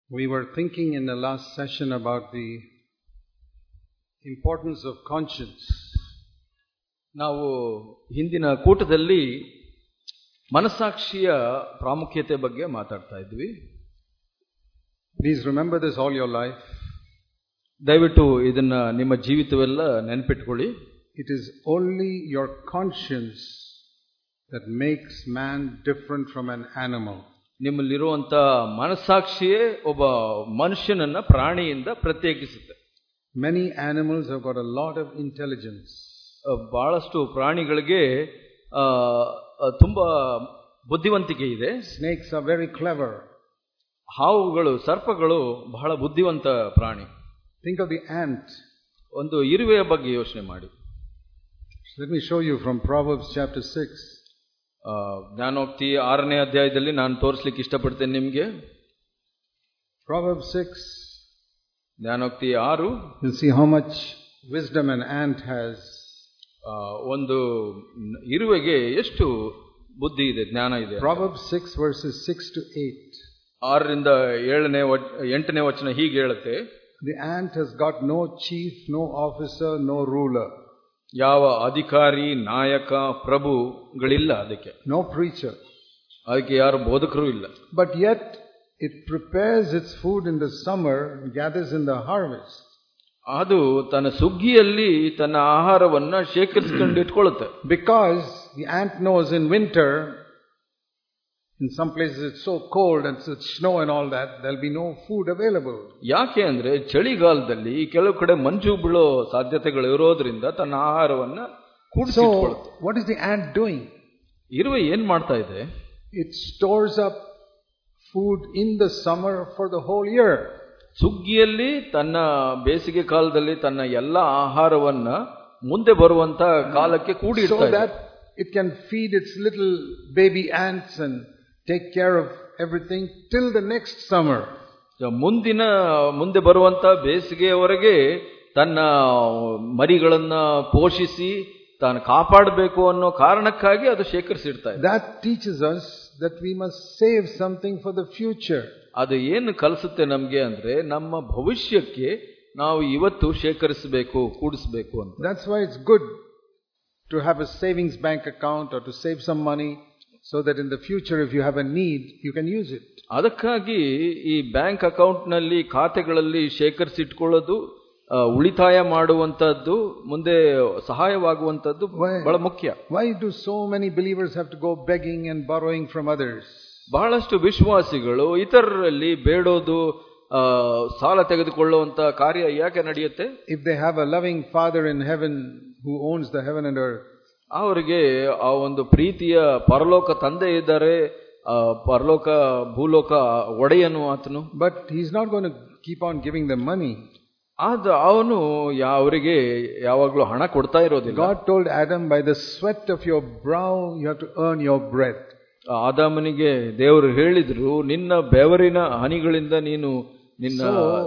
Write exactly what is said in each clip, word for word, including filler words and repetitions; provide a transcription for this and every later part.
We were thinking in the last session about the importance of conscience. ನಾವು ಹಿಂದಿನ ಕೂಟದಲ್ಲಿ ಮನಸ್ಸಾಕ್ಷಿಯ ಪ್ರಾಮುಖ್ಯತೆ ಬಗ್ಗೆ ಮಾತಾಡ್ತಾ ಇದ್ವಿ. Please remember this all your life. ದಯವಿಟ್ಟು ಇದನ್ನ ನಿಮ್ಮ ಜೀವಿತವೆಲ್ಲ ನೆನಪಿಟ್ಕೊಳ್ಳಿ. It is only your conscience that makes man different from an animal. ನಿಮ್ಮಲ್ಲಿರುವಂತ ಮನಸ್ಸಾಕ್ಷಿಯೇ ಒಬ್ಬ ಮನುಷ್ಯನನ್ನ ಪ್ರಾಣಿಯಿಂದ ಪ್ರತ್ಯೇಕಿಸುತ್ತೆ. Many animals have got a lot of intelligence. ಬಹಳಷ್ಟು ಪ್ರಾಣಿಗಳಿಗೆ ತುಂಬಾ ಬುದ್ಧಿವಂತಿಕೆ ಇದೆ. Snakes are very clever. ಹಾವುಗಳು, ಸರ್ಪಗಳು ಬಹಳ ಬುದ್ಧಿವಂತ ಪ್ರಾಣಿ. Think of the ant. ಒಂದು ಇರುವೆಯ ಬಗ್ಗೆ ಯೋಚನೆ ಮಾಡಿ. Let me show you from Proverbs chapter six. ಜ್ಞಾನೋಕ್ತಿ ಆರನೇ ಅಧ್ಯಾಯದಲ್ಲಿ ನಾನು ತೋರಿಸ್ಲಿಕ್ಕೆ ಇಷ್ಟಪಡ್ತೇನೆ ನಿಮ್ಗೆ. Proverbs six. ಜ್ಞಾನೋಕ್ತಿ ಆರು. You'll see how much wisdom an ant has. ಒಂದು ಇರುವೆಗೆ ಎಷ್ಟು ಬುದ್ಧಿ ಇದೆ, ಜ್ಞಾನ ಇದೆ. Proverbs six verses six to eight. ಆರರಿಂದ ಏಳನೇ ಎಂಟನೇ ವಚನ ಹೀಗೆ ಹೇಳುತ್ತೆ. The ant has got no chief, no officer, no ruler. ಯಾವ ಅಧಿಕಾರಿ, ನಾಯಕ, ಪ್ರಭುಗಳಿಲ್ಲ ಅದಕ್ಕೆ. No preacher. ಅದಕ್ಕೆ ಯಾರು ಬೋಧಕರು ಇಲ್ಲ. But yet it prepares its food in the summer and gathers in the harvest. ಅದು ತನ್ನ ಸುಗ್ಗಿಯಲ್ಲಿ ತನ್ನ ಆಹಾರವನ್ನ ಶೇಖರಿಸಿಕೊಂಡು ಇಟ್ಕೊಳ್ಳುತ್ತೆ. Because the ant knows in winter, in some places it's so cold and it's snow and all that, there'll be no food available. ಯಾಕೆ ಅಂದ್ರೆ ಚಳಿಗಾಲದಲ್ಲಿ ಕೆಲವು ಕಡೆ ಮಂಜು ಬೀಳೋ ಸಾಧ್ಯತೆಗಳು ಇರೋದ್ರಿಂದ ತನ್ನ ಆಹಾರವನ್ನ ಕೂಡಿಸಿಟ್ಕೊಳ್ಳುತ್ತೆ. So what is the ant doing? ಇರುವೆ ಏನ್ ಮಾಡ್ತಾ ಇದೆ? It stores up food in the summer for the whole year. ಸುಗ್ಗಿಯಲ್ಲಿ ತನ್ನ ಬೇಸಿಗೆ ಕಾಲದಲ್ಲಿ ತನ್ನ ಎಲ್ಲ ಆಹಾರವನ್ನ ಮುಂದೆ ಬರುವಂತ ಕಾಲಕ್ಕೆ ಕೂಡಿಡ್ತಾ ಇದೆ. So that it can feed its little baby ants and take care of everything till the next summer. ಮುಂದಿನ ಮುಂದೆ ಬರುವಂತ ಬೇಸಿಗೆಯವರೆಗೆ ತನ್ನ ಮರಿಗಳನ್ನ ಪೋಷಿಸಿ ತಾನು ಕಾಪಾಡಬೇಕು ಅನ್ನೋ ಕಾರಣಕ್ಕಾಗಿ ಅದು ಶೇಖರಿಸಿಡ್ತಾ ಇದೆ. That teaches us that we must save something for the future. ಅದು ಏನು ಕಲಿಸುತ್ತೆ ನಮ್ಗೆ ಅಂದ್ರೆ ನಮ್ಮ ಭವಿಷ್ಯಕ್ಕೆ ನಾವು ಇವತ್ತು ಶೇಖರಿಸಬೇಕು, ಕೂಡಿಸಬೇಕು ಅಂತ. That's why it's good to have a savings bank account or to save some money so that in the future if you have a need you can use it. ಅದಕ್ಕಾಗಿ ಈ ಬ್ಯಾಂಕ್ ಅಕೌಂಟ್ ನಲ್ಲಿ ಖಾತೆಗಳಲ್ಲಿ ಶೇಖರಿಸಿಟ್ಕೊಳ್ಳೋದು, ಉಳಿತಾಯ ಮಾಡುವಂತದ್ದು, ಮುಂದೆ ಸಹಾಯವಾಗುವಂತದ್ದು ಬಹಳ ಮುಖ್ಯ. Why do so many believers have to go begging and borrowing from others? ಬಹಳಷ್ಟು ವಿಶ್ವಾಸಿಗಳು ಇತರರಲ್ಲಿ ಬೇಡೋದು, ಸಾಲ ತೆಗೆದುಕೊಳ್ಳುವಂತ ಕಾರ್ಯ ಯಾಕೆ ನಡೆಯುತ್ತೆ? If they have a loving Father in heaven who owns the heaven and earth, ಅವರಿಗೆ ಆ ಒಂದು ಪ್ರೀತಿಯ ಪರಲೋಕ ತಂದೆ ಇದ್ದಾರೆ, ಪರಲೋಕ ಭೂಲೋಕ ಒಡೆಯನು ಆತನು. But he's not going to keep on giving them money. ಆದ ಅವನು ಅವರಿಗೆ ಯಾವಾಗಲೂ ಹಣ ಕೊಡ್ತಾ ಇರೋದಿಲ್ಲ. God told Adam, by the sweat of your brow you have to earn your bread. ಆದಾಮನಿಗೆ ದೇವರು ಹೇಳಿದ್ರು, ನಿನ್ನ ಬೆವರಿನ ಹನಿಗಳಿಂದ ನೀನು ನಿನ್ನ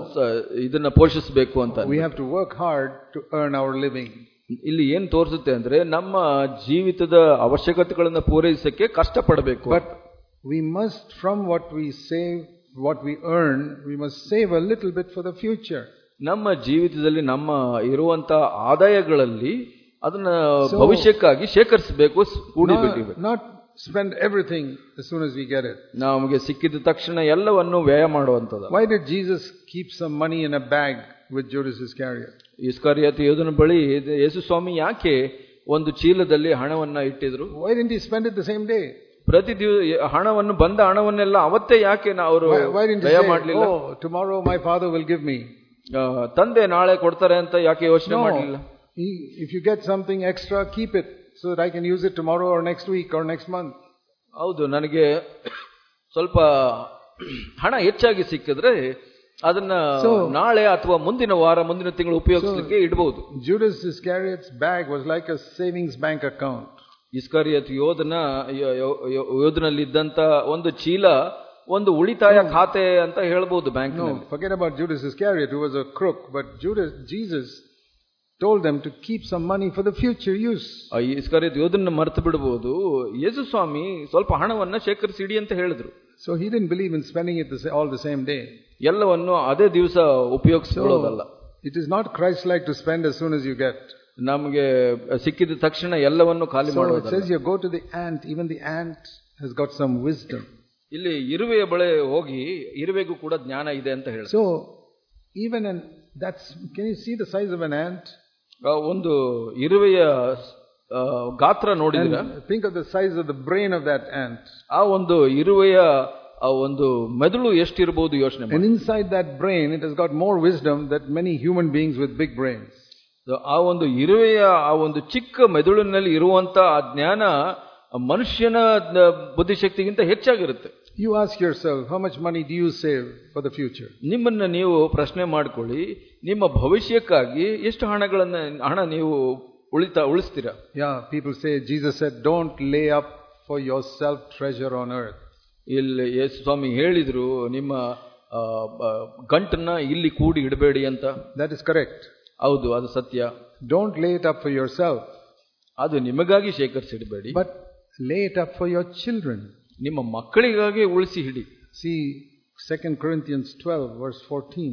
ಇದನ್ನ ಪೋಷಿಸಬೇಕು ಅಂತ. We have to work hard to earn our living. ಇಲ್ಲಿ ಏನ್ ತೋರಿಸುತ್ತೆ ಅಂದ್ರೆ ನಮ್ಮ ಜೀವಿತದ ಅವಶ್ಯಕತೆಗಳನ್ನ ಪೂರೈಸಕ್ಕೆ ಕಷ್ಟಪಡಬೇಕು. But we must, from what we save, what we earn, we must save a little bit for the future. ನಮ್ಮ ಜೀವಿತದಲ್ಲಿ ನಮ್ಮ ಇರುವಂತ ಆದಾಯಗಳಲ್ಲಿ ಅದನ್ನ ಭವಿಷ್ಯಕ್ಕಾಗಿ ಶೇಖರಿಸಬೇಕು, ಕೂಡಿಬೇಕು. Not spend everything as soon as we get it. ನಮಗೆ ಸಿಕ್ಕಿದ ತಕ್ಷಣ ಎಲ್ಲವನ್ನು ವ್ಯಯ ಮಾಡುವಂತದ್ದು. Why did Jesus keep some money in a bag with Judas Iscariot? ಇಸ್ಕರಿಯೋತ ಯೋಧನ ಬಳಿ ಯೇಸು ಸ್ವಾಮಿ ಯಾಕೆ ಒಂದು ಚೀಲದಲ್ಲಿ ಹಣವನ್ನ ಇಟ್ಟಿದ್ರು? Why didn't he spend it the same day? ಪ್ರತಿ ದಿವಸ ಹಣವನ್ನು ಬಂದ ಹಣವನ್ನೆಲ್ಲ ಅವತ್ತೇ ಯಾಕೆ ಅವರು ವ್ಯಯ ಮಾಡಲಿಲ್ಲ? Oh, tomorrow my father will give me. ತಂದೆ ನಾಳೆ ಕೊಡ್ತಾರೆ ಅಂತ ಯಾಕೆ ಯೋಚನೆ ಮಾಡಲಿಲ್ಲ? If you get something extra, keep it so that I can use it tomorrow or next week or next month. ಹೌದು, ನನಗೆ ಸ್ವಲ್ಪ ಹಣ ಹೆಚ್ಚಾಗಿ ಸಿಕ್ಕಿದ್ರೆ ಅದನ್ನ ನಾಳೆ ಅಥವಾ ಮುಂದಿನ ವಾರ, ಮುಂದಿನ ತಿಂಗಳು ಉಪಯೋಗಿಸಲಿಕ್ಕೆ ಇಡಬಹುದು. Judas Iscariot's bag was like a savings bank account. ಇಸ್ಕರಿಯೋತ ಯೋಧನ ಯೋಧನಲ್ಲಿ ಇದ್ದಂತ ಒಂದು ಚೀಲ ಒಂದು ಉಳಿತಾಯ ಖಾತೆ ಅಂತ ಹೇಳ್ಬಹುದು bank. No, forget about Judas Iscariot who was a crook, but Judas, Jesus told them to keep some money for the future use. ಇಸ್ಕರಿಯೋತ ಯೋಧನ ಮರೆತು ಬಿಡಬಹುದು. ಯೇಸು ಸ್ವಾಮಿ ಸ್ವಲ್ಪ ಹಣವನ್ನ ಶೇಖರಿಸಿಡಿ ಅಂತ ಹೇಳಿದ್ರು. So he didn't believe in spending it all the same day. ಎಲ್ಲವನ್ನು ಅದೇ ದಿವಸ ಉಪಯೋಗಿಸೋದಲ್ಲ. It is not Christ-like to spend as soon as you get. ನಮಗೆ ಸಿಕ್ಕಿದ ತಕ್ಷಣ ಎಲ್ಲವನ್ನು ಖಾಲಿ ಮಾಡೋದಲ್ಲ. So it says you go to the ant, even the ant has got some wisdom. ಇಲ್ಲಿ ಇರುವೆಯ ಬಳಿ ಹೋಗಿ ಇರುವೆಗೂ ಕೂಡ ಜ್ಞಾನ ಇದೆ ಅಂತ ಹೇಳಿ. So even an that's can you see the size of an ant? ಒಂದು ಇರುವೆಯ ಗಾತ್ರ ನೋಡಿದಿರಾ? Think of the size of the brain of that ant. ಆ ಒಂದು ಇರುವೆಯ ಒಂದು ಮೆದುಳು ಎಷ್ಟಿರಬಹುದು ಯೋಚನೆ ಮಾಡಿ. And inside that brain it has got more wisdom than many human beings with big brains. ಆ ಒಂದು ಇರುವೆಯ ಆ ಒಂದು ಚಿಕ್ಕ ಮೆದುಳಿನಲ್ಲಿ ಇರುವಂತ ಆ ಜ್ಞಾನ ಮನುಷ್ಯನ ಬುದ್ಧಿಶಕ್ತಿಗಿಂತ ಹೆಚ್ಚಾಗಿರುತ್ತೆ. You ask yourself, how much money do you save for the future? ನಿಮ್ಮನ್ನ ನೀವು ಪ್ರಶ್ನೆ ಮಾಡ್ಕೊಳ್ಳಿ, ನಿಮ್ಮ ಭವಿಷ್ಯಕ್ಕಾಗಿ ಎಷ್ಟು ಹಣಗಳನ್ನ ಹಣ ನೀವು ಉಳಿತಾ ಉಳಿಸ್ತೀರಾ? Yeah, people say, Jesus said, don't lay up for yourself treasure on earth. ಇಲ್ಲಿ ಯೇಸು ಸ್ವಾಮಿ ಹೇಳಿದ್ರು, ನಿಮ್ಮ ಗಂಟನ್ನ ಇಲ್ಲಿ ಕೂಡಿ ಇಡಬೇಡಿ ಅಂತ. That is correct. ಹೌದು, ಅದು ಸತ್ಯ. Don't lay it up for yourself. ಅದು ನಿಮಗಾಗಿ ಶೇಖರಿಸಿಡಬೇಡಿ. But lay it up for your children. ನಿಮ್ಮ ಮಕ್ಕಳಿಗಾಗಿ ಉಳಿಸಿ ಹಿಡಿ. See Second Corinthians twelve verse fourteen.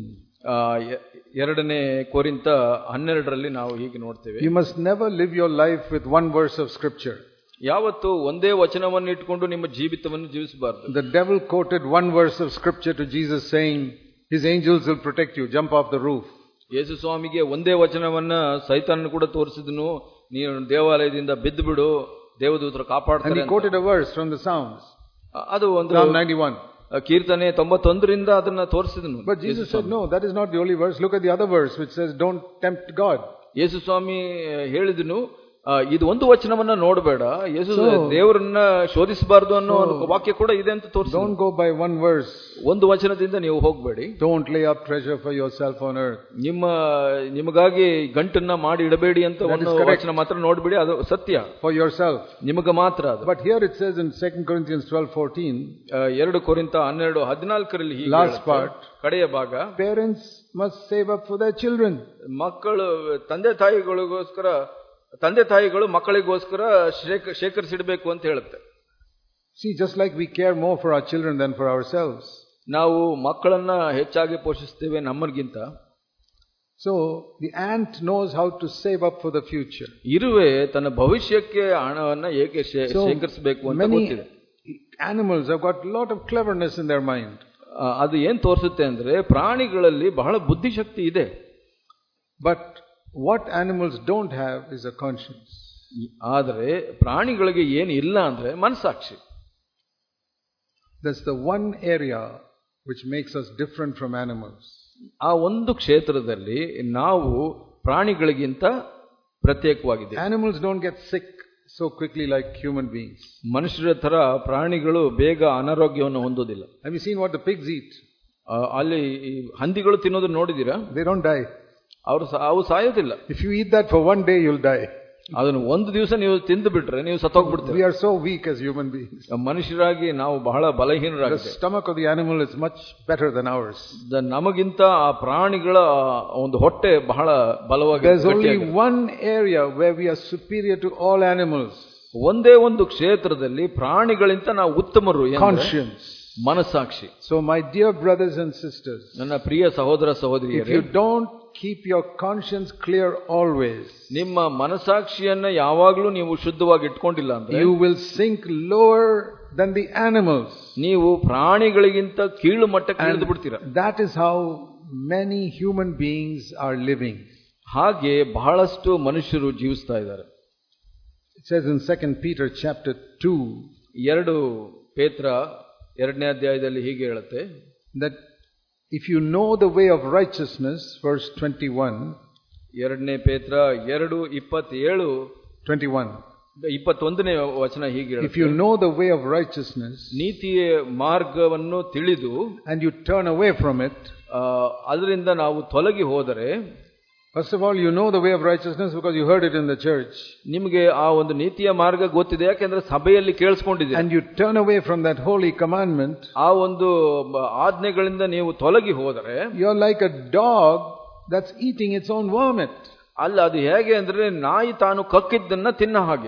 ಎರಡನೇ ಕೊರಿಂಥ ಹನ್ನೆರಡರಲ್ಲಿ ನಾವು ಹೀಗೆ ನೋಡ್ತೇವೆ. You must never live your life with one verse of scripture. ಯಾವತ್ತು ಒಂದೇ ವಚನವನ್ನು ಇಟ್ಕೊಂಡು ನಿಮ್ಮ ಜೀವಿತವನ್ನು ಜೀವಿಸಬಾರದು. The devil quoted one verse of scripture to Jesus saying, his angels will protect you, jump off the roof. ಯೇಸು ಸ್ವಾಮಿಗೆ ಒಂದೇ ವಚನವನ್ನ ಸೈತಾನನು ಕೂಡ ತೋರಿಸಿದನು, ನೀನು ದೇವಾಲಯದಿಂದ ಬಿದ್ದು ಬಿಡು, ದೇವದೂತರು ಕಾಪಾಡ್ತಾರೆ. And he quoted a verse from the Psalms. ಅದು ಒಂದು Psalm ninety-one. ಕೀರ್ತನೆ ತೊಂಬತ್ತೊಂದರಿಂದ ಅದನ್ನ ತೋರಿಸಿದನು. But Jesus said, no, that is not the only verse. Look at the other verse which says, don't tempt God. ಯೇಸು ಸ್ವಾಮಿ ಹೇಳಿದನು, ಇದು ಒಂದು ವಚನವನ್ನ ನೋಡಬೇಡ, ಯೇಸು ದೇವರನ್ನ ಶೋಧಿಸಬಾರದು ಅನ್ನೋ ವಾಕ್ಯ ಕೂಡ ಇದೆ ಅಂತ ತೋರಿಸಿ. Don't go by one verse. ಒಂದು ವಚನದಿಂದ ನೀವು ಹೋಗಬೇಡಿ. Don't lay up treasure for yourself on earth. ನಿಮ್ಮ ನಿಮಗಾಗಿ ಗಂಟನ್ನ ಮಾಡಿ ಇಡಬೇಡಿ ಅಂತ ಒಂದು ವಚನ ಮಾತ್ರ ನೋಡಬೇಡಿ, ಅದು ಸತ್ಯ. For yourself. ನಿಮಗೆ ಮಾತ್ರ ಅದು. But here it says in Second Corinthians twelve fourteen. ಎರಡು ಕೊರಿಂಥ ಹನ್ನೆರಡು ಹದಿನಾಲ್ಕರಲ್ಲಿ ಹೀಗೆ last part. ಕಡೆಯ ಭಾಗ. Parents must save up for their children. ಮಕ್ಕಳು ತಂದೆ ತಾಯಿಗಳಿಗೋಸ್ಕರ ತಂದೆ ತಾಯಿಗಳು ಮಕ್ಕಳಿಗೋಸ್ಕರ ಶೇಖರಿಸಿಡಬೇಕು ಅಂತ ಹೇಳುತ್ತೆ. See, just like we care more for our children than for ourselves. ನಾವು ಮಕ್ಕಳನ್ನ ಹೆಚ್ಚಾಗಿ ಪೋಷಿಸ್ತೇವೆ ನಮ್ಮಗಿಂತ. So the ant knows how to save up for the future. ಇರುವೆ ತನ್ನ ಭವಿಷ್ಯಕ್ಕೆ ಹಣವನ್ನ ಹೇಗೆ ಶೇಖರಿಸಬೇಕು ಅಂತ ಗೊತ್ತಿದೆ. Animals have got a lot of cleverness in their mind. ಅದು ಏನ್ ತೋರಿಸುತ್ತೆ ಅಂದ್ರೆ ಪ್ರಾಣಿಗಳಲ್ಲಿ ಬಹಳ ಬುದ್ಧಿಶಕ್ತಿ ಇದೆ. But what animals don't have is a conscience. ಆದರೆ ಪ್ರಾಣಿಗಳಿಗೆ ಏನು ಇಲ್ಲ ಅಂದ್ರೆ ಮನಸಾಕ್ಷಿ. That's the one area which makes us different from animals. ಆ ಒಂದು ಕ್ಷೇತ್ರದಲ್ಲಿ ನಾವು ಪ್ರಾಣಿಗಳಿಗಿಂತ ಪ್ರತ್ಯೇಕವಾಗಿದ್ದೇವೆ. Animals don't get sick so quickly like human beings. ಮನುಷ್ಯರ ತರ ಪ್ರಾಣಿಗಳು ಬೇಗ ಅನಾರೋಗ್ಯವನ್ನು ಹೊಂದೋದಿಲ್ಲ. Have you seen what the pigs eat? ಅಲ್ಲಿ ಹಂದಿಗಳು ತಿನ್ನೋದನ್ನ ನೋಡಿದೀರಾ? They don't die. ಅವರು ಅವು ಸಾಯೋದಿಲ್ಲ. If you eat that for one day, you'll die. ಅದನ್ನು ಒಂದು ದಿವಸ ನೀವು ತಿಂದು ಬಿಟ್ರೆ ನೀವು ಸತ್ತೋಗ್ಬಿಡ್ತೀರಿ. We are so weak as human beings. ಮನುಷ್ಯರಾಗಿ ನಾವು ಬಹಳ ಬಲಹೀನರಾಗಿದ್ದೇವೆ. The stomach of the animal is much better than ours. ನಮಗಿಂತ ಆ ಪ್ರಾಣಿಗಳ ಒಂದು ಹೊಟ್ಟೆ ಬಹಳ ಬಲವಾಗಿ. There's only one area where we are superior to all animals. ಒಂದೇ ಒಂದು ಕ್ಷೇತ್ರದಲ್ಲಿ ಪ್ರಾಣಿಗಳಿಂದ ನಾವು ಉತ್ತಮರು. Conscience. ಮನಸಾಕ್ಷಿ. So my dear brothers and sisters, ನನ್ನ ಪ್ರಿಯ ಸಹೋದರ ಸಹೋದರಿಯರೇ, if you don't keep your conscience clear always, ನಿಮ್ಮ ಮನಸಾಕ್ಷಿಯನ್ನ ಯಾವಾಗಲೂ ನೀವು ಶುದ್ಧವಾಗಿ ಇಟ್ಕೊಂಡಿಲ್ಲ ಅಂದ್ರೆ you will sink lower than the animals. ನೀವು ಪ್ರಾಣಿಗಳಿಗಿಂತ ಕೀಳು ಮಟ್ಟಕ್ಕೆ ಇಳಿದು ಬಿಡ್ತೀರಾ. That is how many human beings are living. ಹಾಗೆ ಬಹಳಷ್ಟು ಮನುಷ್ಯರು ಜೀವಿಸ್ತಾ ಇದ್ದಾರೆ. It says in Second Peter chapter two, ಎರಡು ಪೇತ್ರ ಎರಡನೇ ಅಧ್ಯಾಯದಲ್ಲಿ ಹೀಗೆ ಹೇಳುತ್ತೆ, that if you know the way of righteousness, verse twenty-one, ಎರಡನೇ ಪೇತ್ರ ಎರಡು ಇಪ್ಪತ್ತೇಳು twenty-one, ಇಪ್ಪತ್ತೊಂದನೇ ವಚನ ಹೀಗೆ ಹೇಳುತ್ತೆ, if you know the way of righteousness, ನೀತಿಯ ಮಾರ್ಗವನ್ನು ತಿಳಿದು and you turn away from it, ಅದರಿಂದ ನಾವು ತೊಲಗಿ ಹೋದರೆ, first of all, you know the way of righteousness because you heard it in the church. ನಿಮಗೆ ಆ ಒಂದು ನೀತಿಯ ಮಾರ್ಗ ಗೊತ್ತಿದೆ, ಯಾಕೆಂದ್ರೆ ಸಭೆಯಲ್ಲಿ ಕೇಳಿಸಿಕೊಂಡಿದೆ. And you turn away from that holy commandment. ಆ ಒಂದು ಆಜ್ಞೆಗಳಿಂದ ನೀವು ತೊಲಗಿ ಹೋದರೆ, you're like a dog that's eating its own vomit. ಅಲ್ಲ, ಅದು ಹೇಗೆ ಅಂದ್ರೆ ನಾಯಿ ತಾನು ಕಕ್ಕಿದ್ದನ್ನ ತಿನ್ನ ಹಾಗೆ.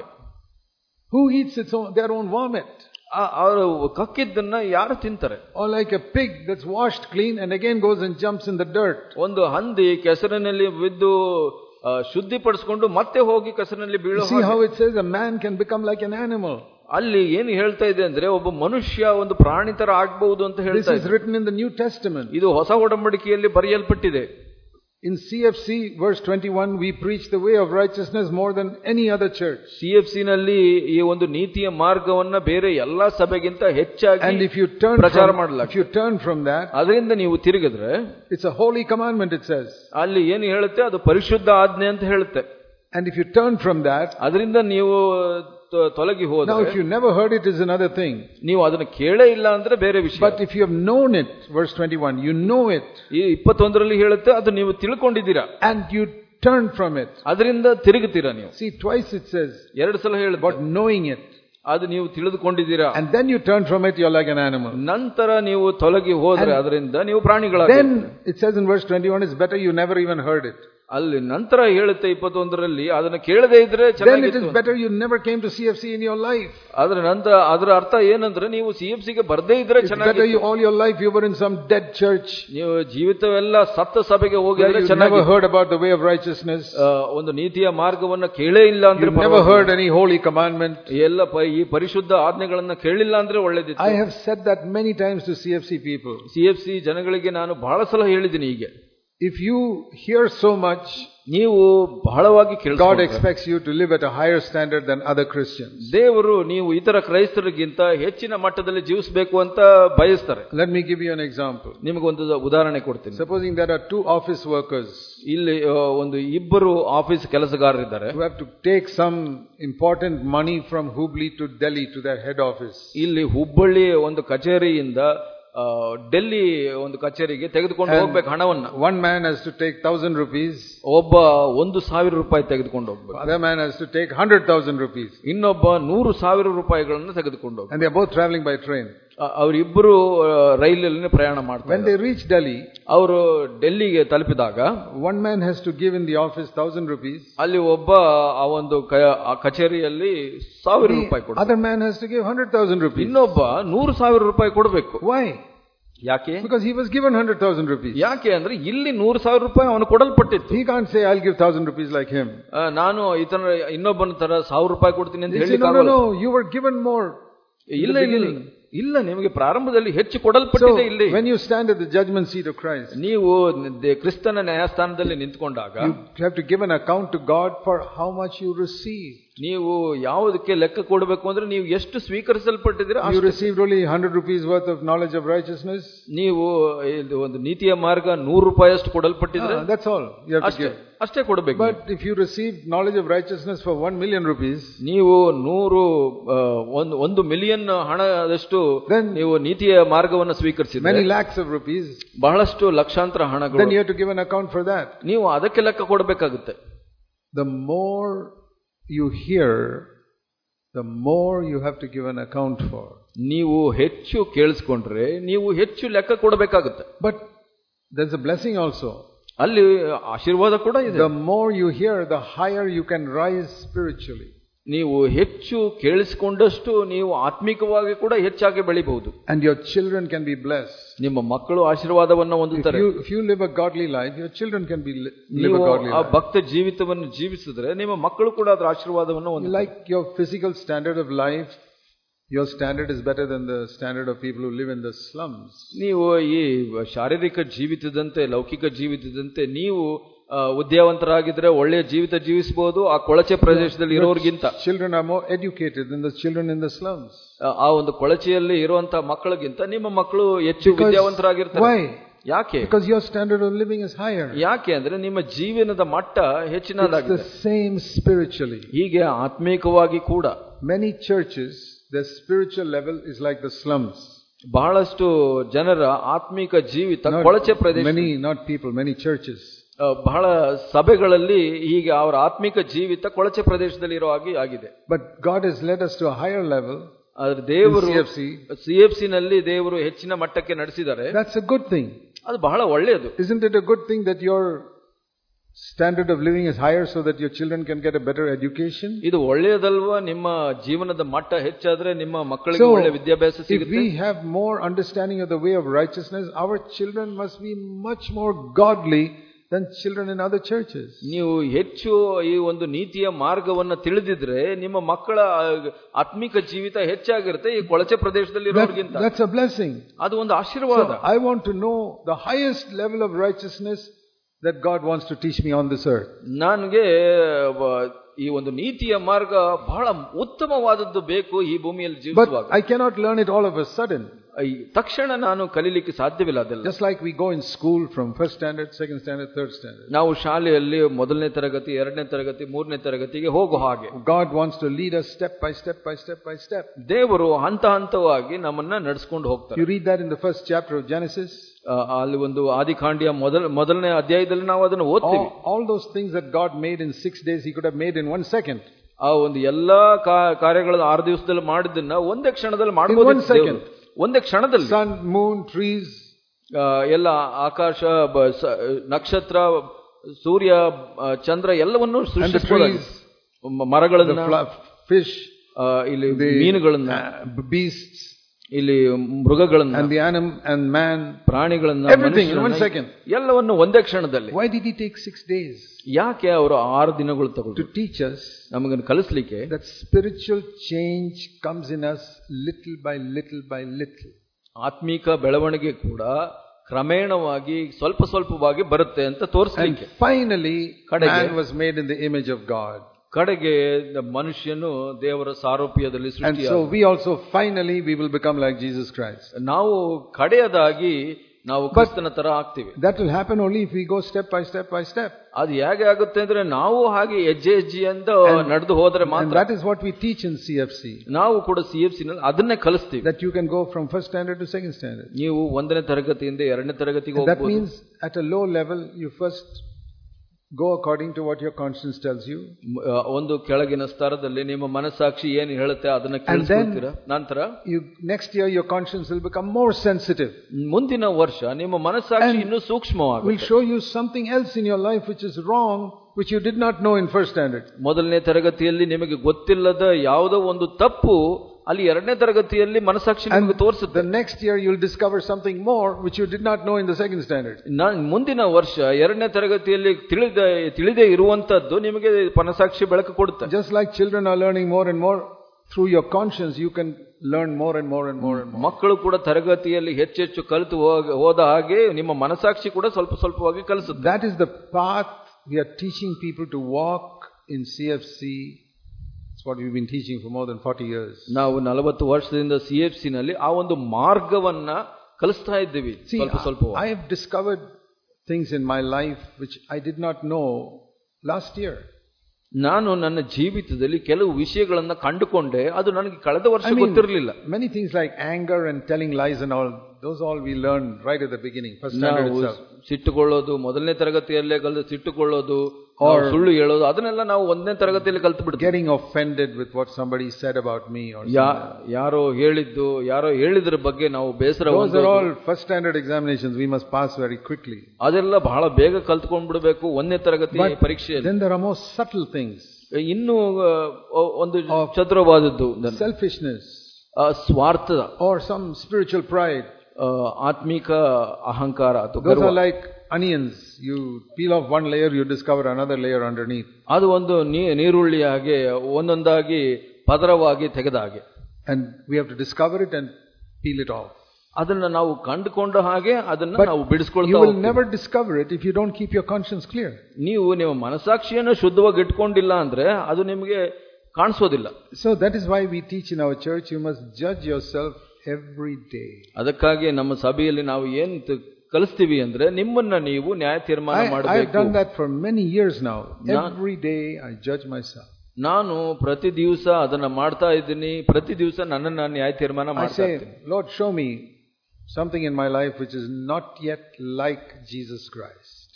Who eats its own, their own vomit? ಅವರು ಕಕ್ಕಿದ್ದನ್ನ ಯಾರು ತಿಂತಾರೆ? Or like a pig that's washed clean and again goes and jumps in the dirt. ಒಂದು ಹಂದಿ ಕೆಸರಿನಲ್ಲಿ ಬಿದ್ದು ಶುದ್ಧಿಪಡಿಸಿಕೊಂಡು ಮತ್ತೆ ಹೋಗಿ ಕೆಸರಿನಲ್ಲಿ ಬೀಳೋ. See how it says a man can become like an animal. ಅಲ್ಲಿ ಏನು ಹೇಳ್ತಾ ಇದೆ ಅಂದ್ರೆ ಒಬ್ಬ ಮನುಷ್ಯ ಒಂದು ಪ್ರಾಣಿ ತರ ಆಗಬಹುದು ಅಂತ ಹೇಳ್ತಾ ಇದೆ. This is written in the New Testament. ಇದು ಹೊಸ ಒಡಂಬಡಿಕೆಯಲ್ಲಿ ಬರೆಯಲ್ಪಟ್ಟಿದೆ. In C F C verse twenty-one we preach the way of righteousness more than any other church. C F C ನಲ್ಲಿ ಈ ಒಂದು ನೀತಿಯ ಮಾರ್ಗವನ್ನ ಬೇರೆ ಎಲ್ಲಾ ಸಭೆಗಿಂತ ಹೆಚ್ಚಾಗಿ and if you turn ಪ್ರಚಾರ from, ಮಾಡಲಾಗಿದೆ. if you turn from that, ಅದರಿಂದ ನೀವು ತಿರುಗಿದ್ರೆ it's a holy commandment, it says. ಅಲ್ಲಿ ಏನು ಹೇಳುತ್ತೆ, ಅದು ಪರಿಶುದ್ಧ ಆಜ್ಞೆ ಅಂತ ಹೇಳುತ್ತೆ. And if you turn from that, ಅದರಿಂದ ನೀವು ತೊಲಗಿ ಹೋದ್ರೆ, now if you never heard it is another thing. ನೀವು ಅದನ್ನ ಕೇಳೇ ಇಲ್ಲ ಅಂದ್ರೆ ಬೇರೆ ವಿಷಯ. But if you have known it, verse twenty-one, you know it. ಈ ಇಪ್ಪತ್ತೊಂದರಲ್ಲಿ ಹೇಳುತ್ತೆ, ಅದು ನೀವು ತಿಳ್ಕೊಂಡಿದ್ದೀರಾ and you turn from it. ಅದರಿಂದ ತಿರುಗುತ್ತೀರಾ ನೀವು. See, twice it says, ಎರಡು ಸಲ ಹೇಳುತ್ತೆ, but knowing it. ಅದು ನೀವು ತಿಳಿದುಕೊಂಡಿದ್ದೀರಾ. And then you turn from it, you're like an animal. ನಂತರ ನೀವು ತೊಲಗಿ ಹೋದ್ರೆ ಅದರಿಂದ ನೀವು ಪ್ರಾಣಿಗಳಾಗ್ತೀರಿ. Then it says in verse twenty-one, it's better you never even heard it. ಅಲ್ಲಿ ನಂತರ ಹೇಳುತ್ತೆ ಇಪ್ಪತ್ತೊಂದರಲ್ಲಿ, ಅದನ್ನ ಕೇಳದೇ ಇದ್ರೆ then it is better you never came to C F C in your life. ಅದರ ನಂತರ ಅದರ ಅರ್ಥ ಏನಂದ್ರೆ, ನೀವು C F C ಗೆ ಬರದೇ ಇದ್ರೆ ಚೆನ್ನಾಗಿ. better you all your life you were in some dead church. ನೀವು ಜೀವಿತವೆಲ್ಲ ಸತ್ತ ಸಭೆಗೆ ಹೋಗಿದ್ರೆ ಚೆನ್ನಾಗಿ. never heard about the way of righteousness. ಒಂದು ನೀತಿಯ ಮಾರ್ಗವನ್ನ ಕೇಳೇ ಇಲ್ಲ ಅಂದ್ರೆ, you never heard any holy commandment. ಎಲ್ಲ ಈ ಪರಿಶುದ್ಧ ಆಜ್ಞೆಗಳನ್ನ ಕೇಳಿಲ್ಲ ಅಂದ್ರೆ ಒಳ್ಳೆದಿತ್ತು. I have said that many times to C F C people. C F C ಜನಗಳಿಗೆ ನಾನು ಬಹಳ ಸಲ ಹೇಳಿದ್ದೀನಿ ಹೀಗೆ. If you hear so much, ನೀವು ಬಹಳವಾಗಿ ಕೇಳಿದ್ರೆ, God expects you to live at a higher standard than other Christians. ದೇವರು ನೀವು ಇತರ ಕ್ರೈಸ್ತರಿಗಿಂತ ಹೆಚ್ಚಿನ ಮಟ್ಟದಲ್ಲಿ ಜೀವಿಸಬೇಕು ಅಂತ ಬಯಸ್ತಾರೆ. Let me give you an example. ನಿಮಗೆ ಒಂದು ಉದಾಹರಣೆ ಕೊಡ್ತೀನಿ. Supposing there are two office workers. ಇಲ್ಲಿ ಒಂದು ಇಬ್ಬರು ಆಫೀಸ್ ಕೆಲಸಗಾರರಿದ್ದಾರೆ. who have to take some important money from Hubli to Delhi to their head office. ಇಲ್ಲಿ ಹುಬ್ಬಳ್ಳಿ ಒಂದು ಕಚೇರಿಯಿಂದ ಡೆಲ್ಲಿ ಒಂದು ಕಚೇರಿಗೆ ತೆಗೆದುಕೊಂಡು ಹೋಗ್ಬೇಕು ಹಣವನ್ನ. One man has to take thousand rupees. ಒಬ್ಬ ಒಂದು ಸಾವಿರ ರೂಪಾಯಿ ತೆಗೆದುಕೊಂಡು ಹೋಗ್ಬೇಕು. Other man has to take hundred thousand rupees. ಇನ್ನೊಬ್ಬ ನೂರು ಸಾವಿರ ರೂಪಾಯಿಗಳನ್ನು ತೆಗೆದುಕೊಂಡು ಹೋಗ್ಬೇಕು. And they are both traveling by train. ಅವರಿಬ್ಬರು ರೈಲಲ್ಲಿ ಪ್ರಯಾಣ ಮಾಡ್ತಾರೆ. When they reach Delhi, ಅವರು ಡೆಲ್ಲಿಗೆ ತಲುಪಿದಾಗ, one man has to give in the office thousand rupees. ಅಲ್ಲಿ ಒಬ್ಬ ಆ ಒಂದು ಕಚೇರಿಯಲ್ಲಿ ಸಾವಿರ ರೂಪಾಯಿ ಕೊಡ್ಬೇಕು. Other man has to give hundred thousand rupees. ಇನ್ನೊಬ್ಬ ನೂರು ಸಾವಿರ ರೂಪಾಯಿ ಕೊಡಬೇಕು. Why? ಯಾಕೆ? Because he was given hundred thousand rupees. ಯಾಕೆ ಅಂದ್ರೆ ಇಲ್ಲಿ ನೂರು ಸಾವಿರ ರೂಪಾಯಿ ಅವನು ಕೊಡಲ್ಪಟ್ಟಿತ್ತು. He can't say I'll give thousand rupees like him. ನಾನು ಇತನ ಇನ್ನೊಬ್ಬನ ತರ ಸಾವಿರ ರೂಪಾಯಿ ಕೊಡ್ತೀನಿ ಅಂತ ಹೇಳಿ. No, no, no, you were given more. ಇಲ್ಲ ಇಲ್ಲ ಇಲ್ಲ, ನಿಮಗೆ ಪ್ರಾರಂಭದಲ್ಲಿ ಹೆಚ್ಚು ಕೊಡಲ್ಪಟ್ಟಿದೆ. ಇಲ್ಲಿ when you stand at the judgment seat of Christ, ನೀವು ಕ್ರಿಸ್ತನ ನ್ಯಾಯಸ್ಥಾನದಲ್ಲಿ ನಿಂತುಕೊಂಡಾಗ, you have to give an account to God for how much you receive. ನೀವು ಯಾವುದಕ್ಕೆ ಲೆಕ್ಕ ಕೊಡಬೇಕು ಅಂದ್ರೆ, ನೀವು ಎಷ್ಟು ಸ್ವೀಕರಿಸಲ್ಪಟ್ಟಿದ್ದೀರಾ. You received only one hundred rupees worth of knowledge of righteousness. ನೀವು ಒಂದು ನೀತಿಯ ಮಾರ್ಗ ನೂರು ರೂಪಾಯಿ ಅಷ್ಟು ಕೊಡಲ್ಪಟ್ಟಿದ್ರೆ, that's all you have to give. ಅಷ್ಟೇ ಕೊಡಬೇಕು. But if you receive knowledge of righteousness for one million rupees, ನೀವು ನೂರು ಒಂದು ಒಂದು ಮಿಲಿಯನ್ ಹಣದಷ್ಟು ನೀವು ನೀತಿಯ ಮಾರ್ಗವನ್ನು ಸ್ವೀಕರಿಸಿದ್ರೆ, many lakhs of rupees, ಬಹಳಷ್ಟು ಲಕ್ಷಾಂತರ ಹಣಗಳು, then you have to give an account for that. ನೀವು ಅದಕ್ಕೆ ಲೆಕ್ಕ ಕೊಡಬೇಕಾಗುತ್ತೆ. The more you hear, the more you have to give an account for. ನೀವು ಹೆಚ್ಚು ಕೇಳಿಸ್ಕೊಂಡ್ರೆ ನೀವು ಹೆಚ್ಚು ಲೆಕ್ಕ ಕೊಡಬೇಕಾಗುತ್ತೆ. But there's a blessing also. ಅಲ್ಲಿ ಆಶೀರ್ವಾದ ಕೂಡ ಇದೆ. The more you hear, the higher you can rise spiritually. ನೀವು ಹೆಚ್ಚು ಕೇಳಿಸಿಕೊಂಡಷ್ಟು ನೀವು ಆತ್ಮಿಕವಾಗಿ ಕೂಡ ಹೆಚ್ಚಾಗಿ ಬೆಳಿಬಹುದು. And your children can be blessed. ನಿಮ್ಮ ಮಕ್ಕಳು ಆಶೀರ್ವಾದವನ್ನು ಹೊಂದುತ್ತಾರೆ. If you live a godly life, your children can be live a godly life. ಆ ಭಕ್ತ ಜೀವಿತವನ್ನು ಜೀವಿಸಿದ್ರೆ ನಿಮ್ಮ ಮಕ್ಕಳು ಕೂಡ ಅದರ ಆಶೀರ್ವಾದವನ್ನು ಹೊಂದುತ್ತಾರೆ. Like your physical standard of life, your standard is better than the standard of people who live in the slums. ನೀವು ಈ ಶಾರೀರಿಕ ಜೀವಿತದಂತೆ, ಲೌಕಿಕ ಜೀವಿತದಂತೆ ನೀವು ಉದ್ಯಾವಂತರಾಗಿದ್ರೆ ಒಳ್ಳೆಯ ಜೀವಿತ ಜೀವಿಸಬಹುದು ಆ ಕೊಳಚೆ ಪ್ರದೇಶದಲ್ಲಿ ಇರೋರಿಗಿಂತ. Children are more educated than the children in the slums. ಆ ಒಂದು ಕೊಳಚೆಯಲ್ಲಿ ಇರುವಂತಹ ಮಕ್ಕಳಿಗಿಂತ ನಿಮ್ಮ ಮಕ್ಕಳು ಹೆಚ್ಚು ವಿದ್ಯಾವಂತರಾಗಿರ್ತಾರೆ. Why? ಯಾಕೆ? Because your standard of living is higher. ಯಾಕೆ ಅಂದ್ರೆ ನಿಮ್ಮ ಜೀವನದ ಮಟ್ಟ ಹೆಚ್ಚಿನದಾಗಿದೆ. It's the same spiritually. ಹೀಗೆ ಆತ್ಮೀಕವಾಗಿ ಕೂಡ many churches, their spiritual level is like the slums. ಬಹಳಷ್ಟು ಜನರ ಆತ್ಮಿಕ ಜೀವಿತ ಕೊಳಚೆ ಪ್ರದೇಶ. Many, not people, many churches. ಬಹಳ ಸಭೆಗಳಲ್ಲಿ ಹೀಗೆ ಅವರ ಆತ್ಮಿಕ ಜೀವಿತ ಕೊಳಚೆ ಪ್ರದೇಶದಲ್ಲಿ ಇರೋ ಹಾಗೆ ಆಗಿದೆ. But God has led us to a higher level. ಆದ್ರೆ ದೇವರು ಸಿಎಫ್ಸಿ ನಲ್ಲಿ ದೇವರು ಹೆಚ್ಚಿನ ಮಟ್ಟಕ್ಕೆ ನಡೆಸಿದ್ದಾರೆ. That's a good thing. ಅದು ಬಹಳ ಒಳ್ಳೆಯದು. Isn't it a good thing that your standard of living is higher so that your children can get a better education? ಇದು ಒಳ್ಳೆಯದಲ್ವಾ? ನಿಮ್ಮ ಜೀವನದ ಮಟ್ಟ ಹೆಚ್ಚಾದ್ರೆ ನಿಮ್ಮ ಮಕ್ಕಳಿಗೆ ಒಳ್ಳೆ ವಿದ್ಯಾಭ್ಯಾಸ ಸಿಗುತ್ತೆ. If we have more understanding of the way of righteousness, our children must be much more godly than children in other churches. ನೀವು ಹೆಚ್ಚು ಈ ಒಂದು ನೀತಿಯ ಮಾರ್ಗವನ್ನ ತಿಳಿದಿದ್ರೆ ನಿಮ್ಮ ಮಕ್ಕಳ ಆತ್ಮಿಕ ಜೀವಿತ ಹೆಚ್ಚಾಗಿರುತ್ತೆ ಈ ಕೊಳಚೆ ಪ್ರದೇಶದಲ್ಲಿ ಇರೋರಿಗಿಂತ. That's a blessing. ಅದು ಒಂದು ಆಶೀರ್ವಾದ. So I want to know the highest level of righteousness that God wants to teach me on this earth. ನನಗೆ ಈ ಒಂದು ನೀತಿಯ ಮಾರ್ಗ ಬಹಳ ಉತ್ತಮವಾದದ್ದು ಬೇಕು ಈ ಭೂಮಿಯಲ್ಲಿ ಜೀವಿಸುವಾಗ. But I cannot learn it all of a sudden. ತಕ್ಷಣ ನಾನು ಕಲಿಲಿಕ್ಕೆ ಸಾಧ್ಯವಿಲ್ಲ ಅದೆಲ್ಲ. Just like we go in school from first standard, second standard, third standard. ನಾವು ಶಾಲೆಯಲ್ಲಿ ಮೊದಲನೇ ತರಗತಿ, ಎರಡನೇ ತರಗತಿ, ಮೂರನೇ ತರಗತಿಗೆ ಹೋಗೋ ಹಾಗೆ. God wants to lead us step by step by step by step. ದೇವರು ಹಂತ ಹಂತವಾಗಿ ನಮ್ಮನ್ನ ನಡೆಸಿಕೊಂಡು ಹೋಗ್ತಾರೆ. You read that in the first chapter of Genesis. ಅಲ್ಲಿ ಒಂದು ಆದಿಕಾಂಡ ಮೊದಲ ಮೊದಲನೇ ಅಧ್ಯಾಯದಲ್ಲಿ ನಾವು ಅದನ್ನು ಓದ್ತೀವಿ. All those things that God made in six days, he could have made in one second. ಆ ಒಂದು ಎಲ್ಲಾ ಕಾರ್ಯಗಳನ್ನು ಆರು ದಿವಸದಲ್ಲಿ ಮಾಡಿದ್ದನ್ನ ಒಂದೇ ಕ್ಷಣದಲ್ಲಿ ಮಾಡಬಹುದು. ಒಂದೇ ಕ್ಷಣದಲ್ಲಿ sun, moon, trees, ಎಲ್ಲ ಆಕಾಶ, ನಕ್ಷತ್ರ, ಸೂರ್ಯ, ಚಂದ್ರ ಎಲ್ಲವನ್ನೂ ಸೃಷ್ಟಿಸಿದ್ದಾರೆ. ಮರಗಳನ್ನ, fish, ಇಲ್ಲಿ ಮೀನುಗಳನ್ನ, beasts, ಇಲ್ಲಿ ಮೃಗಗಳನ್ನ, and the animal and man, ಪ್ರಾಣಿಗಳನ್ನ, everything in one second. ಎಲ್ಲವನ್ನು ಒಂದೇ ಕ್ಷಣದಲ್ಲಿ. Why did he take six days? ಯಾಕೆ ಅವರು ಆರು ದಿನಗಳು ತಗೊಂಡು? To teach us ನಮಗೆ ಕಲಿಸಲಿಕ್ಕೆ that spiritual change comes in us little by little by little. ಆತ್ಮಿಕ ಬೆಳವಣಿಗೆ ಕೂಡ ಕ್ರಮೇಣವಾಗಿ ಸ್ವಲ್ಪ ಸ್ವಲ್ಪವಾಗಿ ಬರುತ್ತೆ ಅಂತ ತೋರಿಸಲಿಕ್ಕೆ. Finally man was made in the image of God. ಕಡೆಗೆ ಮನುಷ್ಯನು ದೇವರ ಸಾರೂಪ್ಯದಲ್ಲಿ ಸೃಷ್ಟಿಯಾದ. And so we also finally we will become like Jesus Christ. ನಾವು ಕಡೆಯದಾಗಿ ನಾವು ಕ್ರಿಸ್ತನ ತರ ಆಗ್ತೀವಿ. That will happen only if we go step by step by step. ಅದು ಹೇಗೆ ಆಗುತ್ತೆ ಅಂದ್ರೆ ನಾವು ಹಾಗೆ ಹೆಜ್ಜೆ ಹೆಜ್ಜೆ ಅಂತ ನಡೆದು ಹೋದ್ರೆ ಮಾತ್ರ. That is what we teach in C F C. ನಾವು ಕೂಡ C F C ನಲ್ಲಿ ಅದನ್ನೇ ಕಲಿಸ್ತೀವಿ. That you can go from first standard to second standard. ನೀವು ಒಂದನೇ ತರಗತಿಯಿಂದ ಎರಡನೇ ತರಗತಿಗೆ ಹೋಗಬಹುದು. That means at a low level you first go according to what your conscience tells you. ಒಂದು ಕೆಳಗಿನ ಸ್ತರದಲ್ಲಿ ನಿಮ್ಮ ಮನಸ್ಸಾಕ್ಷಿ ಏನು ಹೇಳುತ್ತೆ ಅದನ್ನ ಕೇಳಿಸ್ಕೊಳ್ತೀರಾ. ನಂತರ you next year your conscience will become more sensitive. ಮುಂದಿನ ವರ್ಷ ನಿಮ್ಮ ಮನಸ್ಸಾಕ್ಷಿ ಇನ್ನೂ ಸೂಕ್ಷ್ಮವಾಗುತ್ತೆ. will show you something else in your life which is wrong, which you did not know in first standard. ಮೊದಲನೇ ತರಗತಿಯಲ್ಲಿ ನಿಮಗೆ ಗೊತ್ತಿಲ್ಲದ ಯಾವುದೋ ಒಂದು ತಪ್ಪು ಅಲ್ಲಿ ಎರಡನೇ ತರಗತಿಯಲ್ಲಿ ಮನಸ್ಸಾಕ್ಷಿ ನಿಮಗೆ ತೋರಿಸುತ್ತೆ. The next year you will discover something more which you did not know in the second standard. ಮುಂದಿನ ವರ್ಷ ಎರಡನೇ ತರಗತಿಯಲ್ಲಿ ತಿಳಿದ ತಿಳಿದೇ ಇರುವಂತದ್ದು ನಿಮಗೆ ಮನಸ್ಸಾಕ್ಷಿ ಬೆಳಕು ಕೊಡುತ್ತೆ. Just like children are learning more and more through your conscience, you can learn more and more and more and more. ಮಕ್ಕಳು ಕೂಡ ತರಗತಿಯಲ್ಲಿ ಹೆಚ್ಚೆಚ್ಚು ಕಲಿತು ಹೋದ ಹಾಗೆ ನಿಮ್ಮ ಮನಸ್ಸಾಕ್ಷಿ ಕೂಡ ಸ್ವಲ್ಪ ಸ್ವಲ್ಪವಾಗಿ ಕಲಿಸುತ್ತೆ. That is the path we are teaching people to walk in C F C. That's what we've been teaching for more than forty years. ನಾವು ನಲವತ್ತು ವರ್ಷದಿಂದ C F C ನಲ್ಲಿ ಆ ಒಂದು ಮಾರ್ಗವನ್ನ ಕಲಿಸ್ತಾ ಇದ್ದೀವಿ ಸ್ವಲ್ಪ ಸ್ವಲ್ಪ. I have discovered things in my life which I did not know last year. ನಾನು ನನ್ನ ಜೀವಿತದಲ್ಲಿ ಕೆಲವು ವಿಷಯಗಳನ್ನ ಕಂಡುಕೊಂಡೆ, ಅದು ನನಗೆ ಕಳೆದ ವರ್ಷ ಗೊತ್ತಿರಲಿಲ್ಲ. Many things like anger and telling lies and all, those all we learned right at the beginning, first standard itself. ಸಿಟ್ಟುಕೊಳ್ಳೋದು ಮೊದಲನೇ ತರಗತಿಯಲ್ಲೇ ಕಲಿತು ಸಿಟ್ಟುಕೊಳ್ಳೋದು, ಸುಳ್ಳು ಹೇಳೋದು, ಅದನ್ನೆಲ್ಲ ನಾವು ಒಂದನೇ ತರಗತಿಯಲ್ಲಿ ಕಲ್ತು ಬಿಡ್ತೀವಿ. Getting offended with what somebody said about me or ಯಾರೋ ಹೇಳಿದ್ದು, ಯಾರೋ ಹೇಳಿದ್ರ ಬಗ್ಗೆ ನಾವು ಬೇಸರ. Those are all first standard examinations we must pass very quickly. ಅದೆಲ್ಲ ಬಹಳ ಬೇಗ ಕಲ್ತ್ಕೊಂಡು ಬಿಡಬೇಕು ಒಂದನೇ ತರಗತಿ ಪರೀಕ್ಷೆಯಲ್ಲಿ. Then there are more subtle things. ಇನ್ನು ಒಂದು ಚತುರವಾದದ್ದು selfishness, ಸ್ವಾರ್ಥ, or some spiritual pride, ಆತ್ಮಿಕ ಅಹಂಕಾರ. Those are like onions. You peel off one layer, you discover another layer underneath. ಅದು ಒಂದು ನೀರುಳ್ಳಿ ಹಾಗೆ ಒಂದೊಂದಾಗಿ ಪದರವಾಗಿ ತೆಗೆದ ಹಾಗೆ. And we have to discover it and peel it off. ಅದನ್ನ ನಾವು ಕಂಡುಕೊಂಡ ಹಾಗೆ ಅದನ್ನ ನಾವು ಬಿಡಿಸಿಕೊಳ್ತಾ ಹೋಗ್ತೀವಿ. You will never discover it if you don't keep your conscience clear. ನೀವು ನಿಮ್ಮ ಮನಸ್ಸಾಕ್ಷಿಯನ್ನು ಶುದ್ಧವಾಗಿ ಇಟ್ಕೊಂಡಿಲ್ಲ ಅಂದ್ರೆ ಅದು ನಿಮಗೆ ಕಾಣಿಸೋದಿಲ್ಲ. So that is why we teach in our church, you must judge yourself every day. ಅದಕ್ಕಾಗಿ ನಮ್ಮ ಸಭೆಯಲ್ಲಿ ನಾವು ಏನು ಕಲಿಸ್ತೀವಿ ಅಂದ್ರೆ ನಿಮ್ಮನ್ನ ನೀವು ನ್ಯಾಯ ತೀರ್ಮಾನ ಮಾಡಬೇಕು. I have done that for many years now. Every day I judge myself. ನಾನು ಪ್ರತಿ ದಿವಸ ಅದನ್ನ ಮಾಡ್ತಾ ಇದ್ದೀನಿ. ಪ್ರತಿ ದಿವಸ ನನ್ನನ್ನು ನಾನು ನ್ಯಾಯ ತೀರ್ಮಾನ ಮಾಡ್ತಾ ಇದ್ದೀನಿ. Lord, show me something in my life which is not yet like Jesus Christ.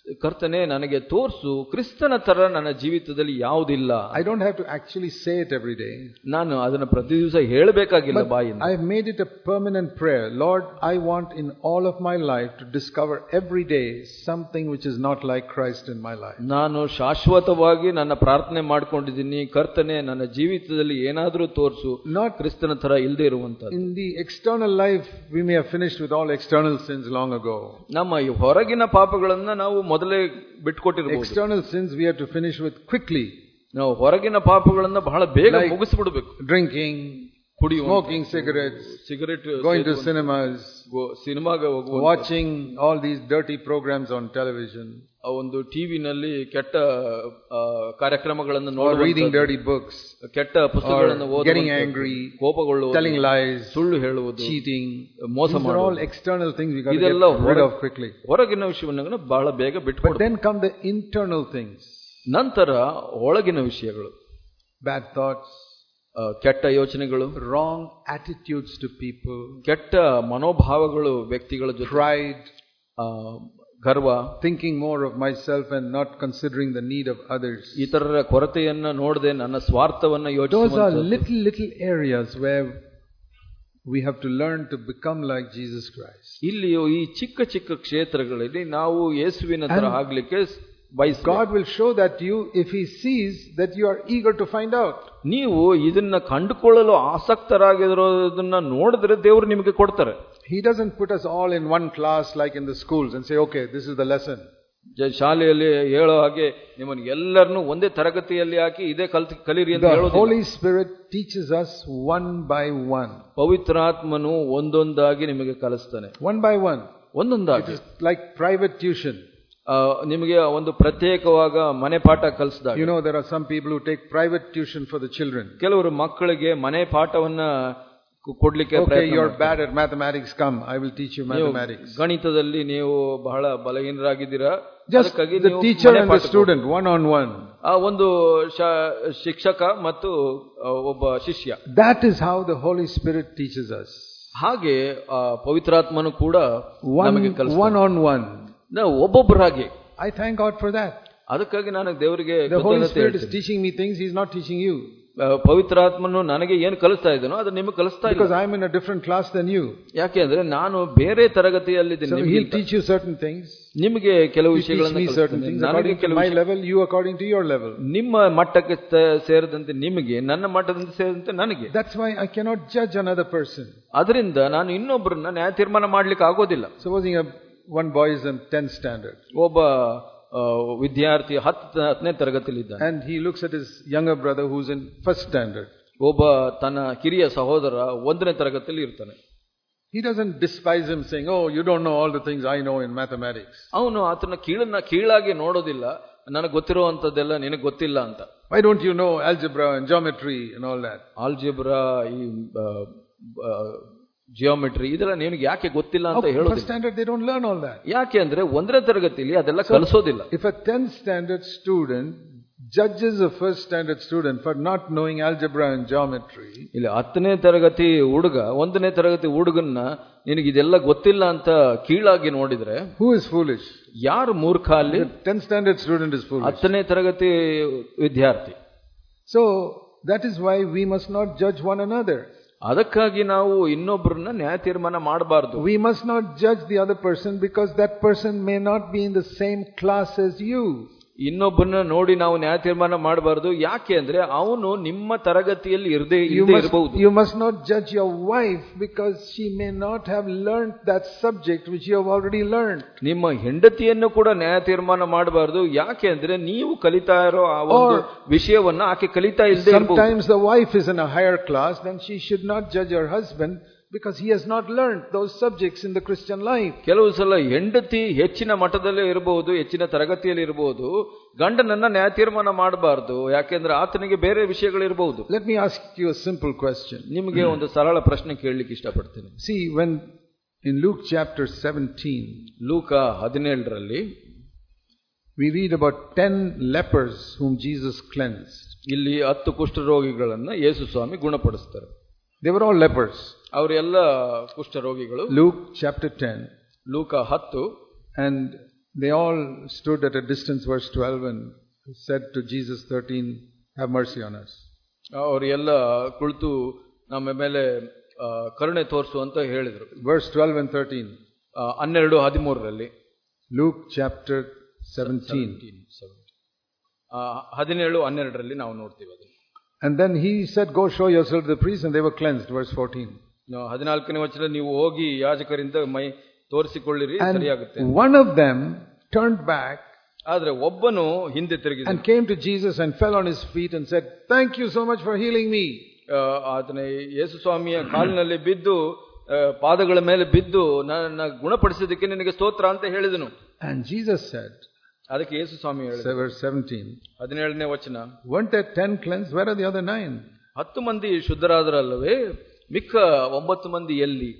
ಕರ್ತನೆ ನನಗೆ ತೋರಿಸು, ಕ್ರಿಸ್ತನ ತರ ನನ್ನ ಜೀವಿತದಲ್ಲಿ ಯಾವುದಿಲ್ಲ. I don't have to actually say it every day. ನಾನು ಅದನ್ನು ಪ್ರತಿ ದಿವಸ ಹೇಳಬೇಕಾಗಿಲ್ಲ ಬಾಯಿಂದ. I have made it a permanent prayer. Lord, I want in all of my life to discover every day something which is not like Christ in my life. ನಾನು ಶಾಶ್ವತವಾಗಿ ನನ್ನ ಪ್ರಾರ್ಥನೆ ಮಾಡ್ಕೊಂಡಿದ್ದೀನಿ, ಕರ್ತನೆ ನನ್ನ ಜೀವಿತದಲ್ಲಿ ಏನಾದರೂ ತೋರಿಸು, not ಕ್ರಿಸ್ತನ ತರ ಇಲ್ಲದೆ ಇರುವಂತದ್ದು. In the external life we may have finished with all external sins long ago. ನಮ್ಮ ಈ ಹೊರಗಿನ ಪಾಪಗಳನ್ನ ನಾವು ಮೊದಲೇ ಬಿಟ್ಕೊಟ್ಟಿರಬಹುದು. External sins we have to finish with quickly. ನಾವು ಹೊರಗಿನ ಪಾಪಗಳನ್ನ ಬಹಳ ಬೇಗ ಮುಗಿಸಿಬಿಡಬೇಕು. Drinking, ಕುಡಿಯುವ, smoking cigarettes, cigarette, going to cinemas, ಸಿನಿಮಾಗೆ ಹೋಗುವ, watching all these dirty programs on television, ಒಂದು ಟಿವಿನಲ್ಲಿ ಕೆಟ್ಟ ಕಾರ್ಯಕ್ರಮಗಳನ್ನು ನೋಡುವುದು, reading dirty books, ಕೆಟ್ಟ ಪುಸ್ತಕಗಳನ್ನು ಓದುವುದು, getting angry, ಕೋಪಗೊಳ್ಳುವುದು, telling lies, ಸುಳ್ಳು ಹೇಳುವುದು, cheating, ಮೋಸ ಮಾಡುವುದು. These are all external things we got to get rid of quickly. ಹೊರಗಿನ ವಿಷಯವನ್ನು ಬಹಳ ಬೇಗ ಬಿಟ್ಬಿಡು. But then come the internal things. ನಂತರ ಒಳಗಿನ ವಿಷಯಗಳು, bad thoughts, ಕೆಟ್ಟ ಯೋಚನೆಗಳು, wrong attitudes to people, ಕೆಟ್ಟ ಮನೋಭಾವಗಳು ವ್ಯಕ್ತಿಗಳ ಜೊತೆ, pride, ಗರ್ವ, thinking more of myself and not considering the need of others. ಇತರರ ಕೊರತೆಯನ್ನ ನೋಡದೆ ನನ್ನ ಸ್ವಾರ್ಥವನ್ನ ಯೋಚಿಸುವಂತ. Those are little little areas where we have to learn to become like Jesus Christ. ಇಲ್ಲಿ ಈ ಚಿಕ್ಕ ಚಿಕ್ಕ ಕ್ಷೇತ್ರಗಳಲ್ಲಿ ನಾವು ಯೇಸುವಿನ ತರ ಆಗಲಿಕ್ಕೆ ಬಯಸಬೇಕು. God will show that to you if he sees that you are eager to find out. ನೀವು ಇದನ್ನ ಕಂಡುಕೊಳ್ಳಲು ಆಸಕ್ತರಾಗಿರೋದನ್ನ ನೋಡಿದ್ರೆ ದೇವರು ನಿಮಗೆ ಕೊಡ್ತಾರೆ. He doesn't put us all in one class like in the schools and say, okay, this is the lesson. ಶಾಲೆಯಲ್ಲಿ ಹೇಳೋ ಹಾಗೆ ನಿಮ್ಮನ್ನು ಎಲ್ಲರನ್ನೂ ಒಂದೇ ತರಗತಿಯಲ್ಲಿ ಹಾಕಿ ಇದೇ ಕಲ್ತು ಕಲಿರಿ ಅಂತ ಹೇಳೋದಿಲ್ಲ. The Holy Spirit teaches us one by one. ಪವಿತ್ರಾತ್ಮನು ಒಂದೊಂದಾಗಿ ನಿಮಗೆ ಕಲಿಸ್ತಾನೆ. One by one. ಒಂದೊಂದಾಗಿ. It is like private tuition. ನಿಮಗೆ ಒಂದು ಪ್ರತ್ಯೇಕವಾಗ ಮನೆ ಪಾಠ ಕಲಿಸಿದಾಗ. You know, there are some people who take private tuition for the children. ಕೆಲವರು ಮಕ್ಕಳಿಗೆ ಮನೆ ಪಾಠವನ್ನ ಕೊಡ್ಲಿಕ್ಕೆ ಪ್ರಯತ್ನ ಮಾಡ್ತಾರೆ. Okay, you are bad at mathematics, come, I will teach you mathematics. ಗಣಿತದಲ್ಲಿ ನೀವು ಬಹಳ ಬಲಹೀನರಾಗಿದ್ದೀರಾ, ಅದಕ್ಕಾಗಿ the teacher and the student one on one. ಆ ಒಂದು ಶಿಕ್ಷಕ ಮತ್ತು ಒಬ್ಬ ಶಿಷ್ಯ. That is how the Holy Spirit teaches us. ಹಾಗೆ ಪವಿತ್ರಾತ್ಮನು ಕೂಡ ನಮಗೆ ಕಲಿಸ್ತಾನೆ. One on one. ನಾವು ಒಬ್ಬೊಬ್ಬರಾಗಿ. I thank God for that. ಅದಕ್ಕಾಗಿ ನಾನು ದೇವರಿಗೆ The Holy Spirit is teaching me things he is not teaching you. ಪವಿತ್ರಾತ್ಮನು ನನಗೆ ಏನು ಕಲಿಸ್ತಾ ಇದ್ದಾನೋ ಅದು ನಿಮಗೆ ಕಲಿಸ್ತಾ ಇಲ್ಲ. Because I am in a different class than you. ಯಾಕೆ ಅಂದ್ರೆ ನಾನು ಬೇರೆ ತರಗತಿಯಲ್ಲಿದ್ದೀನಿ. So he will teach you certain things. ನಿಮಗೆ ಕೆಲವು ವಿಷಯಗಳನ್ನು ಕಲಿಸ್ತಾನೆ. ನನಗೆ ಕೆಲವು my level, you according to your level. ನಿಮ್ಮ ಮಟ್ಟಕ್ಕೆ ಸೇರಿದಂತೆ ನಿಮಗೆ, ನನ್ನ ಮಟ್ಟದಂತೆ ಸೇರಿದಂತೆ ನನಗೆ. That's why I cannot judge another person. ಅದರಿಂದ ನಾನು ಇನ್ನೊಬ್ಬರನ್ನ ನ್ಯಾಯ ತೀರ್ಮಾನ ಮಾಡ್ಲಿಕ್ಕೆ ಆಗೋದಿಲ್ಲ. Supposing a one boy is in tenth standard. ಒಬ್ಬ ವಿದ್ಯಾರ್ಥಿ ಹತ್ತನೇ ತರಗತಿಯಲ್ಲಿ ಇದ್ದಾನೆ. And he looks at his younger brother who's in first standard. ಒಬ್ಬ ತನ್ನ ಕಿರಿಯ ಸಹೋದರ ಒಂದನೇ ತರಗತಿಯಲ್ಲಿ ಇರ್ತಾನೆ. He doesn't despise him saying, oh, you don't know all the things I know in mathematics. ಅವನು ಆತನ ಕೀಳನ್ನ ಕೀಳಾಗಿ ನೋಡೋದಿಲ್ಲ, ನನಗೆ ಗೊತ್ತಿರುವಂತದ್ದೆಲ್ಲ ನಿನಗೆ ಗೊತ್ತಿಲ್ಲ ಅಂತ. Why don't you know algebra and geometry and all that? Algebra, ಈ ಜಿಯೋಮೆಟ್ರಿ ಇದೆಲ್ಲ ನಿನಗೆ ಯಾಕೆ ಗೊತ್ತಿಲ್ಲ ಅಂತ ಹೇಳೋದು. First standard they don't learn all that. ಯಾಕೆ ಅಂದ್ರೆ ಒಂದನೇ ತರಗತಿಯಲ್ಲಿ ಅದೆಲ್ಲ ಕಲಿಸೋದಿಲ್ಲ. If a tenth standard student judges a first standard student for not knowing algebra and geometry, ಇಲ್ಲಿ ಹತ್ತನೇ ತರಗತಿ ಹುಡುಗ ಒಂದನೇ ತರಗತಿ ಹುಡುಗನ್ನ ನಿನಗೆ ಇದೆಲ್ಲ ಗೊತ್ತಿಲ್ಲ ಅಂತ ಕೀಳಾಗಿ ನೋಡಿದ್ರೆ, who is foolish? ಯಾರು ಮೂರ್ಖ ಅಲ್ಲಿ? tenth standard student is foolish. ಹತ್ತನೇ ತರಗತಿ ವಿದ್ಯಾರ್ಥಿ. So that is why we must not judge one another. ಅದಕ್ಕಾಗಿ ನಾವು ಇನ್ನೊಬ್ಬರನ್ನ ನ್ಯಾಯ ತೀರ್ಮಾನ ಮಾಡಬಾರದು. We must not judge the other person because that person may not be in the same class as you. ಇನ್ನೊಬ್ಬರನ್ನ ನೋಡಿ ನಾವು ನ್ಯಾಯ ತೀರ್ಮಾನ ಮಾಡಬಾರದು. ಯಾಕೆ ಅಂದ್ರೆ ಅವನು ನಿಮ್ಮ ತರಗತಿಯಲ್ಲಿ ಇರದೇ ಇರಬಹುದು. You must not judge your wife because she may not have learned that subject which you have already learned. ನಿಮ್ಮ ಹೆಂಡತಿಯನ್ನು ಕೂಡ ನ್ಯಾಯ ತೀರ್ಮಾನ ಮಾಡಬಾರದು. ಯಾಕೆ ಅಂದ್ರೆ ನೀವು ಕಲಿತಾ ಇರೋ ಆ ಒಂದು ವಿಷಯವನ್ನ ಆಕೆ ಕಲಿತಾ ಇಲ್ಲದೆ ಇರಬಹುದು. Sometimes the wife is in a higher class, then she should not judge her husband because he has not learned those subjects in the Christian life. ಕೆಲವು ಸಲ ಹೆಂಡತಿ ಹೆಚ್ಚಿನ ಮಟ್ಟದಲ್ಲೇ ಇರಬಹುದು, ಹೆಚ್ಚಿನ ತರಗತಿಯಲ್ಲಿ ಇರಬಹುದು, ಗಂಡನನ್ನ ನ್ಯಾಯ ತೀರ್ಮಾನ ಮಾಡಬಾರದು. ಯಾಕೆಂದ್ರೆ ಆತನಿಗೆ ಬೇರೆ ವಿಷಯಗಳಿರಬಹುದು. Let me ask you a simple question. ನಿಮಗೆ ಒಂದು ಸರಳ ಪ್ರಶ್ನೆ ಕೇಳಲಿಕ್ಕೆ ಇಷ್ಟಪಡ್ತೀನಿ. See, when in Luke chapter seventeen, ಲೂಕ ಹದಿನೇಳರಲ್ಲಿ we read about ten lepers whom Jesus cleansed. ಇಲ್ಲಿ ಹತ್ತು ಕುಷ್ಠರೋಗಿಗಳನ್ನ ಯೇಸು ಸ್ವಾಮಿ ಗುಣಪಡಿಸ್ತಾರೆ. They were all lepers. ಅವರೆಲ್ಲ ಕುಷ್ಠರೋಗಿಗಳು. Luke chapter ten. ಲೂಕ ಹತ್ತು. And They all stood at a distance, verse twelve, and said to Jesus thirteen, have mercy on us. ಅವರು ಎಲ್ಲ ಕುಳಿತು ನಮ್ಮ ಮೇಲೆ ಕರುಣೆ ತೋರಿಸು ಅಂತ ಹೇಳಿದರು. Verse twelve and thirteen. ಹನ್ನೆರಡು ಹದಿಮೂರರಲ್ಲಿ. Luke chapter seventeen. ಹದಿನೇಳು ಹನ್ನೆರಡರಲ್ಲಿ ನಾವು ನೋಡ್ತೀವಿ ಅದನ್ನು. And then he said, go show yourself to the priest, and they were cleansed. Verse fourteen. ಹದಿನಾಲ್ಕನೇ ವಚನ, ನೀವು ಹೋಗಿ ಯಾಜಕರಿಂದ ಮೈ ತೋರಿಸಿಕೊಳ್ಳಿರಿ, ಸರಿಯಾಗುತ್ತೆ. One of them turned back, ಆದ್ರೆ ಒಬ್ಬನು ಹಿಂದೆ ತಿರುಗಿ, and came to Jesus and fell on his feet and said, thank you so much for healing me. ಆತನ ಯೇಸು ಸ್ವಾಮಿಯ ಕಾಲಿನಲ್ಲಿ ಬಿದ್ದು, ಪಾದಗಳ ಮೇಲೆ ಬಿದ್ದು, ನನ್ನ ಗುಣಪಡಿಸಿದ್ದಕ್ಕೆ ನಿನಗೆ ಸ್ತೋತ್ರ ಅಂತ ಹೇಳಿದನು. And Jesus said, ಅದಕ್ಕೆ ಯೇಸು ಸ್ವಾಮಿ ಹೇಳಿದ, verse seventeen, ಹದಿನೇಳನೇ ವಚನ, weren't there ten cleansed? Where are the other nine? ಹತ್ತು ಮಂದಿ ಶುದ್ಧರಾದರಲ್ಲವೇ, ಮಿಕ್ಕ ಒಂಬತ್ತು ಮಂದಿ ಎಲ್ಲಿ?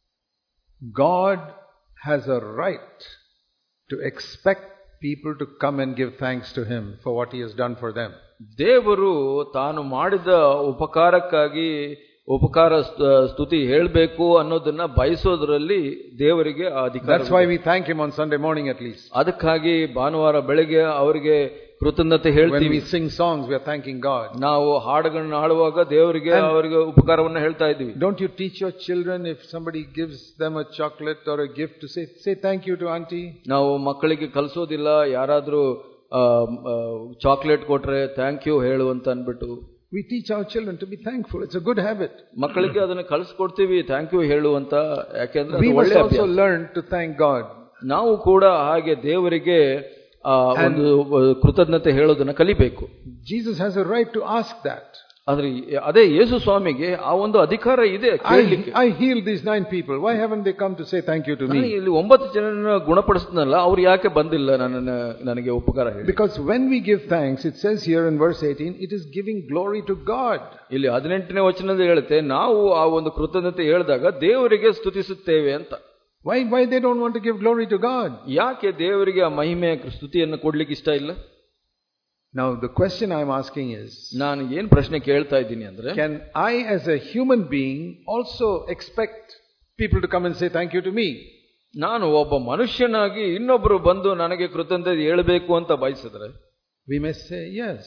God has a right to expect people to come and give thanks to him for what he has done for them. ದೇವರು ತಾನು ಮಾಡಿದ ಉಪಕಾರಕ್ಕಾಗಿ ಉಪಕಾರ ಸ್ತುತಿ ಹೇಳಬೇಕು ಅನ್ನೋದನ್ನ ಬಯಸೋದ್ರಲ್ಲಿ ದೇವರಿಗೆ ಅಧಿಕಾರ. That's why we thank him on Sunday morning at least. ಅದಕ್ಕಾಗಿ ಭಾನುವಾರ ಬೆಳಗ್ಗೆ ಅವರಿಗೆ ಕೃತಜ್ಞತೆ ಹೇಳ್ತೀವಿ. When we sing songs, we are thanking God. ನಾವು ಹಾಡುಗಳನ್ನು ಹಾಡುವಾಗ ದೇವರಿಗೆ ಅವರಿಗೆ ಉಪಕಾರವನ್ನು ಹೇಳ್ತಾ ಇದ್ದೀವಿ. Don't you teach your children, if somebody gives them a chocolate or a gift, to say say thank you to auntie? ನಾವು ಮಕ್ಕಳಿಗೆ ಕಲಿಸೋದಿಲ್ಲ, ಯಾರಾದ್ರೂ ಚಾಕ್ಲೇಟ್ ಕೊಟ್ರೆ ಥ್ಯಾಂಕ್ ಯು ಹೇಳು ಅಂತ ಅನ್ಬಿಟ್ಟು. We teach our children to be thankful. It's a good habit. ಮಕ್ಕಳಿಗೆ ಅದನ್ನ ಕಲಿಸ್ಕೊಡ್ತೀವಿ, thank you ಹೇಳು ಅಂತ. ಯಾಕೆಂದ್ರೆ we must also learn to thank God. ನಾವು ಕೂಡ ಹಾಗೆ ದೇವರಿಗೆ ಒಂದು ಕೃತಜ್ಞತೆ ಹೇಳೋದನ್ನ ಕಲಿಬೇಕು. Jesus has a right to ask that. ಆದ್ರೆ ಅದೇ ಯೇಸು ಸ್ವಾಮಿಗೆ ಆ ಒಂದು ಅಧಿಕಾರ ಇದೆ ಕೇಳಲಿಕ್ಕೆ. I healed these nine people. Why haven't they come to say thank you to me? ಇಲ್ಲಿ ಒಂಬತ್ತು ಜನರನ್ನ ಗುಣಪಡಿಸಿದ್ನಲ್ಲ, ಅವ್ರು ಯಾಕೆ ಬಂದಿಲ್ಲ ನನ್ನ ನನಗೆ ಉಪಕಾರ ಹೇಳಿ? Because when we give thanks, it says here in verse eighteen, it is giving glory to God. ಇಲ್ಲಿ ಹದಿನೆಂಟನೇ ವಚನದಲ್ಲಿ ಹೇಳುತ್ತೆ, ನಾವು ಆ ಒಂದು ಕೃತಜ್ಞತೆ ಹೇಳಿದಾಗ ದೇವರಿಗೆ ಸ್ತುತಿಸುತ್ತೇವೆ ಅಂತ. Why why they don't want to give glory to God? ಯಾಕೆ ದೇವರಿಗೆ ಆ ಮಹಿಮೆ ಸ್ತುತಿಯನ್ನು ಕೊಡ್ಲಿಕ್ಕೆ ಇಷ್ಟ ಇಲ್ಲ? Now the question I'm asking is, ನಾನು ಏನು ಪ್ರಶ್ನೆ ಕೇಳ್ತಾ ಇದ್ದೀನಿ ಅಂದ್ರೆ, can I as a human being also expect people to come and say thank you to me? ನಾನು ಒಬ್ಬ ಮನುಷ್ಯನಾಗಿ ಇನ್ನೊಬ್ಬರು ಬಂದು ನನಗೆ ಕೃತಜ್ಞತೆ ಹೇಳಬೇಕು ಅಂತ ಬಯಸಿದ್ರೆ, we may say yes.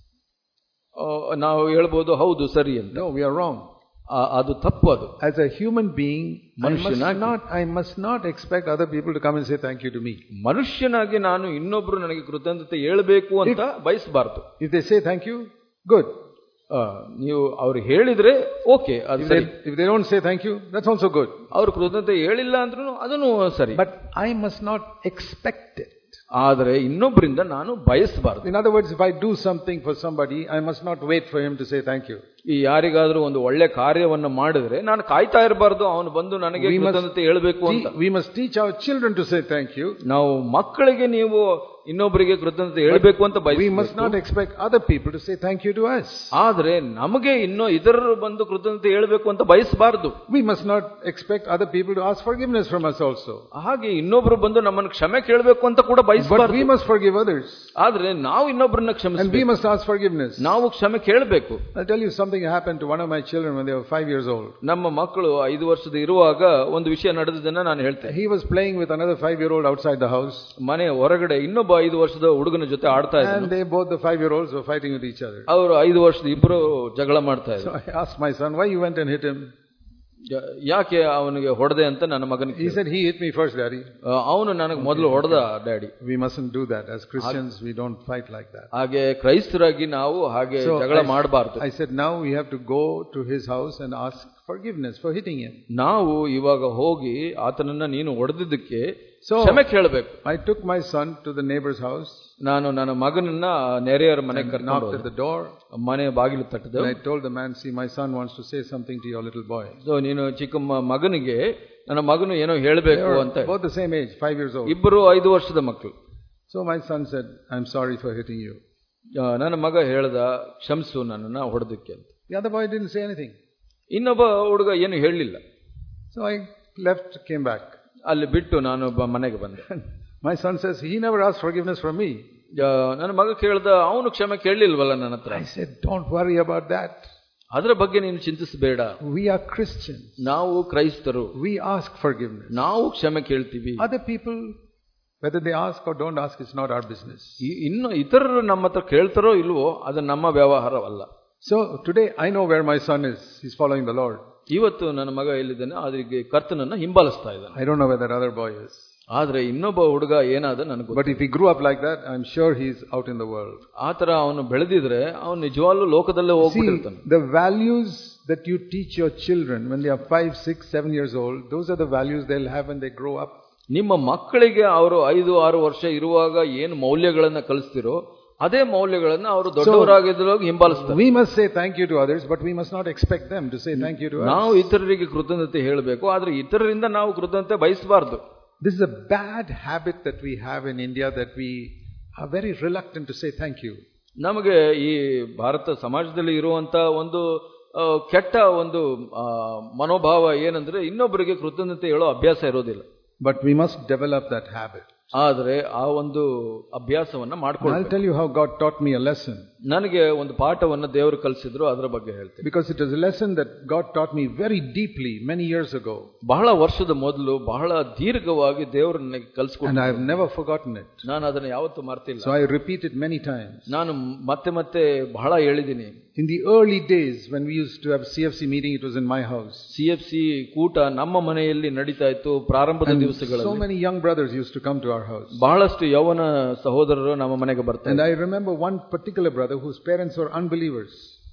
ನಾವು ಹೇಳ್ಬೋದು ಹೌದು ಸರಿ ಅಂತ. No, we are wrong. ಅದು ತಪ್ಪು. ಅದು as a human being, I must not I must not expect other people to come and say thank you to me. ಮನುಷ್ಯನಾಗಿ ನಾನು ಇನ್ನೊಬ್ರು ನನಗೆ ಕೃತಜ್ಞತೆ ಹೇಳಬೇಕು ಅಂತ ಬಯಸಬಾರದು. If they say thank you, good. ನೀವು ಅವ್ರು ಹೇಳಿದ್ರೆ ಓಕೆ, ಅದು ಸರಿ. If they don't say thank you, that's also good. ಅವ್ರು ಕೃತಜ್ಞತೆ ಹೇಳಿಲ್ಲ ಅಂದ್ರೂ ಅದನ್ನು ಸರಿ. But I must not expect it. ಆದರೆ ಇನ್ನೊಬ್ಬರಿಂದ ನಾನು ಬಯಸಬಾರದು. In other words, if I do something for somebody, I must not wait for him to say thank you. ಈ ಯಾರಿಗಾದ್ರೂ ಒಂದು ಒಳ್ಳೆ ಕಾರ್ಯವನ್ನು ಮಾಡಿದ್ರೆ ನಾನು ಕಾಯ್ತಾ ಇರಬಾರ್ದು ಅವನು ಬಂದು ನನಗೆ ಕೃತಜ್ಞತೆ ಹೇಳಬೇಕು ಅಂತ. We must teach our children to say thank you. ನಾವು ಮಕ್ಕಳಿಗೆ ನೀವು ಇನ್ನೊಬ್ಬರಿಗೆ ಕೃತಜ್ಞತೆ ಹೇಳಬೇಕು ಅಂತ ಬಯಸ್ತೀವಿ. We must not expect other people to say thank you to us. ಆದ್ರೆ ನಮಗೆ ಇನ್ನೂ ಇತರರು ಬಂದು ಕೃತಜ್ಞತೆ ಹೇಳಬೇಕು ಅಂತ ಬಯಸಬಾರದು. We must not expect other people to ask forgiveness from us also. ಹಾಗೆ ಇನ್ನೊಬ್ಬರು ಬಂದು ನಮ್ಮನ್ನು ಕ್ಷಮೆ ಕೇಳಬೇಕು ಅಂತ ಕೂಡ ಬಯಸಬಾರದು. But we must forgive others. ಆದ್ರೆ ನಾವು ಇನ್ನೊಬ್ಬರನ್ನ ಕ್ಷಮಿಸಬೇಕು. And we must ask forgiveness. ನಾವು ಕ್ಷಮೆ ಕೇಳಬೇಕು. I'll tell you something happened to one of my children when they were five years old. ನಮ್ಮ ಮಕ್ಕಳು ಐದು ವರ್ಷದ ಇರುವಾಗ ಒಂದು ವಿಷಯ ನಡೆದದನ್ನ ನಾನು ಹೇಳ್ತೇನೆ. He was playing with another five year old outside the house. ಮನೆ ಹೊರಗಡೆ ಇನ್ನೊಬ್ಬ ಐದು ವರ್ಷದ ಹುಡುಗನ ಜೊತೆ ಆಡ್ತಾ ಇದ್ದರು. And they both the five year olds were fighting with each other. ಅವರು ಐದು ವರ್ಷದ ಇಬ್ಬರು ಜಗಳ ಮಾಡ್ತಾ ಇದ್ರು. So I asked my son, why you went and hit him? ಯಾಕೆ ಅವನಿಗೆ ಹೊಡೆದೆ ಅಂತ ನನ್ನ ಮಗನಿಗೆ. He said he hit me first, daddy. ಅವನು ನನಗೆ ಮೊದಲು ಹೊಡೆದ daddy. We mustn't do that. As Christians we don't fight like that. ಹಾಗೆ ಕ್ರೈಸ್ತರಾಗಿ ನಾವು ಹಾಗೆ ಜಗಳ ಮಾಡಬಾರದು. I said now we have to go to his house and ask forgiveness for hitting him. ನಾವು ಇವಾಗ ಹೋಗಿ ಆತನನ್ನ ನೀನು ಹೊಡೆದಿದ್ದಕ್ಕೆ ಕ್ಷಮೆ ಕೇಳಬೇಕು. I took my son to the neighbor's house. ನಾನು ನನ್ನ ಮಗನನ್ನ ನೆರೆಯವರ ಮನೆಗೆ ಕರ್ಕೊಂಡು ಹೋದೆ. Knocked at the door. ಮನೆ ಬಾಗಿಲು ತಟ್ಟಿದೆ. I told the man, see my son wants to say something to your little boy. So ನೀನು ಚಿಕ್ಕ ಮಗನಿಗೆ ನನ್ನ ಮಗನು ಏನೋ ಹೇಳಬೇಕು ಅಂತ. Both the same age, five years old. ಇಬ್ಬರು ಐದು ವರ್ಷದ ಮಕ್ಕಳು. So my son said, I'm sorry for hitting you. ನನ್ನ ಮಗ ಹೇಳ್ದ, ಕ್ಷಮಿಸು ನನ್ನನ್ನ ಹೊಡೆದಕ್ಕೆ ಅಂತ. The other boy didn't say anything. ಇನ್ನೊಬ್ಬ ಹುಡುಗ ಏನು ಹೇಳಲಿಲ್ಲ. So I left, came back. ಅಲ್ಲಿ ಬಿಟ್ಟು ನಾನು ಮನೆಗೆ ಬಂದೆ. My son says he never asked forgiveness from me. ನನ್ನ ಮಗ ಕೇಳ್ದ, ಅವನು ಕ್ಷಮೆ ಕೇಳಲಿಲ್ವಲ್ಲ ನನ್ನ ಹತ್ರ. I said don't worry about that. ಅದರ ಬಗ್ಗೆ ನೀನು ಚಿಂತಿಸಬೇಡ. We are Christians. ನಾವು ಕ್ರೈಸ್ತರು. We ask forgiveness. ನಾವು ಕ್ಷಮೆ ಕೇಳ್ತೀವಿ. Other people, Whether they ask or don't ask, it's not our business. ಇನ್ನು ಇತರರು ನಮ್ಮ ಹತ್ರ ಕೇಳ್ತಾರೋ ಇಲ್ವೋ ಅದು ನಮ್ಮ ವ್ಯವಹಾರವಲ್ಲ. So today I know where my son is. He's following the Lord. ಇವತ್ತು ನನ್ನ ಮಗ ಎಲ್ಲಿದ್ದಾನೆ, ಅದಕ್ಕೆ ಕರ್ತನನ್ನ ಹಿಂಬಾಲಿಸ್ತಾ ಇದ್ದಾನೆ. I don't know where that other boy is. ಆದ್ರೆ ಇನ್ನೊಬ್ಬ ಹುಡುಗ ಏನಾದ ನನಗೆ ಗೊತ್ತಿಲ್ಲ. But if he grew up like that, I'm sure he's out in the world. ಆತರ ಅವನು ಬೆಳೆದಿದ್ರೆ ಅವನು ನಿಜವಾಗ್ಲೂ ಲೋಕದಲ್ಲೇ ಹೋಗ್ಬಿಟ್ಟಿರ್ತಾನೆ. The values that you teach your children when they are five, six, seven years old, those are the values they'll have when they grow up. ನಿಮ್ಮ ಮಕ್ಕಳಿಗೆ ಅವರು ಐದು ಆರು ವರ್ಷ ಇರುವಾಗ ಏನು ಮೌಲ್ಯಗಳನ್ನ ಕಲಿಸ್ತಿರೋ ಅದೇ ಮೌಲ್ಯಗಳನ್ನ ಅವರು ದೊಡ್ಡವರಾಗಿದ್ದಾಗ ಹಿಂಬಾಲಿಸ್ತಾರೆ. We must say thank you to others, but we must not expect them to say thank you to us. ನಾವು ಇತರರಿಗೆ ಕೃತಜ್ಞತೆ ಹೇಳಬೇಕು, ಆದ್ರೆ ಇತರರಿಂದ ನಾವು ಕೃತಜ್ಞತೆ ಬಯಸಬಾರದು. This is a bad habit that we have in India, that we are very reluctant to say thank you. ನಮಗೆ ಈ ಭಾರತ ಸಮಾಜದಲ್ಲಿ ಇರುವಂತ ಒಂದು ಕೆಟ್ಟ ಒಂದು ಮನೋಭಾವ ಏನಂದ್ರೆ ಇನ್ನೊಬ್ಬರಿಗೆ ಕೃತಜ್ಞತೆ ಹೇಳೋ ಅಭ್ಯಾಸ ಇರೋದಿಲ್ಲ. But we must develop that habit. ಆದರೆ ಆ ಒಂದು ಅಭ್ಯಾಸವನ್ನ ಮಾಡ್ಕೊಳ್ಳಿ. I'll tell you how God taught me a lesson. ನನಗೆ ಒಂದು ಪಾಠವನ್ನ ದೇವರು ಕಲಿಸಿದ್ರು, ಅದರ ಬಗ್ಗೆ ಹೇಳ್ತೀನಿ. Because it was a lesson that God taught me very deeply many years ago. ಬಹಳ ವರ್ಷದ ಮೊದಲು ಬಹಳ ದೀರ್ಘವಾಗಿ ದೇವರು ನನಗೆ ಕಲಿಸಿಕೊಟ್ರು. And I have never forgotten it. ನಾನು ಅದನ್ನ ಯಾವತ್ತೂ ಮರ್ತಿಲ್ಲ. So I repeat it many times. ನಾನು ಮತ್ತೆ ಮತ್ತೆ ಬಹಳ ಹೇಳಿದ್ದೀನಿ. In the early days when we used to have C F C meeting, it was in my house. C F C ಕೂಟ ನಮ್ಮ ಮನೆಯಲ್ಲಿ ನಡೀತಾ ಇತ್ತು ಪ್ರಾರಂಭದ ದಿವಸಗಳಲ್ಲಿ. So many young brothers used to come to our house. ಬಹಳಷ್ಟು ಯೌವನ ಸಹೋದರರು ನಮ್ಮ ಮನೆಗೆ ಬರ್ತಾರೆ. And I remember one particular brother whose parents were unbelievers.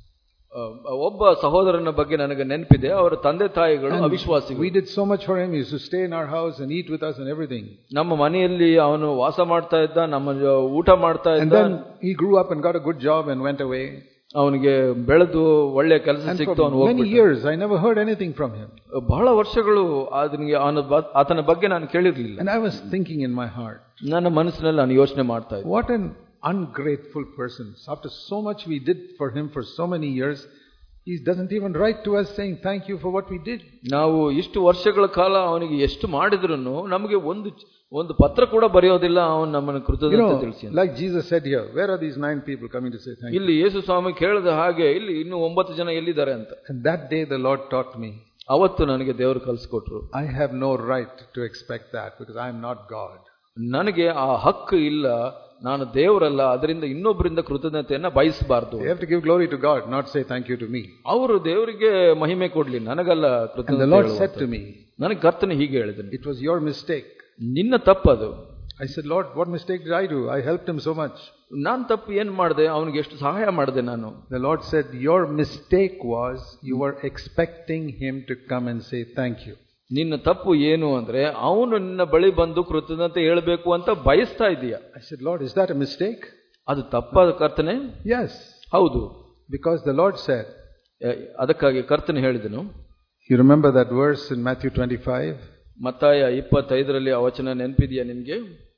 ಒಬ್ಬ ಸಹೋದರನ ಬಗ್ಗೆ ನನಗೆ ನೆನಪಿದೆ, ಅವರ ತಂದೆ ತಾಯಿಗಳು ಅವಿಶ್ವಾಸಿಗಳು. We did so much for him. He used to stay in our house and eat with us and everything. ನಮ್ಮ ಮನೆಯಲ್ಲಿ ಅವನು ವಾಸ ಮಾಡ್ತಾ ಇದ್ದ, ನಮ್ಮ ಊಟ ಮಾಡ್ತಾ ಇದ್ದ. And then he grew up and got a good job and went away. ಅವನಿಗೆ ಬೆಳೆದು ಒಳ್ಳೆ ಕೆಲಸ ಸಿಕ್ತು, ಅವನು ಹೋಗ್ಬಿಟ್ಟ. Many years I never heard anything from him. ಬಹಳ ವರ್ಷಗಳು ಅದನಿಗೆ ಆತನ ಬಗ್ಗೆ ನಾನು ಕೇಳಿರಲಿಲ್ಲ. And I was thinking in my heart, ನನ್ನ ಮನಸ್ಸಿನಲ್ಲಿ ನಾನು ಯೋಚನೆ ಮಾಡ್ತಾ ಇದ್ದೆ, what an ungrateful person. After so much we did for him for so many years, he doesn't even write to us saying thank you for what we did. ನಾವು ಇಷ್ಟು ವರ್ಷಗಳ ಕಾಲ ಅವನಿಗೆ ಎಷ್ಟು ಮಾಡಿದ್ರುನು ನಮಗೆ ಒಂದು ಒಂದು ಪತ್ರ ಕೂಡ ಬರೆಯೋದಿಲ್ಲ, ಅವನು ನಮ್ಮನ್ನು ಕೃತಜ್ಞತೆ ತಿಳಿಸಿ. Like Jesus said here, where are these nine people coming to say thank you? ಇಲ್ಲಿ ಯೇಸು ಸ್ವಾಮಿ ಕೇಳಿದ ಹಾಗೆ ಇಲ್ಲಿ ಇನ್ನು ಒಂಬತ್ತು ಜನ ಎಲ್ಲಿದ್ದಾರೆ ಅಂತ. And that day the Lord taught me. ಅವತ್ತು ನನಗೆ ದೇವರು ಕಲಿಸಿಕೊಟ್ರು. I have no right to expect that because I am not God. ನನಗೆ ಆ ಹಕ್ಕು ಇಲ್ಲ, ನಾನು ದೇವರಲ್ಲ, ಅದರಿಂದ ಇನ್ನೊಬ್ಬರಿಂದ ಕೃತಜ್ಞತೆಯನ್ನ ಬಯಸಬಾರದು. You have to give glory to God, not say thank you to me. ಅವರು ದೇವರಿಗೆ ಮಹಿಮೆ ಕೊಡ್ಲಿ, ನನಗಲ್ಲ ಕೃತಜ್ಞತೆ. And the Lord said to me, ನನಗೆ ಕರ್ತನೆ ಹೀಗೆ ಹೇಳಿದನು, it was your mistake. ನಿನ್ನ ತಪ್ಪದು. I said, Lord, what mistake did I do? I helped him so much. ನಾನು ತಪ್ಪು ಏನ್ ಮಾಡಿದೆ, ಅವನಿಗೆ ಎಷ್ಟು ಸಹಾಯ ಮಾಡಿದೆ ನಾನು. The Lord said, your mistake was you were expecting him to come and say thank you. ನಿನ್ನ ತಪ್ಪು ಏನು ಅಂದ್ರೆ ಅವನು ನಿನ್ನ ಬಳಿ ಬಂದು ಕೃತಜ್ಞತೆ ಹೇಳಬೇಕು ಅಂತ ಬಯಸ್ತಾ ಇದೀಯ. I said, Lord, is that a mistake? ಅದು ತಪ್ಪಾದ ಕರ್ತನೆ? Yes. ಹೌದು. Because the Lord said, ಅದಕ್ಕಾಗಿ ಕರ್ತನೆ ಹೇಳಿದನು. You remember that verse in Matthew twenty-five? ಮತ್ತಾಯ ಇಪ್ಪತ್ತೈದರಲ್ಲಿ ಆ ವಚನ ನೆನಪಿದೆಯಾ ನಿಮಗೆ?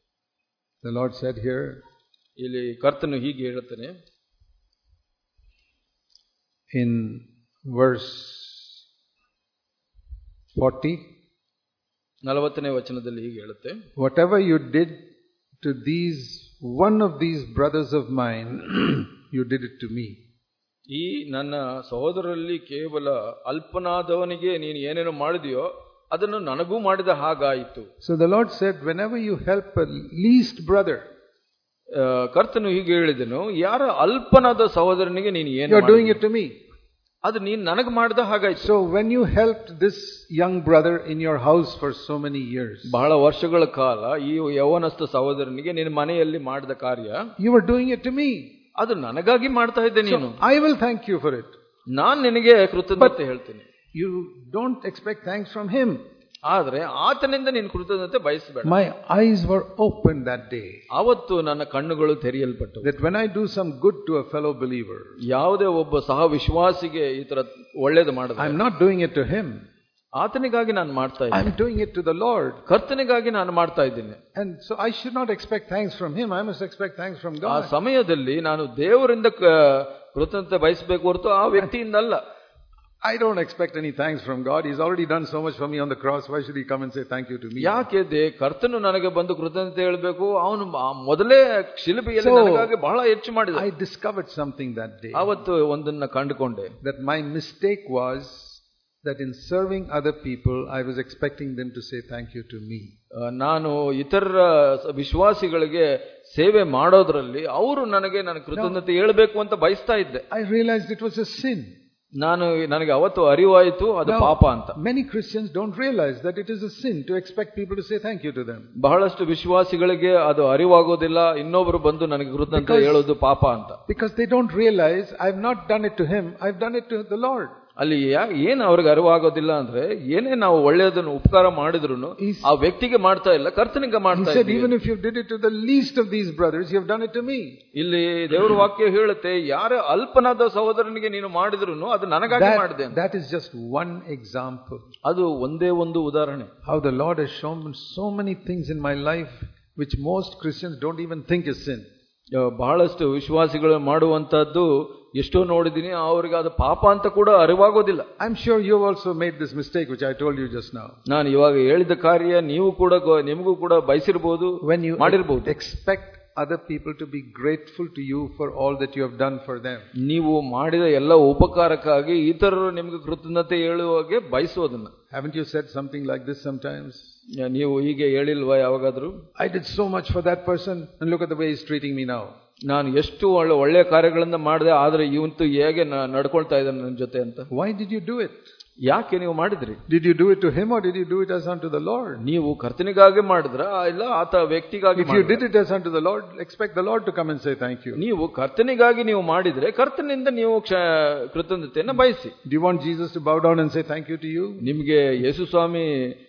The Lord said here, ಇಲ್ಲಿ ಕರ್ತನು ಹೀಗೆ ಹೇಳುತ್ತಾನೆ in verse forty, ನಲವತ್ತನೇ ವಚನದಲ್ಲಿ ಹೀಗೆ ಹೇಳುತ್ತೆ, whatever you did to these one of these brothers of mine, you did it to me. ಈ ನನ್ನ ಸಹೋದರರಲ್ಲಿ ಕೇವಲ ಅಲ್ಪನಾದವನಿಗೆ ನೀನು ಏನೇನು ಮಾಡಿದೆಯೋ ಅದನ್ನು ನನಗೂ ಮಾಡಿದ ಹಾಗಾಯಿತು. So the Lord said, whenever you help a least brother, ಕರ್ತನು ಹೀಗೆ ಹೇಳಿದನು, ಯಾರ ಅಲ್ಪನಾದ ಸಹೋದರನಿಗೆ ನೀನು ಏನು you are doing it to me. ಅದು ನೀನು ನನಗೆ ಮಾಡಿದ ಹಾಗಾಯಿತು. So when you helped this young brother in your house for so many years, ಬಹಳ ವರ್ಷಗಳ ಕಾಲ ಈ ಯೌವನಸ್ಥ ಸಹೋದರನಿಗೆ ನಿನ್ನ ಮನೆಯಲ್ಲಿ ಮಾಡಿದ ಕಾರ್ಯ, you were doing it to me. ಅದು ನನಗಾಗಿ ಮಾಡ್ತಾ ಇದ್ದೆ ನೀನು. So I will thank you for it. ನಾನು ನಿನಗೆ ಕೃತಜ್ಞತೆ ಹೇಳ್ತೀನಿ. You don't expect thanks from him. ಆದ್ರೆ ಆತನಿಂದ ನೀನು ಕೃತಜ್ಞತೆ ಬಯಸಬೇಡ. My eyes were opened that day. ಅವತ್ತು ನನ್ನ ಕಣ್ಣುಗಳು ತೆರೆಯಲ್ಪಟ್ಟವು. That when I do some good to a fellow believer, ಯಾವುದೇ ಒಬ್ಬ ಸಹ ವಿಶ್ವಾಸಿಗೆ ಈ ತರ ಒಳ್ಳೇದು ಮಾಡಿದ್ರೆ, I'm not doing it to him. ಆತನಿಗಾಗಿ ನಾನು ಮಾಡ್ತಾ ಇದ್ದೀನಿ. I'm doing it to the Lord. ಕರ್ತನಿಗಾಗಿ ನಾನು ಮಾಡ್ತಾ ಇದ್ದೀನಿ. And so I should not expect thanks from him. I must expect thanks from God. ಆ ಸಮಯದಲ್ಲಿ ನಾನು ದೇವರಿಂದ ಕೃತಜ್ಞತೆ ಬಯಸಬೇಕು ಹೊರತು ಆ ವ್ಯಕ್ತಿಯಿಂದ ಅಲ್ಲ. I don't expect any thanks from God. He's already done so much for me on the cross. Why should he come and say thank you to me? ಯಾಕೆ ಕರ್ತನು ನನಗೆ ಬಂದು ಕೃತಜ್ಞತೆ ಹೇಳಬೇಕು? ಅವನು ಮೊದಲೇ ಶಿಲುಬೆಯಲ್ಲಿ ನನಗಾಗಿ ಬಹಳ ಹೆಚ್ಚು ಮಾಡಿದ. I discovered something that day. ಅವತ್ತು ಒಂದನ್ನ ಕಂಡುಕೊಂಡೆ. That my mistake was that in serving other people, I was expecting them to say thank you to me. ನಾನು ಇತರ ವಿಶ್ವಾಸಿಗಳಿಗೆ ಸೇವೆ ಮಾಡೋದ್ರಲ್ಲಿ ಅವರು ನನಗೆ ನನ್ನ ಕೃತಜ್ಞತೆ ಹೇಳಬೇಕು ಅಂತ ಬಯಸ್ತಾ ಇದ್ದೆ. I realized it was a sin. ನಾನು ನನಗೆ ಅವತ್ತು ಅರಿವಾಯಿತು ಅದು ಪಾಪ ಅಂತ. Many Christians don't realize that it is a sin to expect people to say thank you to them. ಬಹಳಷ್ಟು ವಿಶ್ವಾಸಿಗಳಿಗೆ ಅದು ಅರಿವಾಗೋದಿಲ್ಲ, ಇನ್ನೊಬ್ಬರು ಬಂದು ನನಗೆ ಕೃತಜ್ಞತೆ ಹೇಳೋದು ಪಾಪ ಅಂತ. Because they don't realize I've not done it to him, I've done it to the Lord. ಅಲ್ಲಿ ಏನು ಅವ್ರಿಗೆ ಅರಿವಾಗೋದಿಲ್ಲ ಅಂದ್ರೆ ಏನೇ ನಾವು ಒಳ್ಳೆಯದನ್ನು ಉಪಕಾರ ಮಾಡಿದ್ರು ಆ ವ್ಯಕ್ತಿಗೆ ಮಾಡ್ತಾ ಇಲ್ಲ, ಕರ್ತನಿಗೆ ಮಾಡ್ತಾ ಇಲ್ಲ. Even if you did it to the least of these brothers, you have done it to me. ಇಲ್ಲಿ ದೇವರ ವಾಕ್ಯ ಹೇಳುತ್ತೆ, ಯಾರ ಅಲ್ಪನಾದ ಸಹೋದರನಿಗೆ ನೀನು ಮಾಡಿದ್ರು ಅದು ನನಗಾಗಿ ಮಾಡಿದೆ. That is just one example. ಅದು ಒಂದೇ ಒಂದು ಉದಾಹರಣೆ. How the Lord has shown so many things in my life which most Christians don't even think is sin. ಬಹಳಷ್ಟು ವಿಶ್ವಾಸಿಗಳು ಮಾಡುವಂತದ್ದು ಎಷ್ಟೋ ನೋಡಿದೀನಿ, ಅವರಿಗೆ ಅದು ಪಾಪ ಅಂತ ಕೂಡ ಅರಿವಾಗೋದಿಲ್ಲ. I am sure you also made this mistake which I told you just now. ನಾನು ಇವಾಗ ಹೇಳಿದ ಕಾರ್ಯ ನೀವು ಕೂಡ ನಿಮಗೂ ಕೂಡ ಬಯಸಿರಬಹುದು, ಮಾಡಿರಬಹುದು. Expect other people to be grateful to you for all that you have done for them. ನೀವು ಮಾಡಿದ ಎಲ್ಲ ಉಪಕಾರಕ್ಕಾಗಿ ಇತರರು ನಿಮಗೆ ಕೃತಜ್ಞತೆ ಹೇಳುವಾಗೆ ಬಯಸೋದನ್ನ. Haven't you said something like this sometimes? ನೀವು ಹೀಗೆ ಹೇಳಿಲ್ವಾ ಯಾವಾಗಾದ್ರೂ? I did so much for that person and look at the way he's treating me now. ನಾನು ಎಷ್ಟು ಒಳ್ಳೆ ಒಳ್ಳೆ ಕಾರ್ಯಗಳನ್ನ ಮಾಡಿದೆ, ಆದ್ರೆ ಇವಂತೂ ಹೇಗೆ ನಡ್ಕೊಳ್ತಾ ಇದ್ದಾನೆ ನನ್ನ ಜೊತೆ ಅಂತ. Why did you do it? ಯಾಕೆ ನೀವು ಮಾಡಿದ್ರಿ? Did you do it to him or did you do it as unto the Lord? ನೀವು ಕರ್ತನಿಗಾಗಿ ಮಾಡಿದ್ರ ಇಲ್ಲ ಆತ ವ್ಯಕ್ತಿಗಾಗಿ? If you did it as unto the Lord, expect the Lord to come and say thank you. ನೀವು ಕರ್ತನಿಗಾಗಿ ನೀವು ಮಾಡಿದ್ರೆ ಕರ್ತನಿಂದ ನೀವು ಕೃತಜ್ಞತೆಯನ್ನು ಬಯಸಿ. Do you want Jesus to bow down and say thank you to you? ನಿಮಗೆ ಯೇಸು ಸ್ವಾಮಿ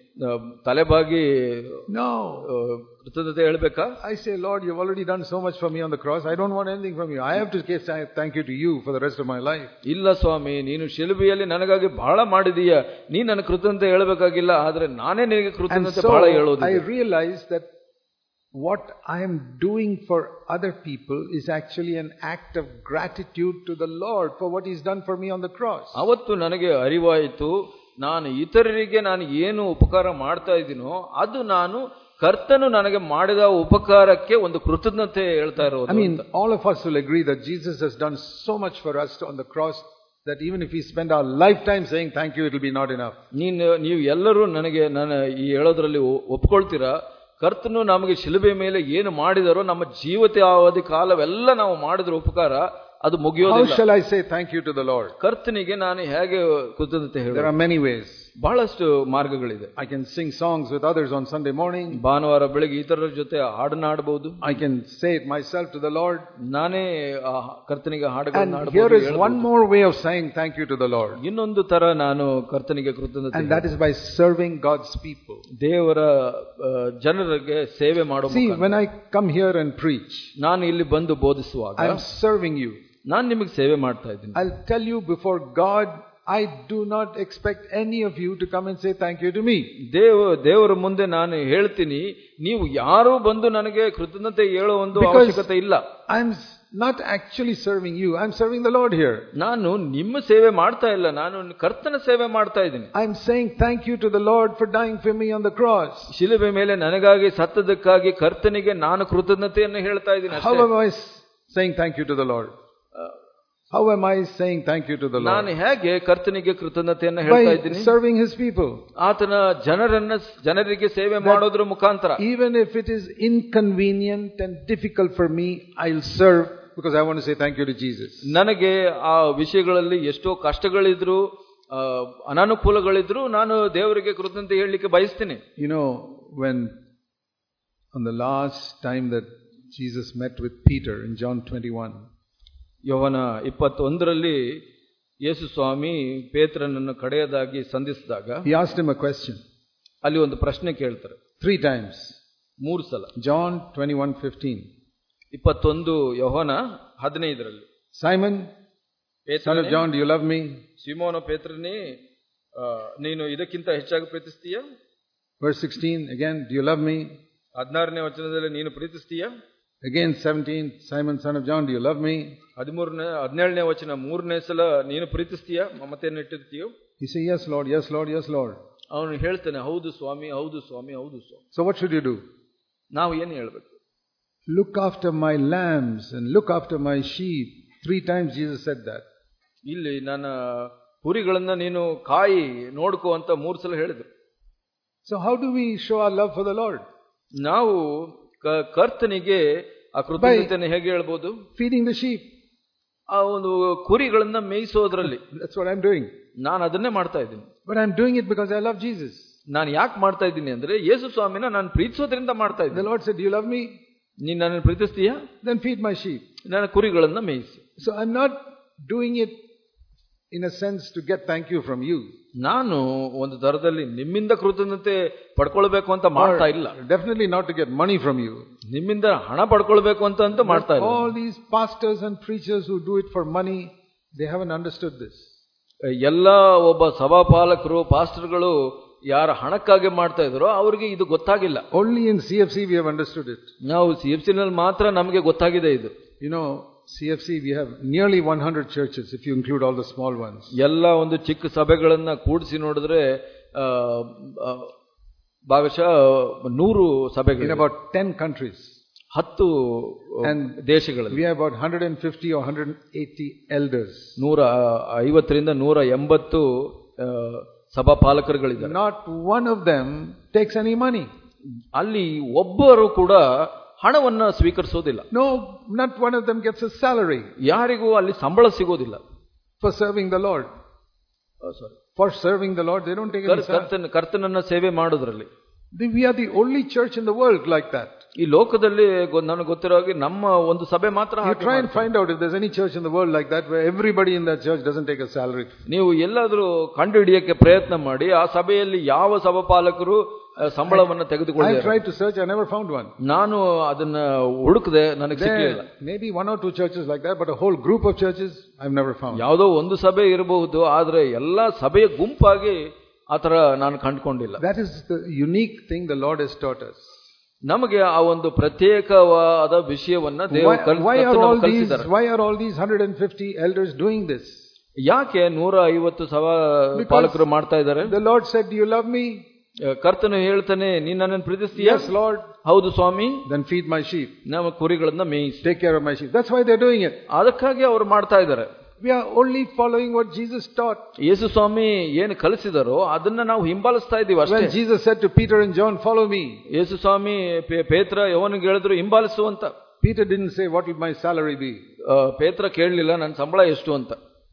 ತಲೆಬಾಗಿ no ಕೃತಜ್ಞತೆ ಹೇಳಬೇಕಾ? I say, Lord, you've already done so much for me on the cross. I don't want anything from you. I have to say thank you to you for the rest of my life. ಇಲ್ಲ ಸ್ವಾಮಿ, ನೀನು ಶಿಲುಬೆಯಲ್ಲಿ ನನಗಾಗಿ ಬಹಳ ಮಾಡಿದೀಯ, ನೀ ನನ್ನ ಕೃತಜ್ಞತೆ ಹೇಳಬೇಕಾಗಿಲ್ಲ, ಆದ್ರೆ ನಾನೇ ನಿನಗೆ ಕೃತಜ್ಞತೆ ಬಹಳ ಹೇಳೋದು. I realize that what I am doing for other people is actually an act of gratitude to the Lord for what he's done for me on the cross. ಅವತ್ತು ನನಗೆ ಅರಿವಾಯಿತು, ನಾನು ಇತರರಿಗೆ ನಾನು ಏನು ಉಪಕಾರ ಮಾಡ್ತಾ ಇದ್ದೀನೋ ಅದು ನಾನು ಕರ್ತನು ನನಗೆ ಮಾಡಿದ ಉಪಕಾರಕ್ಕೆ ಒಂದು ಕೃತಜ್ಞತೆ ಹೇಳ್ತಾ ಇರೋದು. I mean, all of us will agree that Jesus has done so much for us on the cross that even if we spend our lifetime saying thank you, it will be not enough. ನೀನು ನೀವು ಎಲ್ಲರೂ ನನಗೆ ನಾನು ಈ ಹೇಳೋದ್ರಲ್ಲಿ ಒಪ್ಕೊಳ್ತೀರಾ, ಕರ್ತನು ನಮಗೆ ಶಿಲುಬೆ ಮೇಲೆ ಏನು ಮಾಡಿದರೋ ನಮ್ಮ ಜೀವಿತಾವಧಿ ಕಾಲವೆಲ್ಲ ನಾವು ಮಾಡಿದ್ರ ಉಪಕಾರ ಅದು ಮುಗಿಯೋದಿಲ್ಲ. How shall I say thank you to the Lord? ಕರ್ತನಿಗೆ ನಾನು ಹೇಗೆ ಕೃತಜ್ಞತೆ ಹೇಳೋದು? There are many ways. ಬಹಳಷ್ಟು ಮಾರ್ಗಗಳಿದೆ. I can sing songs with others on Sunday morning. ಭಾನುವಾರ ಬೆಳಗ್ಗೆ ಇತರರ ಜೊತೆ ಹಾಡನ್ನ ಹಾಡಬಹುದು. I can say it myself to the Lord. ನಾನೇ ಕರ್ತನಿಗೆ ಹಾಡುಗಳನ್ನು ಹಾಡಬಹುದು. Here is one more way of saying thank you to the Lord. ಇನ್ನೊಂದು ತರ ನಾನು ಕರ್ತನಿಗೆ ಕೃತಜ್ಞತೆ. And that is by serving God's people. ದೇವರ ಜನರಿಗೆ ಸೇವೆ ಮಾಡುವ ಮುಖಾಂತರ. See, when I come here and preach, ನಾನು ಇಲ್ಲಿ ಬಂದು ಬೋಧಿಸುವಾಗ I am serving you. ನಾನು ನಿಮಗೆ ಸೇವೆ ಮಾಡ್ತಾ ಇದ್ದೀನಿ. I'll tell you before God, I do not expect any of you to come and say thank you to me. ದೇವ ದೇವರ ಮುಂದೆ ನಾನು ಹೇಳ್ತೀನಿ, ನೀವು ಯಾರು ಬಂದು ನನಗೆ ಕೃತಜ್ಞತೆ ಹೇಳೋ ಒಂದು ಅವಶ್ಯಕತೆ ಇಲ್ಲ. I am not actually serving you, I am serving the Lord here. ನಾನು ನಿಮ್ಮ ಸೇವೆ ಮಾಡ್ತಾ ಇಲ್ಲ, ನಾನು ಕರ್ತನ ಸೇವೆ ಮಾಡ್ತಾ ಇದ್ದೀನಿ. I am saying thank you to the Lord for dying for me on the cross. ಶಿಲುಬೆ ಮೇಲೆ ನನಗಾಗಿ ಸತ್ತದಕ್ಕಾಗಿ ಕರ್ತನಿಗೆ ನಾನು ಕೃತಜ್ಞತೆಯನ್ನು ಹೇಳ್ತಾ ಇದ್ದೀನಿ. How am I saying thank you to the Lord? How am I saying thank you to the Lord? ನಾನು ಹೇಗೆ ಕರ್ತನಿಗೆ ಕೃತಜ್ಞತೆಯನ್ನು ಹೇಳ್ತಾ ಇದ್ದೀನಿ? By serving his people. ಆತನ ಜನರನ್ನ ಜನರಿಗೆ ಸೇವೆ ಮಾಡೋದ್ರ ಮುಖಾಂತರ. Even if it is inconvenient and difficult for me, I'll serve because I want to say thank you to Jesus. ನನಗೆ ಆ ವಿಷಯಗಳಲ್ಲಿ ಎಷ್ಟೋ ಕಷ್ಟಗಳಿದ್ರು ಅನಾನುಕೂಲಗಳಿದ್ರು ನಾನು ದೇವರಿಗೆ ಕೃತಜ್ಞತೆ ಹೇಳಲಿಕ್ಕೆ ಬಯಸ್ತೀನಿ. You know, when on the last time that Jesus met with Peter in John twenty-one, ಯೋಹನ ಇಪ್ಪತ್ತೊಂದರಲ್ಲಿ ಯೇಸು ಸ್ವಾಮಿ ಪೇತ್ರನನ್ನು ಕಡೆಯದಾಗಿ ಸಂಧಿಸಿದಾಗ he asked him a question. ಅಲ್ಲಿ ಒಂದು ಪ್ರಶ್ನೆ ಕೇಳ್ತಾರೆ. Three times. ಮೂರು ಸಲ. John twenty-one fifteen. ಇಪ್ಪತ್ತೊಂದು ಯೋಹನ ಹದಿನೈದರಲ್ಲಿ. Simon, son of John, do you love me? ಸಿಮೋನ ಪೇತ್ರನೇ, ನೀನು ಇದಕ್ಕಿಂತ ಹೆಚ್ಚಾಗಿ ಪ್ರೀತಿಸ್ತೀಯಾ? Verse sixteen again, do you love me? ಹದಿನಾರನೇ ವಚನದಲ್ಲಿ ನೀನು ಪ್ರೀತಿಸ್ತೀಯಾ? Again seventeen, Simon, son of John, do you love me? ಹದಿಮೂರನೇ ಹದಿನೇಳನೇ ವಚನ ಮೂರನೇ ಸಲ ನೀನು ಪ್ರೀತಿಸ್ತೀಯಾ, ಮಮತೆಯನ್ನು ಇಟ್ಟಿರ್ತೀಯೋ? He said, yes Lord, yes Lord, yes Lord. ಅವನು ಹೇಳ್ತಾನೆ, ಹೌದು ಸ್ವಾಮಿ, ಹೌದು ಸ್ವಾಮಿ, ಹೌದು ಸ್ವಾಮಿ. So what should you do? ನಾವು ಏನು ಹೇಳ್ಬೇಕು? Look after my lambs and look after my sheep. Three times Jesus said that. ಇಲ್ಲಿ ನನ್ನ ಕುರಿಗಳನ್ನ ನೀನು ಕಾಯಿ ನೋಡ್ಕೋ ಅಂತ ಮೂರು ಸಲ ಹೇಳಿದ್ರು. So how do we show our love for the Lord? ನಾವು ಕರ್ತನಿಗೆ ಆ ಕೃತಜ್ಞತೆಯನ್ನು ಹೇಗೆ ಹೇಳ್ಬೋದು? Feeding the sheep. ಆ ಒಂದು ಕುರಿಗಳನ್ನ ಮೇಯಿಸೋದ್ರಲ್ಲಿ. That's what I'm doing. ನಾನು ಅದನ್ನೇ ಮಾಡ್ತಾ ಇದ್ದೀನಿ. But I'm doing it because I love Jesus. ನಾನು ಯಾಕೆ ಮಾಡ್ತಾ ಇದ್ದೀನಿ ಅಂದ್ರೆ ಯೇಸು ಸ್ವಾಮಿನ ನಾನು ಪ್ರೀತಿಸೋದ್ರಿಂದ ಮಾಡ್ತಾ ಇದ್ದೀನಿ. The Lord said, "Do you love me? ನೀನು ನನ್ನನ್ನು ಪ್ರೀತಿಸ್ತೀಯಾ? Then feed my sheep." ನನ್ನ ಕುರಿಗಳನ್ನ ಮೇಯಿಸಿ. So I'm not doing it in a sense to get thank you from you. ನಾನು ಒಂದು ದರದಲ್ಲಿ ನಿಮ್ಮಿಂದ ಕೃತಜ್ಞತೆ ಪಡ್ಕೊಳ್ಬೇಕು ಅಂತ ಮಾಡ್ತಾ ಇಲ್ಲ. Definitely not to get money from you. ನಿಮ್ಮಿಂದ ಹಣ ಪಡ್ಕೊಳ್ಬೇಕು ಅಂತ ಅಂತ ಮಾಡ್ತಾ ಇಲ್ಲ. All these pastors and preachers who do it for money, they haven't understood this. ಎಲ್ಲ ಒಬ್ಬ ಸಭಾಪಾಲಕರು ಪಾಸ್ಟರ್ಗಳು ಯಾರ ಹಣಕ್ಕಾಗಿ ಮಾಡ್ತಾ ಇದ್ರೋ ಅವ್ರಿಗೆ ಇದು ಗೊತ್ತಾಗಿಲ್ಲ. Only in C F C we have understood it. ನಾವು ಸಿ ಎಫ್ ಸಿ ನಲ್ಲಿ ಮಾತ್ರ ನಮಗೆ ಗೊತ್ತಾಗಿದೆ ಇದು. You know, C F C we have nearly one hundred churches if you include all the small ones. ಎಲ್ಲ ಒಂದು ಚಿಕ್ಕ ಸಭೆಗಳನ್ನ ಕೂಡಿಸಿ ನೋಡಿದ್ರೆ ಭಾಗಶಃ ನೂರು ಸಭೆಗಳು. In about ten countries. ಹತ್ತು ದೇಶಗಳಲ್ಲಿ. We have about one hundred fifty or one hundred eighty elders. ನೂರ ಐವತ್ತರಿಂದ ನೂರ ಎಂಬತ್ತು ಸಭಾಪಾಲಕರುಗಳಿದ್ದಾರೆ. Not one of them takes any money. ಅಲ್ಲಿ ಒಬ್ಬರು ಕೂಡ ಹಣವನ್ನ ಸ್ವೀಕರಿಸೋದಿಲ್ಲ. No, not one of them gets a salary. ಯಾರಿಗೂ ಅಲ್ಲಿ ಸಂಬಳ ಸಿಗೋದಿಲ್ಲ. For serving the Lord. Oh, sorry. For serving the Lord, they don't take any salary. ಕರ್ತನನ್ನ ಸೇವೆ ಮಾಡೋದ್ರಲ್ಲಿ. We are the only church in the world like that. ಈ ಲೋಕದಲ್ಲಿ ನನಗೆ ಗೊತ್ತಿರೋ ಹಾಗೆ ನಮ್ಮ ಒಂದು ಸಭೆ ಮಾತ್ರ. You try and find out if there's any church in the world like that where everybody in that church doesn't take a salary. ನೀವು ಎಲ್ಲಾದ್ರೂ ಕಂಡುಹಿಡಿಯಕ್ಕೆ ಪ್ರಯತ್ನ ಮಾಡಿ ಆ ಸಭೆಯಲ್ಲಿ ಯಾವ ಸಭಾಪಾಲಕರು ಸಂಬಳವನ್ನು ತೆಗೆದುಕೊಳ್ಳಿ. I tried to search, I never found one. ನಾನು ಅದನ್ನ ಹುಡುಕದೆ ನನಗೆ ಸಿಕ್ಕಲಿಲ್ಲ. Maybe one or two churches like that, but a whole group of churches I've never found. ಯಾವುದೋ ಒಂದು ಸಭೆ ಇರಬಹುದು, ಆದ್ರೆ ಎಲ್ಲಾ ಸಭೆಯ ಗುಂಪಾಗಿ ಆತರ ನಾನು ಕಂಡುಕೊಂಡಿಲ್ಲ. That is the unique thing the Lord has taught us. ನಮಗೆ ಆ ಒಂದು ಪ್ರತ್ಯೇಕವಾದ ವಿಷಯವನ್ನ ದೇವರು ಕಲಿಸಿದ್ದಾರೆ. Why are all these one hundred fifty elders doing this? ಯಾಕೆ ನೂರ ಐವತ್ತು ಸಭಾ ಪಾಲಕರು ಮಾಡ್ತಾ ಇದ್ದಾರೆ? The Lord said, "Do you love me?" ಕರ್ತನು ಹೇಳ್ತಾನೆ, ನೀನು ನನ್ನನ್ನು ಪ್ರೀತಿಸ್ತೀಯಾ? Yes, Lord. ಹೌದು ಸ್ವಾಮಿ. Then feed my sheep. ನಮ್ಮ ಕುರಿಗಳನ್ನ ಮೇಯಿಸಿ. Take care of my sheep. That's why they're doing it. ಅದಕ್ಕಾಗಿ ಅವರು ಮಾಡ್ತಾ ಇದ್ದಾರೆ. We are only following what Jesus taught. ಯೇಸು ಸ್ವಾಮಿ ಏನು ಕಲಿಸಿದರೋ ಅದನ್ನ ನಾವು ಹಿಂಬಾಲಿಸ್ತಾ ಇದ್ದೀವಿ ಅಷ್ಟೇ. When Jesus said to Peter and John, "Follow me." ಯೇಸು ಸ್ವಾಮಿ ಪೇತ್ರ ಯೋವನಿಗೆ ಹೇಳಿದ್ರು ಹಿಂಬಾಲಿಸು ಅಂತ. Peter didn't say, "What will my salary be?" ಪೇತ್ರ ಕೇಳಲಿಲ್ಲ ನನ್ನ ಸಂಬಳ ಎಷ್ಟು ಅಂತ.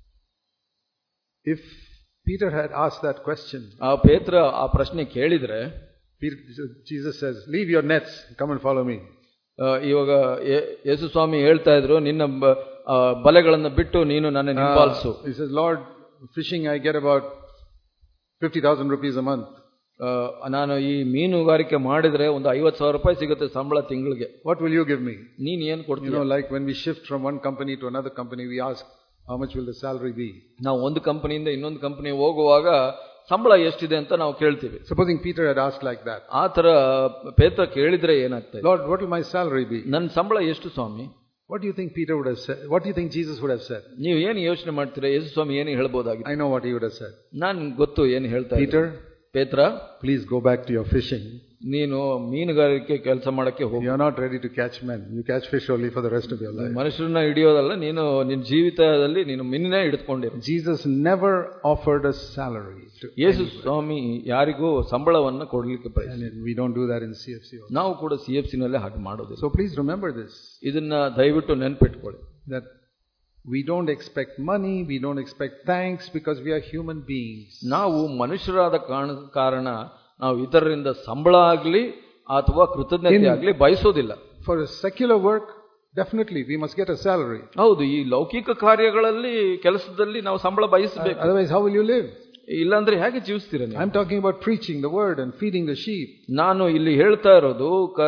If Peter had asked that question, ಆ ಪೇತ್ರ ಆ ಪ್ರಶ್ನೆ ಕೇಳಿದ್ರೆ, Jesus says, "Leave your nets, come and follow me." ಇವಾಗ ಯೇಸು ಸ್ವಾಮಿ ಹೇಳ್ತಾ ಇದ್ರು, ನಿನ್ನ ಬಲೆಗಳನ್ನು ಬಿಟ್ಟು ನೀನು ನನ್ನ ಹಿಂಬಾಲಿಸು. He says, "Lord, fishing I get about fifty thousand rupees a month." ನಾನು ಈ ಮೀನುಗಾರಿಕೆ ಮಾಡಿದ್ರೆ ಒಂದು ಐವತ್ತು ಸಾವಿರ ರೂಪಾಯಿ ಸಿಗುತ್ತೆ ಸಂಬಳ ತಿಂಗಳಿಗೆ. What will you give me? ನೀನ್ ಏನ್ ಕೊಡ್ತೀಯ? You know, like when we shift from one company to another company, we ask, how much will the salary be? ನಾವು ಒಂದು ಕಂಪನಿಯಿಂದ ಇನ್ನೊಂದು ಕಂಪನಿ ಹೋಗುವಾಗ ಸಂಬಳ ಎಷ್ಟಿದೆ ಅಂತ ನಾವು ಕೇಳ್ತೀವಿ. Supposing Peter had asked like that. ಆ ತರ ಪೇತ್ರ ಕೇಳಿದ್ರೆ ಏನಾಗ್ತದೆ? Lord, what will my salary be? ನನ್ನ ಸಂಬಳ ಎಷ್ಟು ಸ್ವಾಮಿ? What do you think Peter would have said? What do you think Jesus would have said? ನೀವು ಏನು ಯೋಚನೆ ಮಾಡ್ತೀರಾ? ಯೇಸು ಸ್ವಾಮಿ ಏನು ಹೇಳ್ಬೋದಾಗಿತ್ತು? I know what he would have said. ನಾನು ಗೊತ್ತು ಏನು ಹೇಳ್ತಾ ಇದ್ದೆ. Peter, ಪೇತ್ರ, please go back to your fishing. ನೀನು ಮೀನುಗಾರಿಕೆ ಕೆಲಸ ಮಾಡಕ್ಕೆ ಹೋಗು. You are not ready to catch men. You catch fish only for the rest of your life. ಮನುಷ್ಯರನ್ನ ಹಿಡಿಯೋದಲ್ಲ, ನೀನು ನಿನ್ನ ಜೀವಿತದಲ್ಲಿ ನೀನು ಮೀನನ್ನೇ ಹಿಡಿದುಕೊಂಡಿರು. Jesus never offered a salary to ಯೇಸು ಸ್ವಾಮಿ ಯಾರಿಗೂ ಸಂಬಳವನ್ನು ಕೊಡಲಿಕ್ಕೆ ಪ್ರಯತ್ನ. We don't do that in C F C also. ನಾವು ಕೂಡ ಸಿ ಎಫ್ ಸಿ ನಲ್ಲಿ ಹಾಗೆ ಮಾಡೋದಿಲ್ಲ. So please remember this. ಇದನ್ನ ದಯವಿಟ್ಟು ನೆನಪಿಟ್ಕೊಳ್ಳಿ. That we don't expect money, we don't expect thanks because we are human beings. ನಾವು ಮನುಷ್ಯರಾದ ಕಾರಣ ನಾವು ಇತರರಿಂದ ಸಂಬಳ ಆಗಲಿ ಅಥವಾ ಕೃತಜ್ಞತೆ ಆಗಲಿ ಬಯಸೋದಿಲ್ಲ. For a secular work, definitely we must get a salary. ಹೌದು, ಈ ಲೌಕಿಕ ಕಾರ್ಯಗಳಲ್ಲಿ ಕೆಲಸದಲ್ಲಿ ನಾವು ಸಂಬಳ ಬಯಸಬೇಕು. Otherwise how will you live? ಇಲ್ಲಾಂದ್ರೆ ಹೇಗೆ ಜೀವಿಸ್ತೀರ ನೀವು? I'm talking about preaching the word and feeding the sheep. ನಾನು ಇಲ್ಲಿ ಹೇಳ್ತಾ ಇರೋದು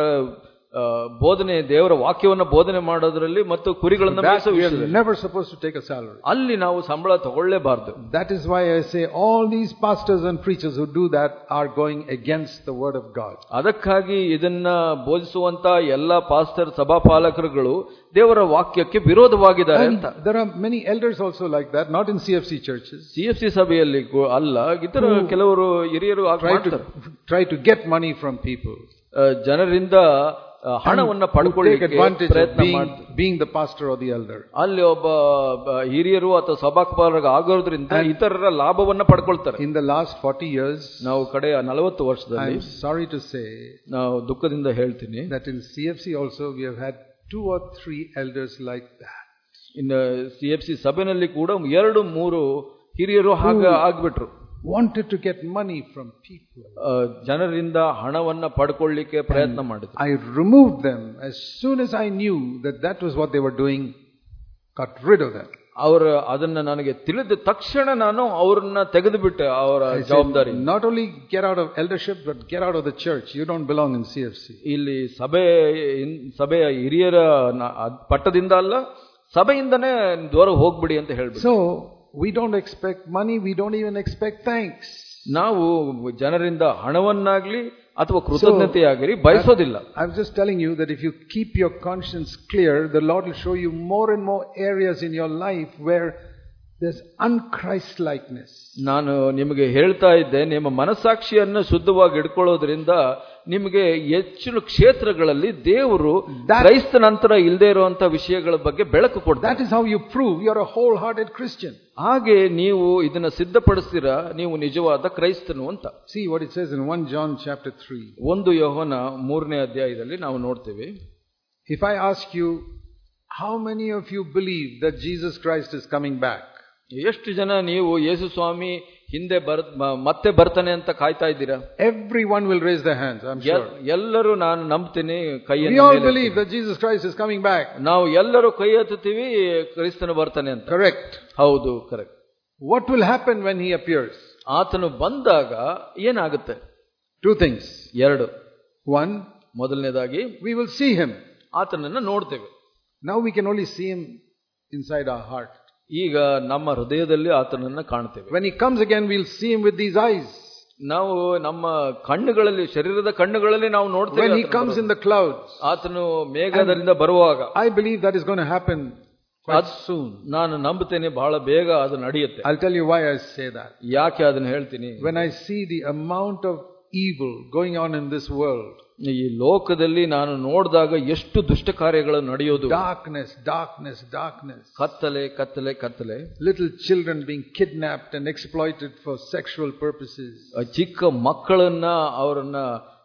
ಬೋಧನೆ, ದೇವರ ವಾಕ್ಯವನ್ನು ಬೋಧನೆ ಮಾಡೋದ್ರಲ್ಲಿ ಮತ್ತು ಕುರಿಗಳನ್ನು ಮೇಯಿಸೋ ವಿಷಯದಲ್ಲಿ. Never supposed to take a salary. ಅಲ್ಲಿ ನಾವು ಸಂಬಳ ತಗೊಳ್ಳೇಬಾರದು. That is why I say all these pastors and preachers who do that are going against the word of God. ಅದಕ್ಕಾಗಿ ಇದನ್ನ ಬೋಧಿಸುವಂತ ಎಲ್ಲಾ ಪಾಸ್ಟರ್ ಸಭಾಪಾಲಕರುಗಳು ದೇವರ ವಾಕ್ಯಕ್ಕೆ ವಿರೋಧವಾಗಿದ್ದಾರೆ ಅಂತ. There are many elders also like that, not in C F C churches. C F C ಸಭೆಯಲ್ಲಿ ಅಲ್ಲ, ಇತರ ಕೆಲವರು ಹಿರಿಯರು try to try to get money from people. ಜನರಿಂದ ಹಣವನ್ನ take ಪಡ್ಕೊಳ್ಳಿಕ್ಕೆ advantage of ಪ್ರಯತ್ನ being, ಮಾಡ್ತಾರೆ. being the pastor or the elder. ಅಲ್ಲಿ ಒಬ್ಬ ಬ- ಹಿರಿಯರು ಅಥವಾ ಸಭಾಪಾಲಕ ಆಗೋದ್ರಿಂದ ಇತರರ ಲಾಭವನ್ನ ಪಡ್ಕೊಳ್ತಾರೆ. In the last forty years, ನಾವು ಕಡೆಯ ನಲವತ್ತು ವರ್ಷದಲ್ಲಿ I'm sorry to say ನಾವು ದುಃಖದಿಂದ ಹೇಳ್ತೀನಿ, that in C F C also we have had two or three elders like that. ಇನ್ನು ಸಿ ಎಫ್ ಸಿ ಸಭೆಯಲ್ಲಿ ಕೂಡ ಎರಡು ಮೂರು ಹಿರಿಯರು ಹಾಗ ಆಗ್ಬಿಟ್ರು. Wanted to get money from people. ಆ, ಜನರಿಂದ ಹಣವನ್ನ ಪಡ್ಕೊಳ್ಳಿಕ್ಕೆ ಪ್ರಯತ್ನ ಮಾಡಿದ್ರು. I removed them as soon as I knew that that was what they were doing, got rid of them. ಅವರ ಅದನ್ನ ನನಗೆ ತಿಳಿದ ತಕ್ಷಣ ನಾನು ಅವರನ್ನ ತೆಗೆದು ಬಿಟ್ಟೆ ಅವರ I said, ಜವಾಬ್ದಾರಿ. not only get out of eldership, but get out of the church. You don't belong in C F C. ಇಲ್ಲಿ ಸಭೆ ಸಭೆಯ ಹಿರಿಯರ ನ- ಅದ್ ಪಟ್ಟದಿಂದ ಅಲ್ಲ, ಸಭೆಯಿಂದನೇ ದೂರ ಹೋಗ್ಬಿಡಿ ಅಂತ ಹೇಳ್ಬಿಟ್ಟು. So we don't expect money. We don't even expect thanks. ನಾವು ಜನರಿಂದ ಹಣವನ್ನಾಗ್ಲಿ ಅಥವಾ ಕೃತಜ್ಞತೆಯಾಗಲಿ ಬಯಸೋದಿಲ್ಲ. I'm just telling you that if you keep your conscience clear, the Lord will show you more and more areas in your life where there's unchristlikeness. ನಾನು ನಿಮಗೆ ಹೇಳ್ತಾ ಇದ್ದೆ, ನಿಮ್ಮ ಮನಸ್ಸಾಕ್ಷಿಯನ್ನು ಶುದ್ಧವಾಗಿ ಇಟ್ಕೊಳ್ಳೋದ್ರಿಂದ ನಿಮಗೆ ಹೆಚ್ಚಿನ ಕ್ಷೇತ್ರಗಳಲ್ಲಿ ದೇವರು ಕ್ರೈಸ್ತ ನಂತರ ಇಲ್ಲದೆ ಇರುವಂತ ವಿಷಯಗಳ ಬಗ್ಗೆ ಬೆಳಕು ಕೊಡ್ತಾರೆ. That is how you prove you're a wholehearted Christian. ಹಾಗೆ ನೀವು ಇದನ್ನ ಸಿದ್ಧಪಡಿಸ್ತೀರಾ, ನೀವು ನಿಜವಾದ ಕ್ರೈಸ್ತನು ಅಂತ. See what it says in First John chapter three. ಒಂದು ಯೋಹನ ಮೂರನೇ ಅಧ್ಯಾಯದಲ್ಲಿ ನಾವು ನೋಡ್ತೇವೆ. If I ask you, how many of you believe that Jesus Christ is coming back? ಎಷ್ಟು ಜನ ನೀವು ಯೇಸು ಸ್ವಾಮಿ ಹಿಂದೆ ಬರ್ ಮತ್ತೆ ಬರ್ತಾನೆ ಅಂತ ಕಾಯ್ತಾ ಇದ್ದೀರಾ? Everyone will raise their hands, I'm sure. ಎಲ್ಲರೂ ನಾನು ನಂಬ್ತೀನಿ We ಕೈಯನ್ನು all ಮೇಲೆ believe that Jesus Christ is coming back. ನಾವು ಎಲ್ಲರೂ ಕೈ ಎತ್ತುತ್ತೀವಿ ಕ್ರಿಸ್ತನು ಬರ್ತಾನೆ ಅಂತ. Correct. ಹೌದು, correct. What will happen when he appears? ಆತನು ಬಂದಾಗ ಏನಾಗುತ್ತೆ? Two things. ಎರಡು. One, ಮೊದಲನೇದಾಗಿ we will see him. ಆತನನ್ನ ನೋಡ್ತೇವೆ. Now we can only see him inside our heart. ಈಗ ನಮ್ಮ ಹೃದಯದಲ್ಲಿ ಆತನನ್ನ ಕಾಣ್ತೇವೆ. When he comes again, we'll see him with these eyes. ನಾವು ನಮ್ಮ ಕಣ್ಣುಗಳಲ್ಲಿ, ಶರೀರದ ಕಣ್ಣುಗಳಲ್ಲಿ ನಾವು ನೋಡ್ತೇವೆ. When he comes in the clouds, ಆತನು ಮೇಘದಿಂದ ಬರುವಾಗ, I believe that is going to happen quite soon. ನಾನು ನಂಬುತ್ತೇನೆ ಬಹಳ ಬೇಗ ಅದು ನಡೆಯುತ್ತೆ. I'll tell you why I say that. ಯಾಕೆ ಅದನ್ನ ಹೇಳ್ತೀನಿ? When I see the amount of evil going on in this world, ಈ ಲೋಕದಲ್ಲಿ ನಾನು ನೋಡಿದಾಗ ಎಷ್ಟು ದುಷ್ಟ ಕಾರ್ಯಗಳು ನಡೆಯೋದು, darkness, darkness, darkness, ಕತ್ತಲೆ ಕತ್ತಲೆ ಕತ್ತಲೆ, little children being kidnapped and exploited for sexual purposes, ಚಿಕ್ಕ ಮಕ್ಕಳನ್ನ ಅವರನ್ನ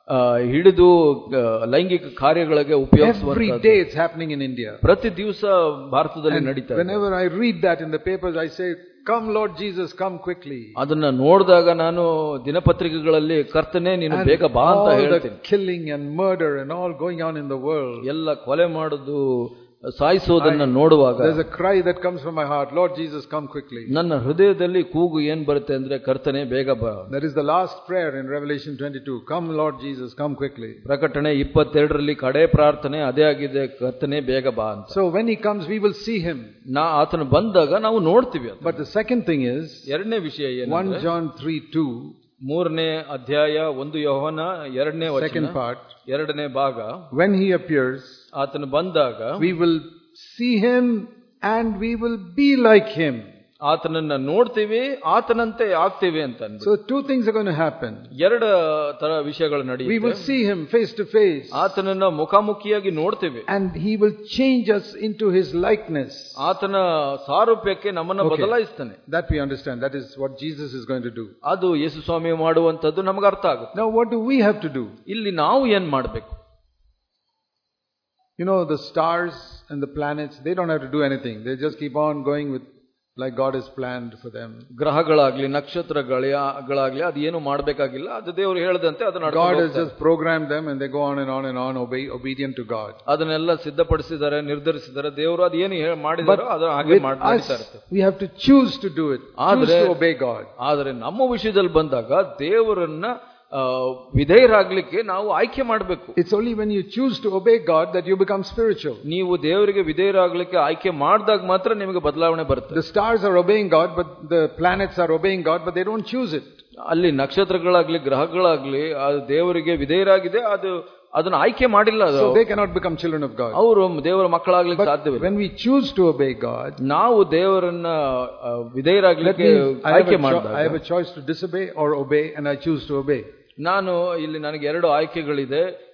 ಹಿಡಿದು ಲೈಂಗಿಕ ಕಾರ್ಯಗಳಿಗೆ every ಉಪಯೋಗಿಸುವಂತ day it's happening in India. ಪ್ರತಿ ದಿವಸ ಭಾರತದಲ್ಲಿ ನಡೀತಾ ಇದೆ. Whenever I read that in the papers, I say, come Lord Jesus, come quickly. ಅದನ್ನ ನೋಡಿದಾಗ ನಾನು ದಿನಪತ್ರಿಕೆಗಳಲ್ಲಿ ಕರ್ತನೆ ನೀನು ಬೇಗ ಬಾ ಅಂತ ಹೇಳ್ತೀನಿ. Killing and murder and all going on in the world. ಎಲ್ಲ ಕೊಲೆ ಮಾಡೋದು, ಸಾಯಿಸೋದನ್ನ ನೋಡುವಾಗ there's a cry that comes from my heart, Lord Jesus, come quickly. ನನ್ನ ಹೃದಯದಲ್ಲಿ ಕೂಗು ಏನ್ ಬರುತ್ತೆ ಅಂದ್ರೆ, ಕರ್ತನೆ ಬೇಗ ಬಾ. That is the last prayer in Revelation twenty-two. Come Lord Jesus, come quickly. ಪ್ರಕಟಣೆ ಇಪ್ಪತ್ತೆರಡರಲ್ಲಿ ಕಡೆ ಪ್ರಾರ್ಥನೆ ಅದೇ ಆಗಿದೆ, ಕರ್ತನೆ ಬೇಗ ಬಾ ಅಂತ. So when he comes, we will see him. ನಾ ಆತನು ಬಂದಾಗ ನಾವು ನೋಡ್ತೀವಿ. But the second thing is, ಎರಡನೇ ವಿಷಯ ಏನು? First John three two, ಮೂರನೇ ಅಧ್ಯಾಯ ಒಂದು ಯೋಹನ ಎರಡನೇ ವಚನ, second part, ಎರಡನೇ ಭಾಗ. when he appears, ಆತನು ಬಂದಾಗ we will see him and we will be like him. ಆತನನ್ನ ನೋಡ್ತೀವಿ, ಆತನಂತೆ ಆಗ್ತೀವಿ ಅಂತ ಅಂದ್ಬಿಟ್ಟು. So two things are going to happen. ಎರಡು ತರ ವಿಷಯಗಳು We ನಡೆಯುತ್ತೆ. will see him face to face. ಆತನನ್ನ ಮುಖಾಮುಖಿಯಾಗಿ ನೋಡ್ತೀವಿ. And he will change us into his likeness. ಆತನ ಸಾರೂಪ್ಯಕ್ಕೆ ನಮ್ಮನ್ನ Okay. ಬದಲಾಯಿಸ್ತಾನೆ. That we understand. That is what Jesus is going to do. ಅದು ಯೇಸು ಸ್ವಾಮಿ ಮಾಡುವಂತದ್ದು ನಮಗೆ ಅರ್ಥ ಆಗುತ್ತೆ. Now what do we have to do? ಇಲ್ಲಿ ನಾವು ಏನ್ ಮಾಡ್ಬೇಕು? You know, the stars and the planets, they don't have to do anything. They just keep on going with like God has planned for them. ಗ್ರಹಗಳಾಗ್ಲಿ ನಕ್ಷತ್ರಗಳಾಗ್ಲಿ ಅದು ಏನು ಮಾಡಬೇಕಾಗಿಲ್ಲ, ಅದು ದೇವರು ಹೇಳಿದಂತೆ ಅದನ್ನ God has just programmed them and they go on and on and on obey, obedient to God. ಅದನ್ನೆಲ್ಲ ಸಿದ್ಧಪಡಿಸಿದ್ದಾರೆ, ನಿರ್ಧರಿಸಿದ್ದಾರೆ ದೇವರು. ಅದು ಏನು ಮಾಡಿದಾರೋ ಅದು ಹಾಗೆ ಮಾಡ್ತಾ ಇರ್ತಾರೆ. We have to choose to do it. Choose to obey God. ಆದರೆ ನಮ್ಮ ವಿಷಯದಲ್ಲಿ ಬಂದಾಗ ದೇವರನ್ನ ವಿಧೇಯರಾಗ್ಲಿಕ್ಕೆ ನಾವು ಆಯ್ಕೆ ಮಾಡಬೇಕು. It's only when you choose to obey God that you become spiritual. ನೀವು ದೇವರಿಗೆ ವಿಧೇಯರಾಗ್ಲಿಕ್ಕೆ ಆಯ್ಕೆ ಮಾಡಿದಾಗ ಮಾತ್ರ ನಿಮಗೆ ಬದಲಾವಣೆ ಬರುತ್ತೆ. The stars are obeying God, but the planets are obeying God, but they don't choose it. ಅಲ್ಲಿ ನಕ್ಷತ್ರಗಳಾಗ್ಲಿ ಗ್ರಹಗಳಾಗ್ಲಿ ಅದು ದೇವರಿಗೆ ವಿಧೇಯರಾಗಿದೆ, ಅದು ಅದನ್ನ ಆಯ್ಕೆ ಮಾಡಿಲ್ಲ. So they cannot become children of God. ಅವರು ದೇವರ ಮಕ್ಕಳಾಗ್ಲಿಕ್ಕೆ ಸಾಧ್ಯವಿಲ್ಲ. When we choose to obey God, ನಾವು ದೇವರನ್ನ ವಿಧೇಯರಾಗ್ಲಿಕ್ಕೆ ಆಯ್ಕೆ ಮಾಡಿದಾಗ, I have a choice to disobey or obey, and I choose to obey. ನಾನು ಇಲ್ಲಿ ನನಗೆ ಎರಡು ಆಯ್ಕೆಗಳಿದೆ.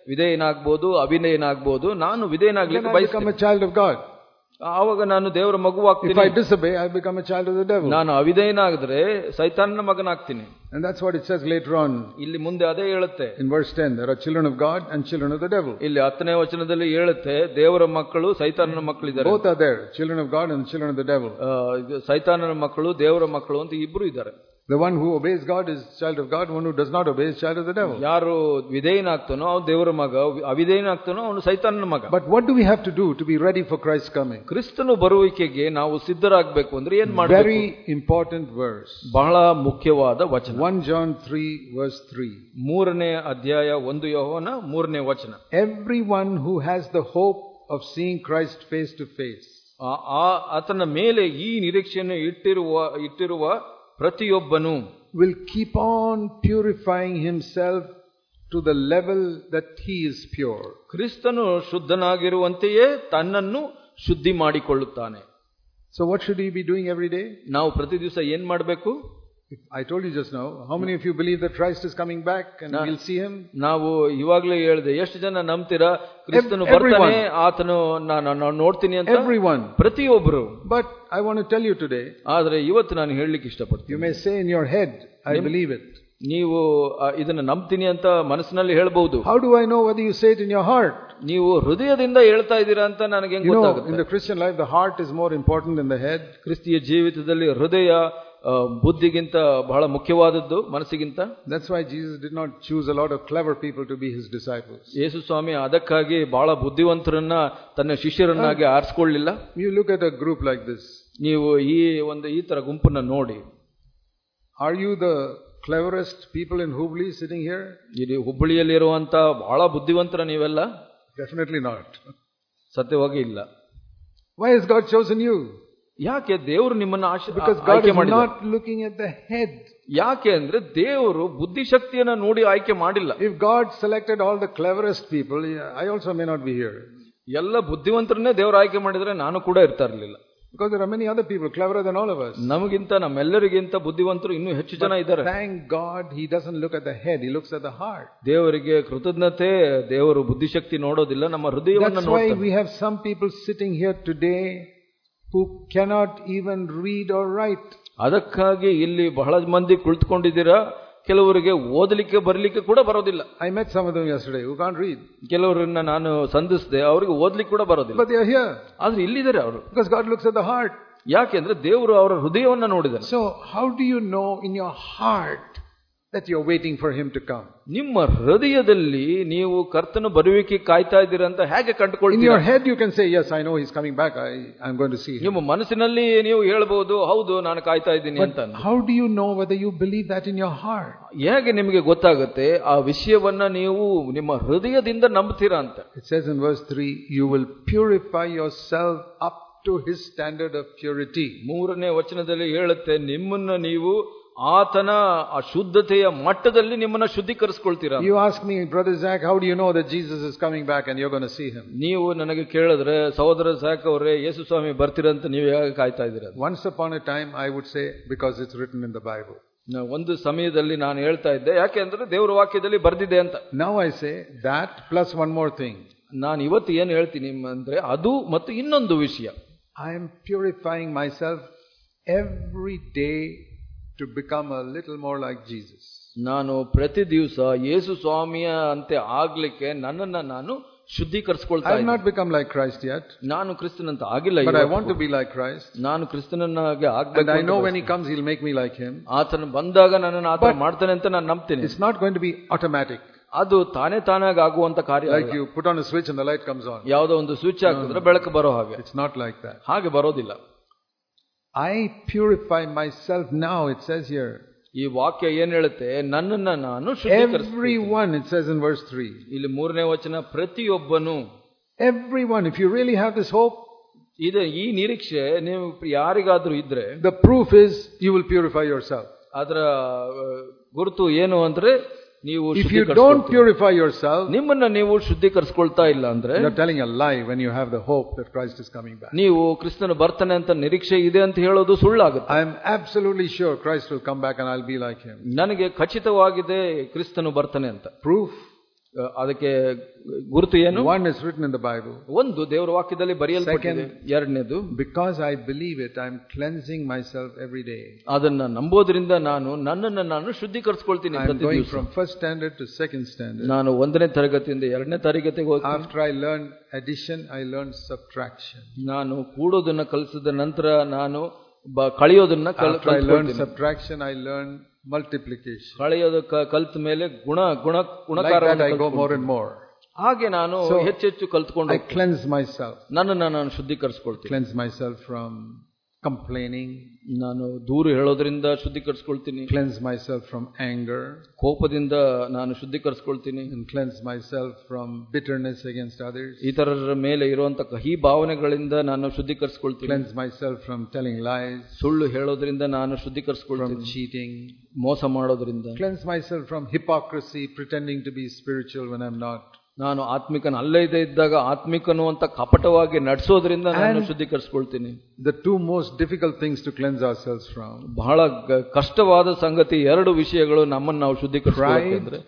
ವಿಧೇಯನಾಗ್ಬೋದು, ಅವಿಧೇಯನಾಗ್ಬೋದು. ನಾನು ವಿಧೇಯನಾಗ್ಲಿಕ್ಕೆ ಬಯಸ್ತೇನೆ. become a child of God. ಆವಾಗ ನಾನು ದೇವರ ಮಗುವಾಗ್ತೀನಿ. If I disobey, I become a child of the devil. ನಾನು ಅವಿಧೇಯನಾಗಿದ್ರೆ ಸೈತಾನನ ಮಗನಾಗ್ತೀನಿ. And that's what it says later on. ಇಲ್ಲಿ ಮುಂದೆ ಅದೇ ಹೇಳುತ್ತೆ. In verse ten, there are children of God and children of the devil. ಇಲ್ಲಿ ಹತ್ತನೇ ವಚನದಲ್ಲಿ ಹೇಳುತ್ತೆ, ದೇವರ ಮಕ್ಕಳು ಸೈತಾನನ ಮಕ್ಕಳಿದ್ದಾರೆ. Both are there, children of God and children of the devil. ಸೈತಾನನ ಮಕ್ಕಳು, ದೇವರ ಮಕ್ಕಳು ಅಂತ ಇಬ್ರು ಇದ್ದಾರೆ. The one who obeys God is child of God. One who does not obey is child of the devil. ಯಾರು ವಿಧೇಯನಾಗ್ತಾನೋ ಅವನು ದೇವರ ಮಗ, ಅವಿಧೇಯನಾಗ್ತಾನೋ ಅವನು ಸೈತಾನನ ಮಗ. But what do we have to do to be ready for Christ's coming? ಕ್ರಿಸ್ತನು ಬರುವಿಕೆಗೆ ನಾವು ಸಿದ್ಧರಾಗಬೇಕು ಅಂದ್ರೆ ಏನ್ ಮಾಡಬೇಕು? Very important verse. ಬಹಳ ಮುಖ್ಯವಾದ ವಚನ. First John three verse three. ಮೂರನೇ ಅಧ್ಯಾಯ ಒಂದು ಯೋಹನ ಮೂರನೇ ವಚನ. Everyone who has the hope of seeing Christ face to face. ಆ ಆತನ ಮೇಲೆ ಈ ನಿರೀಕ್ಷೆಯನ್ನು ಇಟ್ಟಿರುವ ಇಟ್ಟಿರುವ ಪ್ರತಿಯೊಬ್ಬನು will keep on purifying himself to the level that he is pure. ಕ್ರಿಸ್ತನು ಶುದ್ಧನಾಗಿರುವಂತೆಯೇ ತನ್ನನ್ನು ಶುದ್ಧಿ ಮಾಡಿಕೊಳ್ಳುತ್ತಾನೆ. So what should he be doing every day? ನಾವು ಪ್ರತಿ ದಿವಸ ಏನ್ ಮಾಡಬೇಕು? I told you just now, how many of you believe that Christ is coming back and Na, we'll see him? ನಾವು ಇವಾಗಲೇ ಹೇಳಿದೆ, ಎಷ್ಟು ಜನ ನಂಬ್ತೀರಾ ಕ್ರಿಸ್ತನು ಬರ್ತಾನೆ, ಆತನು ನಾನು ನೋಡ್ತೀನಿ ಅಂತ? Everyone. ಪ್ರತಿಯೊಬ್ಬರು. But I want to tell you today, ಆದರೆ ಇವತ್ತು ನಾನು ಹೇಳಲಿಕ್ಕೆ ಇಷ್ಟಪಡ್ತೀನಿ. You may say in your head, I believe it. ನೀವು ಇದನ್ನ ನಂಬ್ತೀನಿ ಅಂತ ಮನಸ್ಸಿನಲ್ಲಿ ಹೇಳಬಹುದು. How do I know whether you say it in your heart? ನೀವು ಹೃದಯದಿಂದ ಹೇಳ್ತಾ ಇದ್ದೀರಾ ಅಂತ ನನಗೆ ಹೆಂಗೆ ಗೊತ್ತಾಗುತ್ತೆ? In the Christian life, the heart is more important than the head. ಕ್ರಿಸ್ತಿಯ ಜೀವಿತದಲ್ಲಿ ಹೃದಯ ಬುದ್ಧಿಗಿಂತ ಬಹಳ ಮುಖ್ಯವಾದದ್ದು ಮನಸ್ಸಿಗಿಂತ. That's why Jesus did not choose a lot of clever people to be his disciples. ಯೇಸು ಸ್ವಾಮಿ ಅದಕ್ಕಾಗಿ ಬಹಳ ಬುದ್ಧಿವಂತರನ್ನ ತನ್ನ ಶಿಷ್ಯರನ್ನಾಗಿ ಆರಿಸಿಕೊಳ್ಳಲಿಲ್ಲ. You look at a group like this. ನೀವು ಈ ಒಂದು ಈ ತರ ಗುಂಪನ್ನ ನೋಡಿ. Are you the cleverest people in Hubli sitting here? ಇಲ್ಲಿ ಹುಬ್ಬಳ್ಳಿಯಲ್ಲಿರುವಂತ ಬಹಳ ಬುದ್ಧಿವಂತರ ನೀವೆಲ್ಲ? Definitely not. ಸತ್ಯವಾಗಿ ಇಲ್ಲ. Why has God chosen you? ಯಾಕೆ ದೇವರು ನಿಮ್ಮನ್ನ Because God is not looking at the head. ಯಾಕೆ ಅಂದ್ರೆ ದೇವರು ಬುದ್ಧಿಶಕ್ತಿಯನ್ನ ನೋಡಿ ಆಯ್ಕೆ ಮಾಡಿಲ್ಲ. If God selected all the cleverest people, I also may not be here. ಎಲ್ಲ ಬುದ್ಧಿವಂತರನ್ನೇ ದೇವರು ಆಯ್ಕೆ ಮಾಡಿದ್ರೆ ನಾನು ಕೂಡ ಇರ್ತಾ ಇರಲಿಲ್ಲ. Because there are many other people cleverer than all of us. ನಮಗಿಂತ ನಮ್ಮೆಲ್ಲರಿಗಿಂತ ಬುದ್ಧಿವಂತರು ಇನ್ನೂ ಹೆಚ್ಚು ಜನ ಇದ್ದಾರೆ. Thank God he doesn't look at the head, he looks at the heart. ದೇವರಿಗೆ ಕೃತಜ್ಞತೆ, ದೇವರು ಬುದ್ಧಿಶಕ್ತಿ ನೋಡೋದಿಲ್ಲ, ನಮ್ಮ ಹೃದಯವನ್ನು ನೋಡ್ತಾನೆ. That's why we have some people sitting here today who cannot even read or write. ಅದಕ್ಕಾಗಿ ಇಲ್ಲಿ ಬಹಳ ಮಂದಿ ಕುಳಿತುಕೊಂಡಿದ್ದೀರಾ, ಕೆಲವರಿಗೆ ಓದಲಿಕ್ಕೆ ಬರಲಿಕ್ಕೆ ಕೂಡ ಬರೋದಿಲ್ಲ. I met some of them yesterday who can't read. ಕೆಲವರನ್ನ ನಾನು ಸಂಧಿಸಿದೆ, ಅವರಿಗೆ ಓದಲಿಕ್ಕೆ ಕೂಡ ಬರೋದಿಲ್ಲ. But they are here. ಆದ್ರೆ ಇಲ್ಲಿದ್ದಾರೆ ಅವರು. Because God looks at the heart. ಯಾಕೆಂದ್ರೆ ದೇವರು ಅವರ ಹೃದಯವನ್ನ ನೋಡಿದ್ದಾನೆ. So how do you know in your heart that you're waiting for him to come? ನಿಮ್ಮ ಹೃದಯದಲ್ಲಿ ನೀವು ಕರ್ತನ ಬರುವಿಕೆ ಕಾಯ್ತಾ ಇದ್ದೀರಾ ಅಂತ ಹೇಗೆ ಕಂಡುಕೊಳ್ತೀರಾ? In your head you can say, yes, I know he's coming back, I I'm going to see him. ನಿಮ್ಮ ಮನಸ್ಸಿನಲ್ಲಿ ನೀವು ಹೇಳಬಹುದು, ಹೌದು ನಾನು ಕಾಯ್ತಾ ಇದ್ದೀನಿ ಅಂತ. How do you know whether you believe that in your heart? ಹೇಗೆ ನಿಮಗೆ ಗೊತ್ತಾಗುತ್ತೆ ಆ ವಿಷಯವನ್ನ ನೀವು ನಿಮ್ಮ ಹೃದಯದಿಂದ ನಂಬುತ್ತೀರಾ ಅಂತ? It says in verse three, you will purify yourself up to his standard of purity. ಮೂರನೇ ವಚನದಲ್ಲಿ ಹೇಳುತ್ತೆ, ನಿಮ್ಮನ್ನ ನೀವು ಆತನ ಅಶುದ್ಧತೆಯ ಮಟ್ಟದಲ್ಲಿ ನಿಮ್ಮನ್ನ ಶುದ್ಧೀಕರಿಸಿಕೊಳ್ತೀರಾ. You ask me, brother Zach, how do you know that Jesus is coming back and you're going to see him? ನೀವು ನನಗೆ ಕೇಳಿದ್ರೆ, ಸಹೋದರ ಝಾಕ್ ಅವರೇ, ಯೇಸು ಸ್ವಾಮಿ ಬರ್ತೀರಂತ ನೀವು ಹೇಗೆ ಕಾಯ್ತಾ ಇದ್ದೀರಾ? Once upon a time I would say, because it's written in the Bible. ಒಂದು ಸಮಯದಲ್ಲಿ ನಾನು ಹೇಳ್ತಾ ಇದ್ದೆ, ಯಾಕೆ ಅಂದ್ರೆ ದೇವರ ವಾಕ್ಯದಲ್ಲಿ ಬರ್ದಿದೆ ಅಂತ. Now I say that plus one more thing. ನಾನು ಇವತ್ತು ಏನು ಹೇಳ್ತೀನಿ ಅಂದ್ರೆ ಅದು ಮತ್ತು ಇನ್ನೊಂದು ವಿಷಯ. I am purifying myself every day to become a little more like Jesus. ನಾನು ಪ್ರತಿ ದಿವಸ ಯೇಸು ಸ್ವಾಮಿಯ ಅಂತೆ ಆಗ್ಲಿಕ್ಕೆ ನನ್ನನ್ನ ನಾನು ಶುದ್ಧೀಕರಿಸಿಕೊಳ್ತಾ ಇದ್ದೀನಿ. I have not become like Christ yet. ನಾನು ಕ್ರಿಸ್ತನಂತ ಆಗಿಲ್ಲ. But I want to be like Christ. ನಾನು ಕ್ರಿಸ್ತನನ್ನಾಗಿ ಆಗಬೇಕು. And I know when he comes he'll make me like him. ಆತನು ಬಂದಾಗ ನನ್ನನ್ನು ಆತ ಮಾಡ್ತಾನೆ ಅಂತ ನಾನು ನಂಬ್ತೀನಿ. It's not going to be automatic. ಅದು ತಾನೇ ತಾನಾಗಿ ಆಗುವಂತ ಕಾರ್ಯ. Like you put on a switch and the light comes on. ಯಾವುದೋ ಒಂದು ಸ್ವಿಚ್ ಹಾಕಿದ್ರೆ ಬೆಳಕು ಬರೋ ಹಾಗೆ. It's not like that. ಹಾಗೆ ಬರೋದಿಲ್ಲ. I purify myself now, it says here. ಈ ವಾಕ್ಯ ಏನ್ ಹೇಳುತ್ತೆ, ನನ್ನನ್ನ ನಾನು ಶುದ್ಧೀಕರಿಸ್ತೀನಿ. Everyone, it says in verse three. ಇಲ್ಲಿ ಮೂರನೇ ವಚನ, ಪ್ರತಿಯೊಬ್ಬನು. Everyone, if you really have this hope, ಇದೆ ಈ ನಿರೀಕ್ಷೆ ನೀವು ಯಾರಿಗಾದ್ರೂ ಇದ್ರೆ, the proof is you will purify yourself. ಅದರ ಗುರುತು ಏನು ಅಂದ್ರೆ, ನೀವು if you don't purify yourself, ನಿಮ್ಮನ್ನ ನೀವು ಶುದ್ಧೀಕರಿಸಿಕೊಳ್ತಾ ಇಲ್ಲ ಅಂದ್ರೆ you're telling a lie when you have the hope that Christ is coming back. ನೀವು ಕ್ರಿಸ್ತನು ಬರ್ತಾನೆ ಅಂತ ನಿರೀಕ್ಷೆ ಇದೆ ಅಂತ ಹೇಳೋದು ಸುಳ್ಳಾಗುತ್ತೆ. I am absolutely sure Christ will come back and I'll be like him. ನನಗೆ ಖಚಿತವಾಗಿದೆ ಕ್ರಿಸ್ತನು ಬರ್ತಾನೆ ಅಂತ. Proof, ಅದಕ್ಕೆ ಗುರುತು ಏನು? One is written in the Bible. ಒಂದು ದೇವರ ವಾಕ್ಯದಲ್ಲಿ ಬರೆಯಲ್ಪಟ್ಟಿದೆ. ಎರಡನೇದು, because I believe it, I am cleansing myself every day. ಅದನ್ನ ನಂಬೋದ್ರಿಂದ ನಾನು ನನ್ನನ್ನು ನಾನು ಶುದ್ಧೀಕರಿಸಿಕೊಳ್ತೀನಿ I am ಪ್ರತಿ going ದಿವಸ. from first standard to second standard. ನಾನು ಒಂದನೇ ತರಗತಿಯಿಂದ ಎರಡನೇ ತರಗತಿಗೆ ಹೋಗ್ತೀನಿ. After I learned addition, I learned subtraction. ನಾನು ಕೂಡೋದನ್ನ ಕಲಿಸಿದ ನಂತರ ನಾನು ಕಳೆಯೋದನ್ನ After I learned subtraction, I learned multiplication. ಕಳೆಯೋದು ಕಲ್ತ ಮೇಲೆ ಗುಣ ಗುಣ Like that I go more and more. ಹಾಗೆ ನಾನು ಹೆಚ್ಚೆಚ್ಚು ಕಲ್ತ್ಕೊಂಡು I cleanse myself. ನನ್ನನ್ನು ನಾನು ಶುದ್ಧೀಕರಿಸಿಕೊಳ್ತೀನಿ. Cleanse myself from complaining. ನಾನು ದೂರು ಹೇಳೋದ್ರಿಂದ ಶುದ್ಧೀಕರಿಸಿಕೊಳ್ತೀನಿ. Cleanse myself from anger. ಕೋಪದಿಂದ ನಾನು ಶುದ್ಧೀಕರಿಸಿಕೊಳ್ತೀನಿ. And cleanse myself from bitterness against others. ಇತರರ ಮೇಲೆ ಇರುವಂತ ಕಹಿ ಭಾವನೆಗಳಿಂದ ನಾನು ಶುದ್ಧೀಕರಿಸಿಕೊಳ್ತೀನಿ. Cleanse myself from telling lies. ಸುಳ್ಳು ಹೇಳೋದ್ರಿಂದ ನಾನು ಶುದ್ಧೀಕರಿಸಿಕೊಳ್ತೀನಿ. From cheating. ಮೋಸ ಮಾಡೋದ್ರಿಂದ. Cleanse myself from hypocrisy, pretending to be spiritual when I'm not. ನಾನು ಆತ್ಮಿಕನ ಅಲ್ಲದೆ ಇದ್ದಾಗ ಆತ್ಮಿಕನು ಅಂತ ಕಪಟವಾಗಿ ನಡೆಸೋದ್ರಿಂದ ನಾನು ಶುದ್ಧೀಕರಿಸಿಕೊಳ್ತೀನಿ. The two most difficult things to cleanse ourselves from. ಬಹಳ ಕಷ್ಟವಾದ ಸಂಗತಿ ಎರಡು ವಿಷಯಗಳು ನಮ್ಮನ್ನು ನಾವು ಶುದ್ಧೀಕರಿಸಿಕೊಳ್ಳೋಕೆ,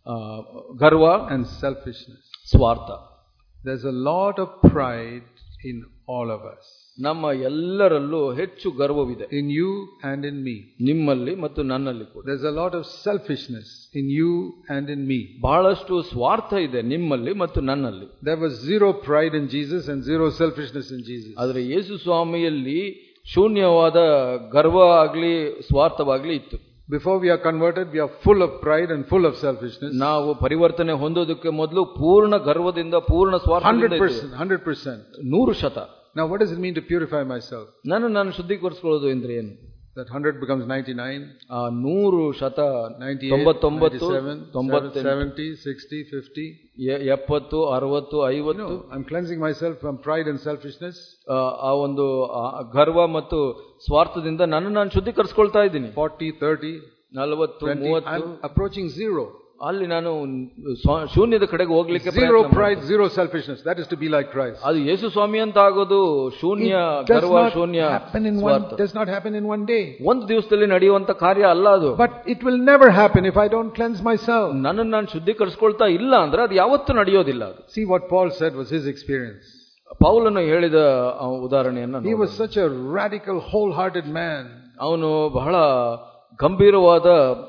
ಗರ್ವ and selfishness. ಸ್ವಾರ್ಥ. There's a lot of pride in all of us. ನಮ್ಮ ಎಲ್ಲರಲ್ಲೂ ಹೆಚ್ಚು ಗರ್ವವಿದೆ. In you and in me. ನಿಮ್ಮಲ್ಲಿ ಮತ್ತು ನನ್ನಲ್ಲಿ ಕೂಡ. There's a lot of selfishness in you and in me. ಬಹಳಷ್ಟು ಸ್ವಾರ್ಥ ಇದೆ ನಿಮ್ಮಲ್ಲಿ ಮತ್ತು ನನ್ನಲ್ಲಿ. There was zero pride in Jesus and zero selfishness in Jesus. ಆದರೆ ಯೇಸು ಸ್ವಾಮಿಯಲ್ಲಿ ಶೂನ್ಯವಾದ ಗರ್ವ ಆಗಲಿ ಸ್ವಾರ್ಥವಾಗಲಿ ಇತ್ತು. Before we are converted, we are full of pride and full of selfishness. ನಾವು ಪರಿವರ್ತನೆ ಹೊಂದೋದಕ್ಕೆ ಮೊದಲು ಪೂರ್ಣ ಗರ್ವದಿಂದ ಪೂರ್ಣ ಸ್ವಾರ್ಥದಿಂದ one hundred percent one hundred percent ನೂರು ಶತ. Now what does it mean to purify myself? ನಾನು ನಾನು ಶುದ್ಧೀಕರಿಸಿಕೊಳ್ಳೋದು ಅಂದ್ರೆ ಏನು? That one hundred becomes ninety-nine. ಆ ನೂರು ಶತ ತೊಂಬತ್ತೊಂಬತ್ತು ತೊಂಬತ್ತು seventy sixty fifty ಎಪ್ಪತ್ತು ಅರವತ್ತು ಐವತ್ತು. I'm cleansing myself from pride and selfishness. ಆ ಒಂದು ಗರ್ವ ಮತ್ತು ಸ್ವಾರ್ಥದಿಂದ ನನ್ನ ನಾನು ಶುದ್ಧೀಕರಿಸಿಕೊಳ್ತಾ ಇದ್ದೀನಿ. forty thirty ನಲವತ್ತು ಮೂವತ್ತು. I'm approaching zero. ಅಲ್ಲಿ ನಾನು ಶೂನ್ಯದ ಕಡೆಗೆ ಹೋಗ್ಲಿಕ್ಕೆ zero pride, zero selfishness. That is to be like Christ. ಅದು ಯೇಸು ಸ್ವಾಮಿ ಅಂತ ಆಗೋದು ಶೂನ್ಯ ಗರ್ವ ಶೂನ್ಯ ಸ್ವಾರ್ಥ. It does not happen in one day. ಒಂದು ದಿವಸದಲ್ಲಿ ನಡೆಯುವಂತ ಕಾರ್ಯ ಅಲ್ಲ ಅದು. But it will never happen if I don't cleanse myself. ನನ್ನನ್ನು ನಾನು ಶುದ್ಧೀಕರಿಸಿಕೊಳ್ತಾ ಇಲ್ಲ ಅಂದ್ರೆ ಅದು ಯಾವತ್ತೂ ನಡೆಯೋದಿಲ್ಲ. ಅದು. See what Paul said was his experience. ಪೌಲನು ಹೇಳಿದ ಉದಾಹರಣೆಯನ್ನು. He was such a radical, wholehearted man. ಅವನು ಬಹಳ ಗಂಭೀರವಾದ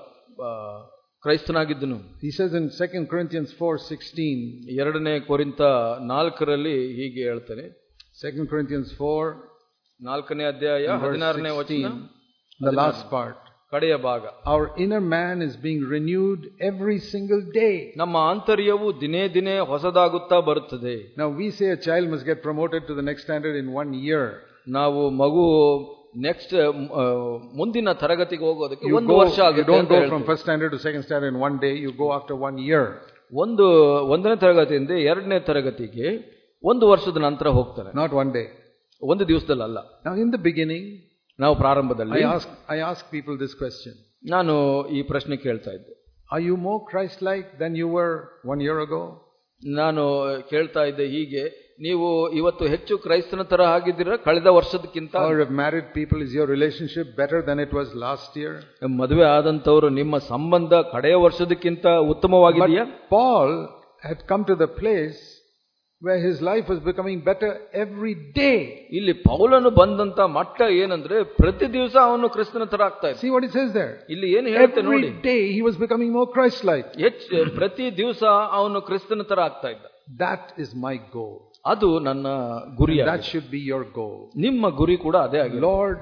ಕ್ರೈಸ್ತನಾಗಿದ್ದನು. He says in Second Corinthians four sixteen. ಎರಡನೇ ಕೊರಿಂಥ ನಾಲ್ಕರಲ್ಲಿ ಹೀಗೆ ಹೇಳ್ತಾನೆ. Second Corinthians four ನಾಲ್ಕನೇ ಅಧ್ಯಾಯ ಹದಿನಾರನೇ ವಚನ, the last part. ಕಡೆಯ ಭಾಗ. Our inner man is being renewed every single day. ನಮ್ಮ ಆಂತರ್ಯವು ದಿನೇ ದಿನೇ ಹೊಸದಾಗುತ್ತಾ ಬರುತ್ತದೆ. Now we say a child must get promoted to the next standard in one year. ನಾವು ಮಗು ನೆಕ್ಸ್ಟ್ ಮುಂದಿನ ತರಗತಿಗೆ ಹೋಗೋದಕ್ಕೆ ಒಂದು ವರ್ಷ ಆಗುತ್ತೆ. You don't go from first standard to second standard in one day. You go after one year. ಒಂದು ಒಂದನೇ ತರಗತಿಯಿಂದ ಎರಡನೇ ತರಗತಿಗೆ ಒಂದು ವರ್ಷದ ನಂತರ ಹೋಗ್ತಾರೆ. Not one day. ಒಂದು ದಿವಸದಲ್ಲಿ ಅಲ್ಲ. Now in the beginning, ನಾವು ಪ್ರಾರಂಭದಲ್ಲಿ I ask I ask people this question. ನಾನು ಈ ಪ್ರಶ್ನೆ ಕೇಳ್ತಾ ಇದ್ದೆ. Are you more Christ-like than you were one year ago? ನಾನು ಕೇಳ್ತಾ ಇದ್ದೆ ಹೀಗೆ, ನೀವು ಇವತ್ತು ಹೆಚ್ಚು ಕ್ರೈಸ್ತನ ತರ ಆಗಿದ್ದೀರಾ ಕಳೆದ ವರ್ಷದಕ್ಕಿಂತ? Or if married people, is your relationship better than it was last year? ಮದುವೆ ಆದಂತವರು ನಿಮ್ಮ ಸಂಬಂಧ ಕಡೆಯ ವರ್ಷದಕ್ಕಿಂತ ಉತ್ತಮವಾಗಿದೆಯಾ? Paul had come to the place where his life was becoming better every day. ಇಲ್ಲಿ ಪೌಲನು ಬಂದಂತ ಮಟ್ಟ ಏನಂದ್ರೆ ಪ್ರತಿ ದಿವಸ ಅವನು ಕ್ರಿಸ್ತನ ತರ ಆಗ್ತಾ ಇದ್ದ. See what it says there. ಇಲ್ಲಿ ಏನು ಹೇಳುತ್ತೆ ನೋಡಿ. Every day he was becoming more Christ-like. ಹೆಚ್ಚು ಪ್ರತಿ ದಿವಸ ಅವನು ಕ್ರಿಸ್ತನ ತರ ಆಗ್ತಾ ಇದ್ದ. That is my goal. ಅದು ನನ್ನ ಗುರಿ. That should be your goal. ನಿಮ್ಮ ಗುರಿ ಕೂಡ ಅದೇ ಆಗಿದೆ. Lord,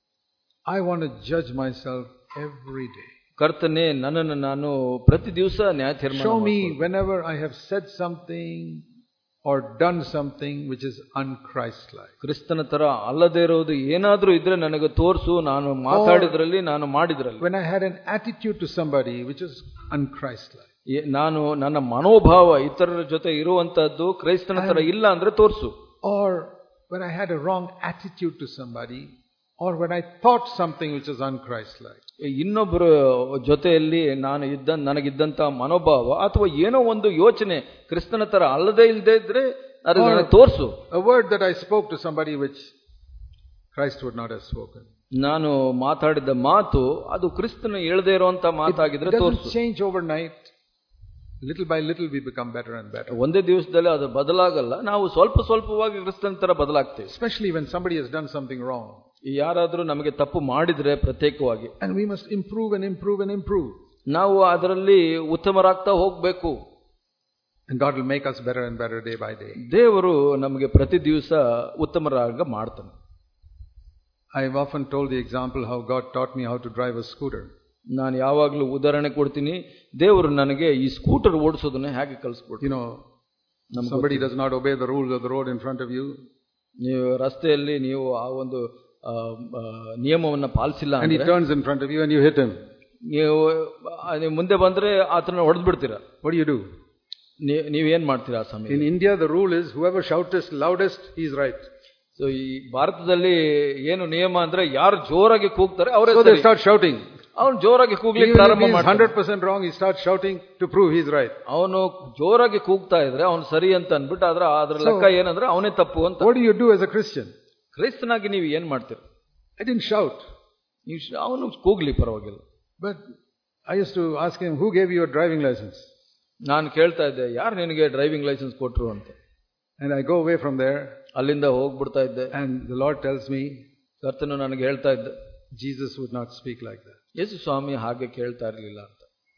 I want to judge myself every day. ಕರ್ತನೇ, ನನ್ನನ್ನು ನಾನು ಪ್ರತಿ ದಿವಸ ನ್ಯಾಯ ತೀರ್ಮಾನ Show me whenever I have said something or done something which is un-Christ-like. ಕ್ರಿಸ್ತನ ತರ ಅಲ್ಲದೆ ಇರೋದು ಏನಾದ್ರೂ ಇದ್ರೆ ನನಗೆ ತೋರಿಸು, ನಾನು ಮಾತಾಡಿದ್ರಲ್ಲಿ ನಾನು ಮಾಡಿದ್ರಲ್ಲಿ. When I had an attitude to somebody which is un-Christ-like. ನಾನು ನನ್ನ ಮನೋಭಾವ ಇತರರ ಜೊತೆ ಇರುವಂತದ್ದು ಕ್ರೈಸ್ತನ ತರ ಇಲ್ಲ ಅಂದ್ರೆ ತೋರಿಸು. Or when I had a wrong attitude to somebody, or when I thought something which is un-Christ-like. ಇನ್ನೊಬ್ಬರ ಜೊತೆಯಲ್ಲಿ ನಾನು ಇದ್ದ ನನಗಿದ್ದಂತ ಮನೋಭಾವ ಅಥವಾ ಏನೋ ಒಂದು ಯೋಚನೆ ಕ್ರಿಸ್ತನ ತರ ಅಲ್ಲದೆ ಇಲ್ಲದೆ ಇದ್ರೆ ಅದನ್ನ ತೋರಿಸು. A word that I spoke to somebody which Christ would not have spoken. ನಾನು ಮಾತಾಡಿದ ಮಾತು ಅದು ಕ್ರಿಸ್ತನ ಹೇಳದೇ ಇರುವಂತ ಮಾತಾಗಿದ್ರೆ ತೋರಿಸು. It doesn't change overnight. Little by little we become better and better. ಒಂದೇ ದಿವಸದಲ್ಲಿ ಅದು ಬದಲಾಗಲ್ಲ, ನಾವು ಸ್ವಲ್ಪ ಸ್ವಲ್ಪವಾಗಿ ಕ್ರಿಸ್ತನ ತರ ಬದಲಾಗ್ತೇವೆ. Especially when somebody has done something wrong. ಯಾರಾದ್ರೂ ನಮಗೆ ತಪ್ಪು ಮಾಡಿದ್ರೆ ಪ್ರತ್ಯೇಕವಾಗಿ. And we must improve and improve and improve. ನಾವು ಅದರಲ್ಲಿ ಉತ್ತಮರಾಗ್ತಾ ಹೋಗ್ಬೇಕು. And God will make us better and better day by day. ದೇವರು ನಮಗೆ ಪ್ರತಿ ದಿವಸ ಉತ್ತಮರಾಗ ಮಾಡ್ತಾನೆ. I have often told the example how God taught me how to drive a scooter. ನಾನು ಯಾವಾಗಲೂ ಉದಾಹರಣೆ ಕೊಡ್ತೀನಿ, ದೇವರು ನನಗೆ ಈ ಸ್ಕೂಟರ್ ಓಡಿಸೋದನ್ನ ಹೇಗೆ ಕಲಿಸ್ಕೊಡ್ತೀನಿ. You know, somebody does not obey the rules of the road in front of you. ನೀವು ರಸ್ತೆಯಲ್ಲಿ ನೀವು ಆ ಒಂದು ನಿಯಮವನ್ನ ಪಾಲಿಸಿಲ್ಲ and he turns in front of you and you hit him. ನೀವು ಮುಂದೆ ಬಂದ್ರೆ ಆತನ ಹೊಡೆದು ಬಿಡ್ತೀರಾ. What do you do? ನೀವೇನ್ ಮಾಡ್ತೀರಾ ಆ ಸಮಯ? In India the rule is whoever shouts loudest he is right. So ಈ ಭಾರತದಲ್ಲಿ ಏನು ನಿಯಮ ಅಂದ್ರೆ ಯಾರು ಜೋರಾಗಿ ಕೂಗ್ತಾರೆ ಅವರೇ so they start shouting. ಅವನು ಜೋರಾಗಿ ಕೂಗ್ಲಿಕ್ಕೆ ಪ್ರಾರಂಭ ಮಾಡ್ತಾನೆ. one hundred percent wrong, he starts shouting to prove he is right. ಅವನು ಜೋರಾಗಿ ಕೂಗ್ತಾ ಇದ್ರೆ ಅವನು ಸರಿ ಅಂತ ಅನ್ಬಿಟ್ಟು ಆದ್ರೆ ಅದ್ರ ಲೆಕ್ಕ ಏನಂದ್ರೆ ಅವನೇ ತಪ್ಪು ಅಂತ. What do you do as a Christian? ಕ್ರೈಸ್ತನಾಗಿ ನೀವು ಏನ್ ಮಾಡ್ತೀರ? I didn't shout. ಅವನು ಕೂಗ್ಲಿ ಪರವಾಗಿಲ್ಲ. But I used to ask him, who gave you your driving license? ನಾನು ಕೇಳ್ತಾ ಇದ್ದೆ, ಯಾರು ನಿನಗೆ ಡ್ರೈವಿಂಗ್ ಲೈಸೆನ್ಸ್ ಕೊಟ್ರು ಅಂತ. And I go away from there. ಅಲ್ಲಿಂದ ಹೋಗ್ಬಿಡ್ತಾ ಇದ್ದೆ. And the Lord tells me, ಕರ್ತನು ನನಗೆ ಹೇಳ್ತಾ ಇದ್ದ, Jesus would not speak like that. ಯೇಸು ಸ್ವಾಮಿ ಹಾಗೆ ಕೇಳ್ತಾ ಇರಲಿಲ್ಲ ಅಂತ.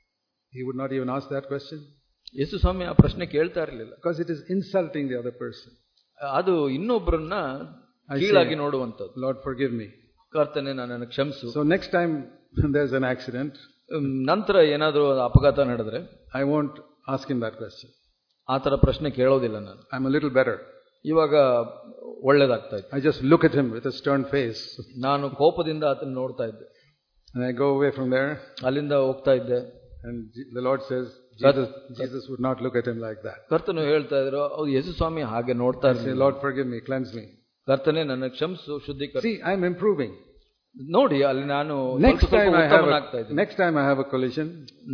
He would not even ask that question. ಯೇಸು ಸ್ವಾಮಿ ಆ ಪ್ರಶ್ನೆ ಕೇಳ್ತಾ ಇರಲಿಲ್ಲ. Because it is insulting the other person. ಅದು ಇನ್ನೊಬ್ಬರನ್ನ ಕೀಳಾಗಿ ನೋಡುವಂತದ್ದು. Lord forgive me. ಕರ್ತನೆ ನನ್ನನ್ನು ಕ್ಷಮಿಸು. So next time when there's an accident, ನಂತರ ಏನಾದರೂ ಅಪಘಾತ ನಡೆದ್ರೆ I won't ask him that question. ಆ ತರ ಪ್ರಶ್ನೆ ಕೇಳೋದಿಲ್ಲ ನಾನು. I'm a little better. ಇವಾಗ ಒಳ್ಳೇದಾಗ್ತಾ ಇತ್ತು. I just look at him with a stern face. ನಾನು ಕೋಪದಿಂದ ಆತನ ನೋಡ್ತಾ ಇದ್ದೆ. And I go away from there. ಅಲ್ಲಿಂದ ಹೋಗ್ತಾ ಇದ್ದೆ. And the Lord says, Jesus, Jesus would not look at him like that. ಕರ್ತನು ಹೇಳ್ತಾ ಇದ್ರು, ಹೌದು ಯೇಸು ಸ್ವಾಮಿ ಹಾಗೆ ನೋಡ್ತಾ ಇರ್ಲಿ. Lord forgive me, cleanse me. ಕರ್ತನೆ ನನ್ನ ಕ್ಷಮಿಸು, ಶುದ್ಧೀಕರಿಸು. See, I'm improving. ನೋಡಿ ಅಲ್ಲಿ ನಾನು next time I have a, next time I have a collision,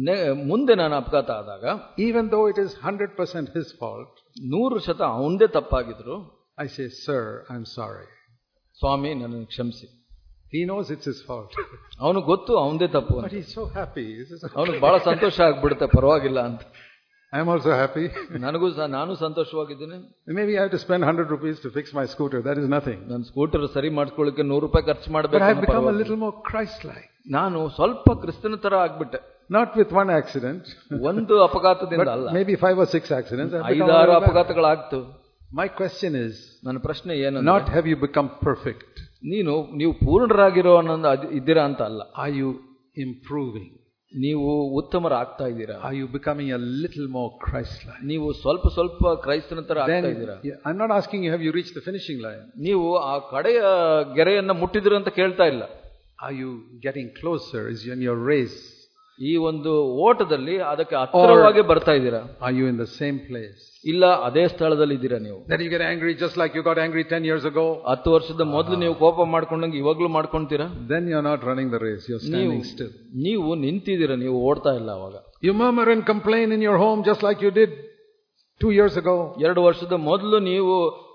ಮುಂದೆ ನಾನು ಅಪಘಾತ ಆದಾಗ, even though it is one hundred percent his fault, ನೂರು ಶತ ಅವನದೇ ತಪ್ಪಾಗಿದ್ರು, I say, sir, I'm sorry. ಸ್ವಾಮಿ ನನ್ನನ್ನು ಕ್ಷಮಿಸಿ. He knows it's his fault. ಅವನು ಗೊತ್ತು ಅವನದೇ ತಪ್ಪು. But he's so happy. ಅವನಿಗೆ ಬಹಳ ಸಂತೋಷ ಆಗ್ಬಿಡುತ್ತೆ, ಪರವಾಗಿಲ್ಲ ಅಂತ. I'm also happy. ನನಗೂ ನಾನು ಸಂತೋಷವಾಗಿದ್ದೀನಿ. Maybe I have to spend one hundred rupees to fix my scooter. That is nothing. ನನ್ನ ಸ್ಕೂಟರ್ ಸರಿ ಮಾಡ್ಕೊಳ್ಳಿಕ್ಕೆ ನೂರು ರೂಪಾಯಿ ಖರ್ಚು ಮಾಡಬೇಕು. But I have become a little more Christ-like. ನಾನು ಸ್ವಲ್ಪ ಕ್ರಿಸ್ತನ ತರ ಆಗ್ಬಿಟ್ಟೆ. Not with one accident. ಒಂದು ಅಪಘಾತದಿಂದ ಅಲ್ಲ. Maybe five or six accidents. ಐದಾರು ಅಪಘಾತಗಳಾಗ್ತು. My question is, ನನ್ನ ಪ್ರಶ್ನೆ ಏನು? not have you become perfect. ನೀನು ನೀವು ಪೂರ್ಣರಾಗಿರೋ ಅನ್ನೋದು ಇದ್ದೀರಾ ಅಂತ ಅಲ್ಲ. Are you improving? ನೀವು ಉತ್ತಮರಾಗ್ತಾ ಇದ್ದೀರಾ? Are you becoming a little more Christ-like? ನೀವು ಸ್ವಲ್ಪ ಸ್ವಲ್ಪ ಕ್ರೈಸ್ತನ ತರ ಆಗ್ತಾ ಇದ್ದೀರಾ? I'm not asking you have you reached the finishing line. ನೀವು ಆ ಕಡೆಯ ಗೆರೆಯನ್ನ ಮುಟ್ಟಿದಿರ ಅಂತ ಕೇಳ್ತಾ ಇಲ್ಲ. Are you getting closer? Is you in your race? ಈ ಒಂದು ಓಟದಲ್ಲಿ ಅದಕ್ಕೆ ಹತ್ತಿರವಾಗಿ ಬರ್ತಾ ಇದ್ದೀರಾ? Are you in the same place? ಇಲ್ಲ ಅದೇ ಸ್ಥಳದಲ್ಲಿ ಇದ್ದೀರಾ ನೀವು? That you get angry just like you got angry ten years ago. ಹತ್ತು ವರ್ಷದ ಮೊದಲು ನೀವು ಕೋಪ ಮಾಡ್ಕೊಂಡಂಗೆ ಇವಾಗ್ಲೂ ಮಾಡ್ಕೊಂತೀರಾ? Then you're not running the race, you're standing still. ನೀವು ನಿಂತಿದ್ದೀರಾ, ನೀವು ಓಡ್ತಾ ಇಲ್ಲ ಅವಾಗ. You murmur and complain in your home just like you did two years ago. ಎರಡು ವರ್ಷದ ಮೊದಲು ನೀವು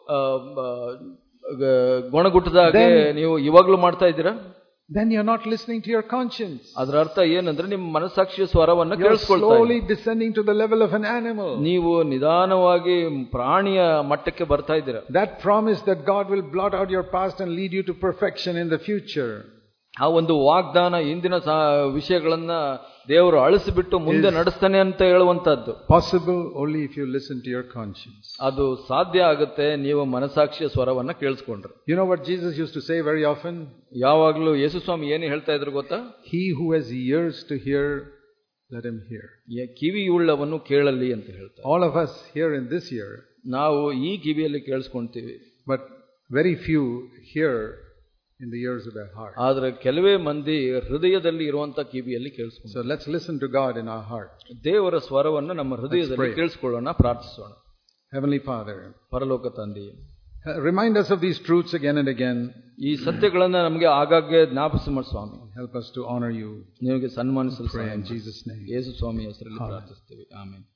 ಗೊಣಗುಟ್ಟದಾಗೆ ನೀವು ಇವಾಗ್ಲೂ ಮಾಡ್ತಾ ಇದ್ದೀರಾ? Then you're not listening to your conscience. ಅದರ ಅರ್ಥ ಏನಂದ್ರೆ ನಿಮ್ಮ ಮನಸ್ಸಾಕ್ಷಿಯ ಸ್ವರವನ್ನು ಕೇಳಿಸ್ಕೊಳ್ತಾ ಇದ್ದೀರಾ. Slowly descending to the level of an animal. ನೀವು ನಿಧಾನವಾಗಿ ಪ್ರಾಣಿಯ ಮಟ್ಟಕ್ಕೆ ಬರ್ತಾ ಇದ್ದೀರಾ. That promise that God will blot out your past and lead you to perfection in the future. ಆ ಒಂದು ವಾಗ್ದಾನ ಇಂದಿನ ವಿಷಯಗಳನ್ನ ದೇವರು ಅಳಿಸಿಬಿಟ್ಟು ಮುಂದೆ ನಡೆಸ್ತಾನೆ ಅಂತ ಹೇಳುವಂತದ್ದು. Possible only if you listen to your conscience. ಅದು ಸಾಧ್ಯ ಆಗುತ್ತೆ ನೀವು ಮನಸಾಕ್ಷಿಯ ಸ್ವರವನ್ನ ಕೇಳಿಸ್ಕೊಂಡ್ರೆ. You know what Jesus used to say very often? ಯಾವಾಗಲೂ ಯೇಸು ಸ್ವಾಮಿ ಏನು ಹೇಳ್ತಾ ಇದ್ರು ಗೊತ್ತಾ? He who has ears to hear, let him hear. ಕಿವಿಯುಳ್ಳವನು ಕೇಳಲಿ ಅಂತ ಹೇಳ್ತಾರೆ. All of us here in this year, ನಾವು ಈ ಕಿವಿಯಲ್ಲಿ ಕೇಳಿಸ್ಕೊಂತೀವಿ. But very few hear in the ears of their heart. ಆದರೆ ಕೆಲವೇ ಮಂದಿ ಹೃದಯದಲ್ಲಿ ಇರುವಂತ ಕಿವಿಯಲ್ಲಿ ಕೇಳಿಸ್ಕೊಂಡು. So let's listen to God in our heart. ದೇವರ ಸ್ವರವನ್ನು ನಮ್ಮ ಹೃದಯದಲ್ಲಿ ಕೇಳಿಸ್ಕೊಳ್ಳೋಣ, ಪ್ರಾರ್ಥಿಸೋಣ. Heavenly Father, ಪರಲೋಕ ತಂದೆಯೇ, remind us of these truths again and again. ಈ ಸತ್ಯಗಳನ್ನು ನಮಗೆ ಆಗಾಗ್ಗೆ ಜ್ಞಾಪಿಸು ಮಾಡು ಸ್ವಾಮಿ. Help us to honor you. ನಿಮಗೆ ಸನ್ಮಾನಿಸಲು in Jesus name. ಯೇಸು ಸ್ವಾಮಿ ಹೆಸರಲ್ಲಿ ಪ್ರಾರ್ಥಿಸುತ್ತೇವೆ. ಆಮೆನ್.